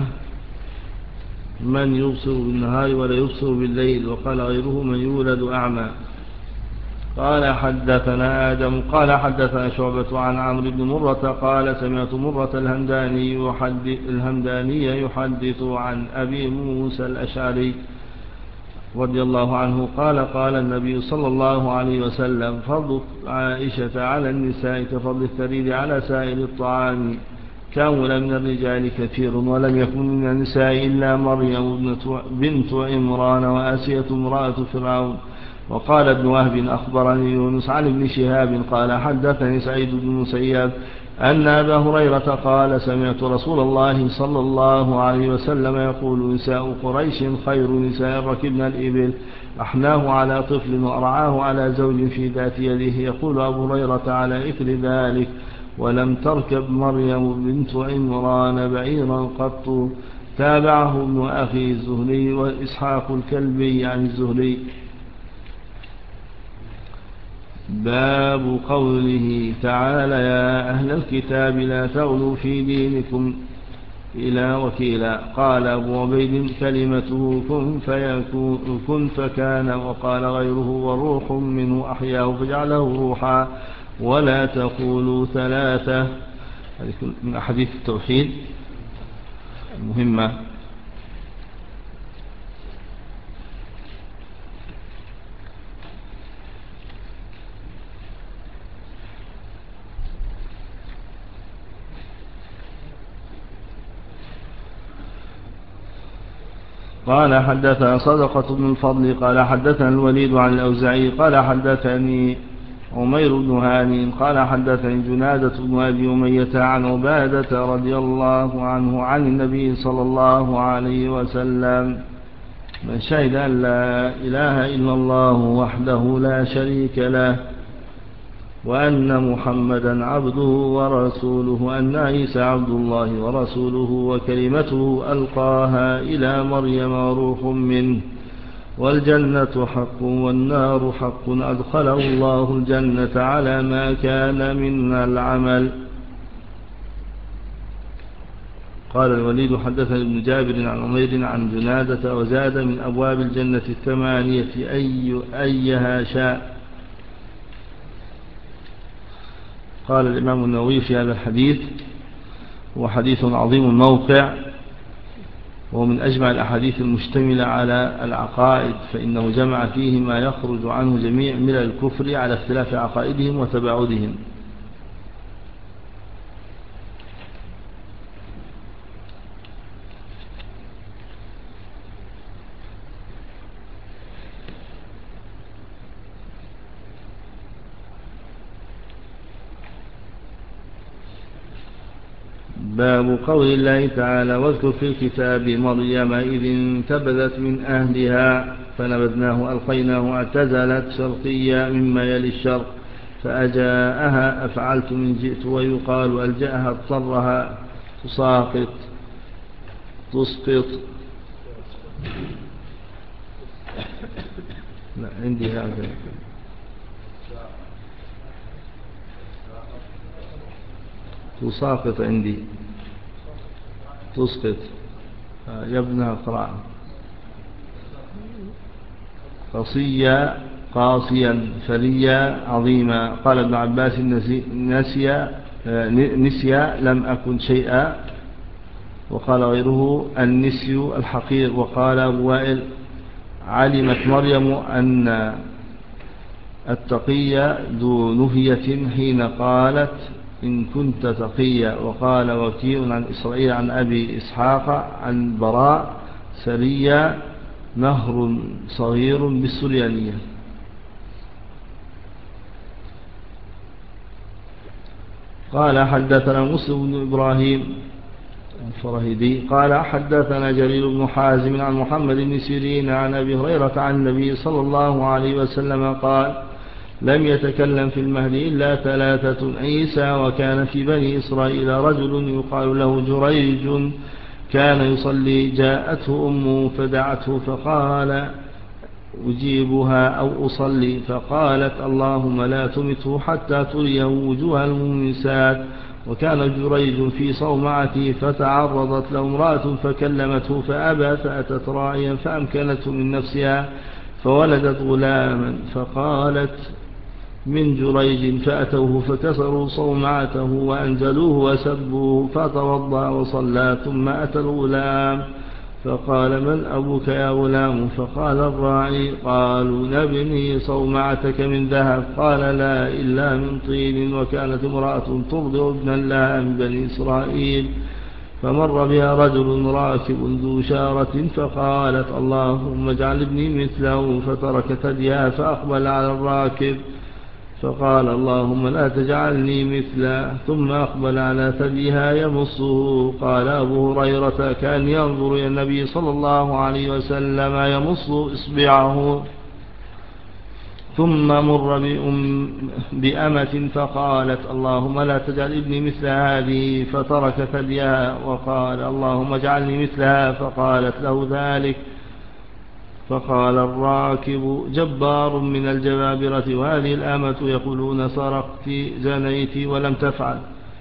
من يبصر بالنهار ولا يبصر بالليل. وقال غيره من يولد أعمى. قال حدثنا آدم قال حدثنا شعبة عن عمرو بن مرة قال سمعت مرة الهمداني يحدث, الهمداني يحدث عن أبي موسى الأشعري رضي الله عنه قال قال النبي صلى الله عليه وسلم: فضل عائشة على النساء كفضل الثريد على سائر الطعام كامل من الرجال كثير، ولم يكن من النساء إلا مريم بنت عمران وآسية امرأة فرعون. وقال ابن وهب أخبرني يونس عن ابن شهاب قال حدثني سعيد بن المسيب أن أبا هريرة قال سمعت رسول الله صلى الله عليه وسلم يقول نساء قريش خير نساء ركبن الإبل أحناه على طفل وأرعاه على زوج في ذات يده. يقول أبو هريرة على إثر ذلك ولم تركب مريم بنت عمران بعيرا قط. تابعه ابن أخي الزهري وإسحاق الكلبي عن الزهري. باب قوله تعالى يا أهل الكتاب لا تغلوا في دينكم إلى وكيلا. قال أبو عبيد كلمته كن فيكون كن فكان. وقال غيره وروح منه أحياه فجعله روحا ولا تقولوا ثلاثة. هذه من أحاديث التوحيد المهمة. قال حدثنا صدقة بن الفضل قال حدثنا الوليد عن الأوزاعي قال حدثني عمير بن هاني قال حدثني جنادة بن أبي أمية عن عبادة رضي الله عنه عن النبي صلى الله عليه وسلم من شهد أن لا إله إلا الله وحده لا شريك له وأن محمدا عبده ورسوله وأن عيسى عبد الله ورسوله وكلمته ألقاها إلى مريم وروح منه والجنة حق والنار حق أدخله الله الجنة على ما كان من العمل. قال الوليد حدثني ابن جابر عن عمير عن جنادة وزاد من أبواب الجنة الثمانية أي أيها شاء. قال الإمام النووي في هذا الحديث هو حديث عظيم الموقع ومن أجمع الأحاديث المشتملة على العقائد، فإنه جمع فيه ما يخرج عنه جميع من الكفر على اختلاف عقائدهم وتباعدهم. باب قول الله تعالى واذكر في الكتاب مريم إذ انتبذت من أهلها فنبذناه ألقيناه اعتزلت شرقية مما يلي الشرق فأجاءها أفعلت من جئت ويقال ألجأها اضطرها تساقط تسقط. لا عندي هذا تساقط عندي تسقط يبنى قراءة قصيا قاصيا فريا عظيما. قال ابن عباس نسيا نسيا لم أكن شيئا. وقال غيره النسي الحقير. وقال أبو وائل علمت مريم أن التقي ذو نهية حين قالت إن كنت تقيا. وقال وكيء عن إسرائيل عن أبي إسحاق عن براء سريا نهر صغير بالسريانية. قال حدثنا مسلم بن إبراهيم الفرهيدي قال حدثنا جرير بن حازم عن محمد بن سيرين عن أبي هريرة عن النبي صلى الله عليه وسلم قال لم يتكلم في المهد إلا ثلاثة عيسى وكان في بني إسرائيل رجل يقال له جريج كان يصلي جاءته أمه فدعته فقال أجيبها أو أصلي فقالت اللهم لا تمته حتى تريه وجوه الممسات. وكان جريج في صومعته فتعرضت له امرأة فكلمته فأبى فأتت راعيا فأمكنته من نفسها فولدت غلاما فقالت من جريج فأتوه فكسروا صومعته وأنزلوه وسبوه فتوضأ وصلى ثم أتى الغلام فقال من أبوك يا غلام؟ فقال الراعي. قالوا نبني صومعتك من ذهب؟ قال لا إلا من طين. وكانت امرأة ترضع ابنا لها من بني إسرائيل، فمر بها رجل راكب ذو شارة فقالت اللهم اجعل ابني مثله، فترك ثديها فأقبل على الراكب فقال اللهم لا تجعلني مثله، ثم أقبل على ثديها يمصه. قال أبو هريرة كان ينظر إلى النبي صلى الله عليه وسلم يمص إصبعه. ثم مر بأم بأمة فقالت اللهم لا تجعل ابني مثل هذه، فترك ثديها وقال اللهم اجعلني مثلها، فقالت له ذلك. فقال الراكب جبار من الجبابرة، وهذه الأمة يقولون سرقت زنيت ولم تفعل.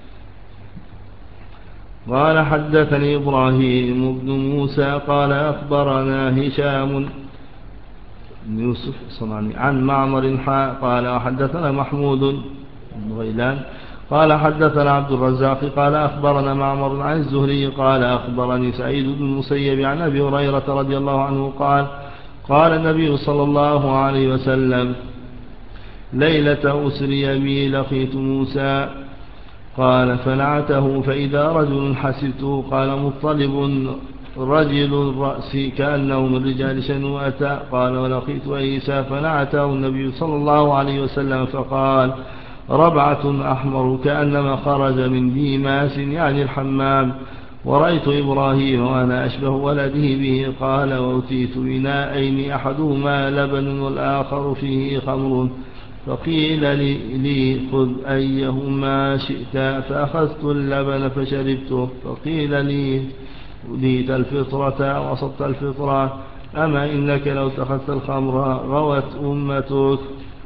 قال حدثني إبراهيم بن موسى قال أخبرنا هشام بن يوسف الصنعاني عن معمر حاء قال حدثنا محمود بن غيلان قال حدثنا عبد الرزاق قال أخبرنا معمر عن الزهري قال أخبرني سعيد بن المسيب عن أبي هريرة رضي الله عنه قال قال النبي صلى الله عليه وسلم ليلة أسري بي لقيت موسى قال فنعته فإذا رجل حسبته قال مطلب رجل الرأس كأنه من رجال شنوءة قال ولقيت عيسى فنعته النبي صلى الله عليه وسلم فقال ربعة أحمر كأنما خرج من ديماس يعني الحمام. ورأيت إبراهيم وأنا أشبه ولده به قال وأتيت بناءين أحدهما لبن والآخر فيه خمر، فقيل لي, لي خذ أيهما شئت، فأخذت اللبن فشربته. فقيل لي أديت الفطرة وصبت الفطرة، أما إنك لو اتخذت الخمر غوت أمتك.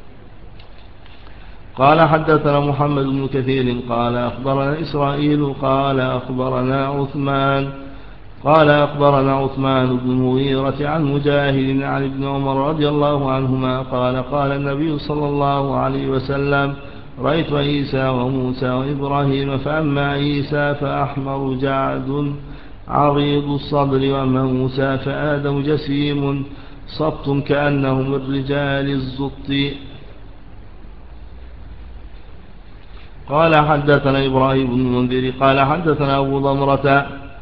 قال حدثنا محمد بن كثير قال أخبرنا إسرائيل قال أخبرنا عثمان قال أخبرنا عثمان بن المغيرة عن مجاهد عن ابن عمر رضي الله عنهما قال قال النبي صلى الله عليه وسلم رأيت عيسى وموسى وإبراهيم، فأما عيسى فأحمر جعد عريض الصدر، وأما موسى فآدم جسيم صبت كأنه من رجال الزط. قال حدثنا إبراهيم بن المنذر قال حدثنا أبو ضمرة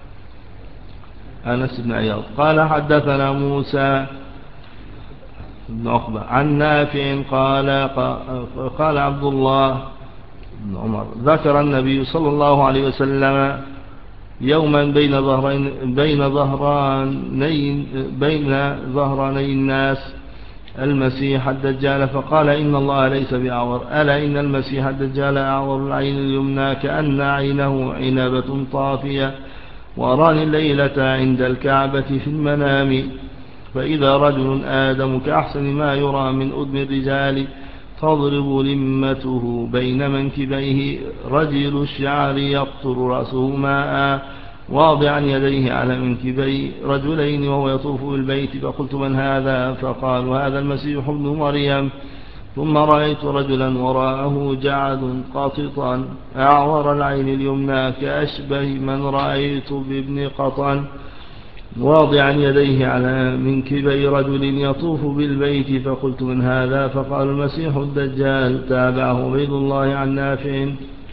أنس بن عياض قال حدثنا موسى بن عقبة عن نافع قال قال عبد الله بن عمر ذكر النبي صلى الله عليه وسلم يوما بين ظهرين بين ظهراني بين ظهراني الناس المسيح الدجال، فقال إن الله ليس بأعور، ألا إن المسيح الدجال أعور العين اليمنى كأن عينه عنبة طافية، وأراني الليلة عند الكعبة في المنام، فإذا رجل آدم كأحسن ما يرى من أدم الرجال تضرب لمته بين منكبيه رجل الشعر يقطر رأسه ماء واضعا يديه على منكبي رجلين وهو يطوف بالبيت، فقلت من هذا؟ فقالوا هذا المسيح ابن مريم. ثم رأيت رجلا وراءه جعد قاططا أعور العين اليمنى كأشبه من رأيت بابن قطن واضعا يديه على منكبي رجل يطوف بالبيت، فقلت من هذا؟ فقال المسيح الدجال. تابعه عبيد الله عن نافع.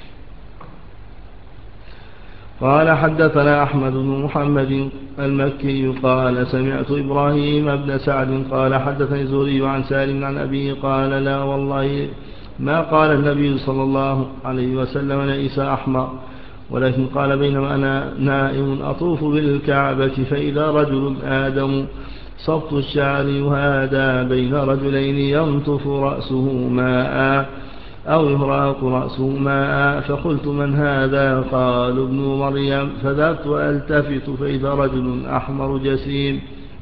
قال حدثنا أحمد بن محمد المكي قال سمعت إبراهيم بن سعد قال حدثني الزهري عن سالم عن أبيه قال لا والله ما قال النبي صلى الله عليه وسلم ليس أحمر، ولكن قال بينما أنا نائم أطوف بالكعبة فإذا رجل آدم صبت الشعر يهادى بين رجلين ينطف رأسه ماء أو يهراق رأسه ماء، فقلت من هذا؟ قال ابن مريم، فذهبت ألتفت فإذا رجل أحمر جسيم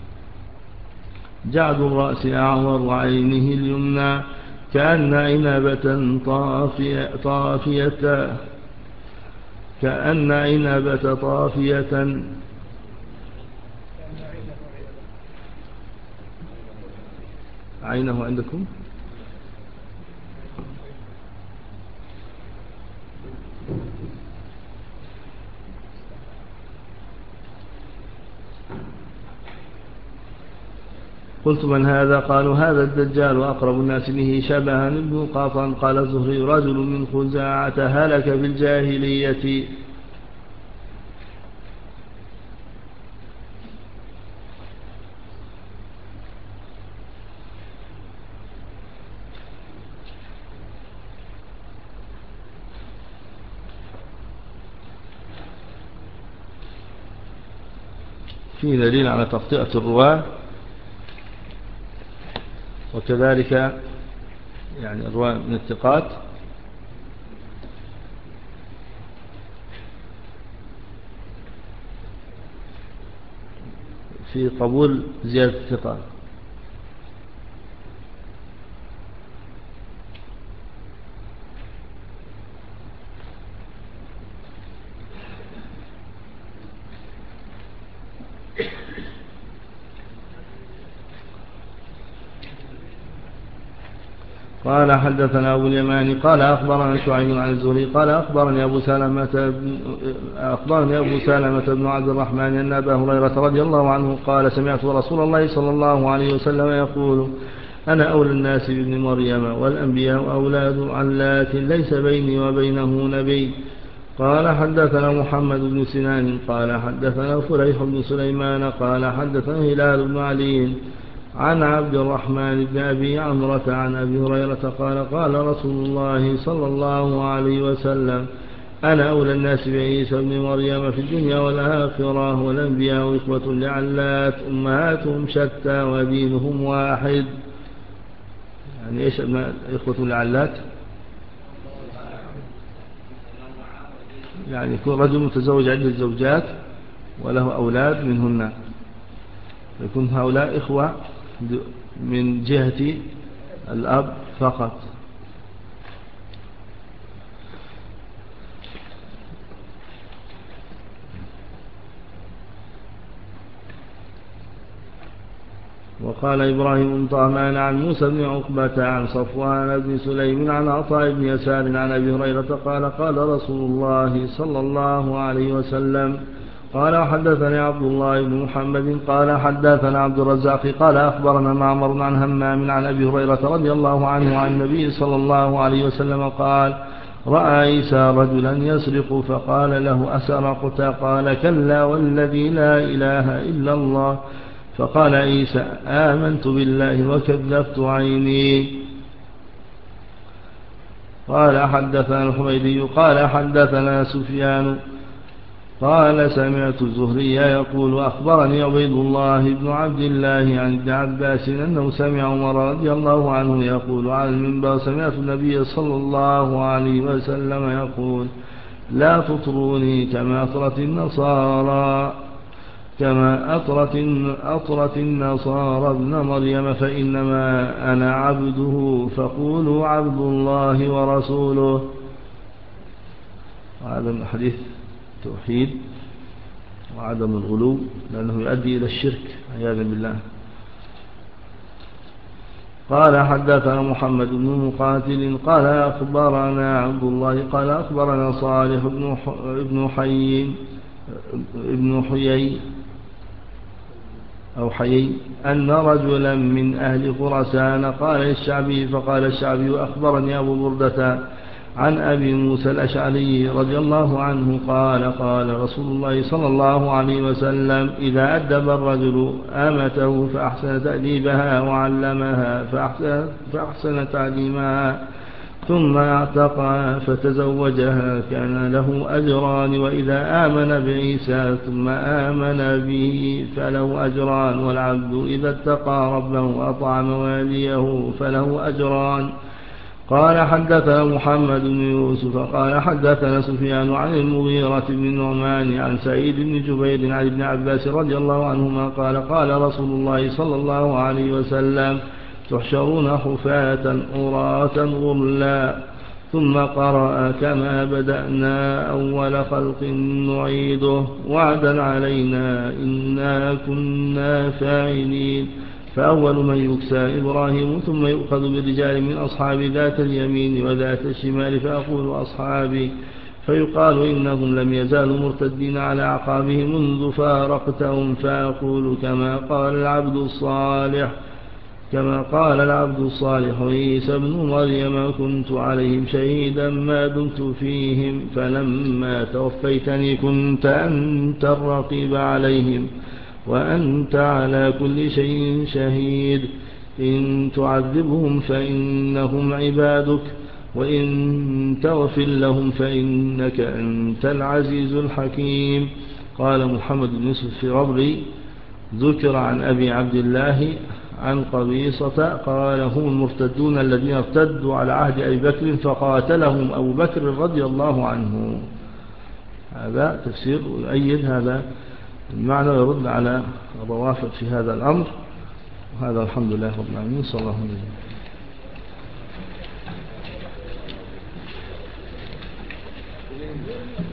جعد الرأس أعور وعينه اليمنى كأن عنبة طافية, طافية كأن عنبة طافية عينه عندكم قلت من هذا؟ قالوا هذا الدجال وأقرب الناس به شبها ابن قاطن. قال الزهري رجل من خزاعة هلك في الجاهلية. فيه دليل على تخطئة الرواة، وكذلك يعني الرواة من الثقات في قبول زيادة الثقات. قال حدثنا أبو اليماني قال أخبرنا شعيب عن الزهري قال أخبرني أبو سلمة بن أخبرني أبو سلمة بن عبد الرحمن أن أبا هريرة رضي الله عنه قال سمعت رسول الله صلى الله عليه وسلم يقول أنا أولى الناس بابن مريم والأنبياء أولاد علات ليس بيني وبينه نبي. قال حدثنا محمد بن سنان قال حدثنا فليح بن سليمان قال حدثنا هلال بن علي عن عبد الرحمن بن أبي عمرة عن أبي هريرة قال قال رسول الله صلى الله عليه وسلم أنا أولى الناس بعيسى بن مريم في الدنيا والآخرة والأنبياء إخوة لعلات أمهاتهم شتى ودينهم واحد. يعني إيش إخوة لعلات؟ يعني يكون رجل متزوج عدة زوجات وله أولاد منهن، يكون هؤلاء إخوة من جهة الأب فقط. وقال إبراهيم بن طهمان عن موسى بن عقبة عن صفوان بن سليم عن عطاء بن يسار عن أبي هريرة قال قال رسول الله صلى الله عليه وسلم قال حدثني عبد الله بن محمد قال حدثنا عبد الرزاق قال أخبرنا معمر عن همام عن أبي هريرة رضي الله عنه عن النبي صلى الله عليه وسلم قال رأى عيسى رجلا يسرق فقال له أسرقت؟ قال كلا والذي لا إله إلا الله. فقال عيسى آمنت بالله وكذبت عيني. قال حدثنا الحميدي قال حدثنا سفيان قال سمعت الزهري يقول أخبرني عبيد الله بن عبد الله عن ابن عباس أنه سمع عمر رضي الله عنه يقول على المنبر سمعت النبي صلى الله عليه وسلم يقول لا تطروني كما أطرت النصارى كما أطرت, أطرت النصارى ابن مريم فإنما أنا عبده فقولوا عبد الله ورسوله. هذا الحديث توحيد وعدم الغلو لأنه يؤدي إلى الشرك عياذا بالله. قال حدثنا محمد بن مقاتل قال أخبرنا عبد الله قال أخبرنا صالح بن حي ابن حيي أو حيي أن رجلا من أهل خراسان قال الشعبي فقال الشعبي أخبرني أبو بردة عن أبي موسى الأشعري رضي الله عنه قال قال رسول الله صلى الله عليه وسلم إذا أدب الرجل أمته فأحسن تأديبها وعلمها فأحسن, فأحسن تعليمها ثم اعتقها فتزوجها كان له أجران، وإذا آمن بعيسى ثم آمن به فله أجران، والعبد إذا اتقى ربه وأطعم واليه فله أجران. قال حدثنا محمد بن يوسف قال حدثنا سفيان عن المغيرة بن النعمان عن سعيد بن جبير عن ابن عباس رضي الله عنهما قال قال رسول الله صلى الله عليه وسلم تحشرون حفاة عراة غرلا. ثم قرأ كما بدأنا أول خلق نعيده وعدا علينا إنا كنا فاعلين. فأول من يكسى إبراهيم ثم يؤخذ بالرجال من أصحاب ذات اليمين وذات الشمال فأقول أصحابي فيقال إنهم لم يزالوا مرتدين على أعقابهم منذ فارقتهم، فأقول كما قال العبد الصالح كما قال العبد الصالح عيسى ابن مريم كنت عليهم شهيدا ما دمت فيهم، فلما توفيتني كنت أنت الرقيب عليهم وأنت على كل شيء شهيد. إن تعذبهم فإنهم عبادك وإن تغفر لهم فإنك أنت العزيز الحكيم. قال محمد بن يوسف في ربري ذكر عن أبي عبد الله عن قبيصة قال هم المرتدون الذين ارتدوا على عهد أبي بكر فقاتلهم أبو بكر رضي الله عنه. هذا تفسير ويؤيد هذا المعنى ويرد على الروافض في هذا الأمر. وهذا الحمد لله رب العالمين. صلى الله عليه وسلم.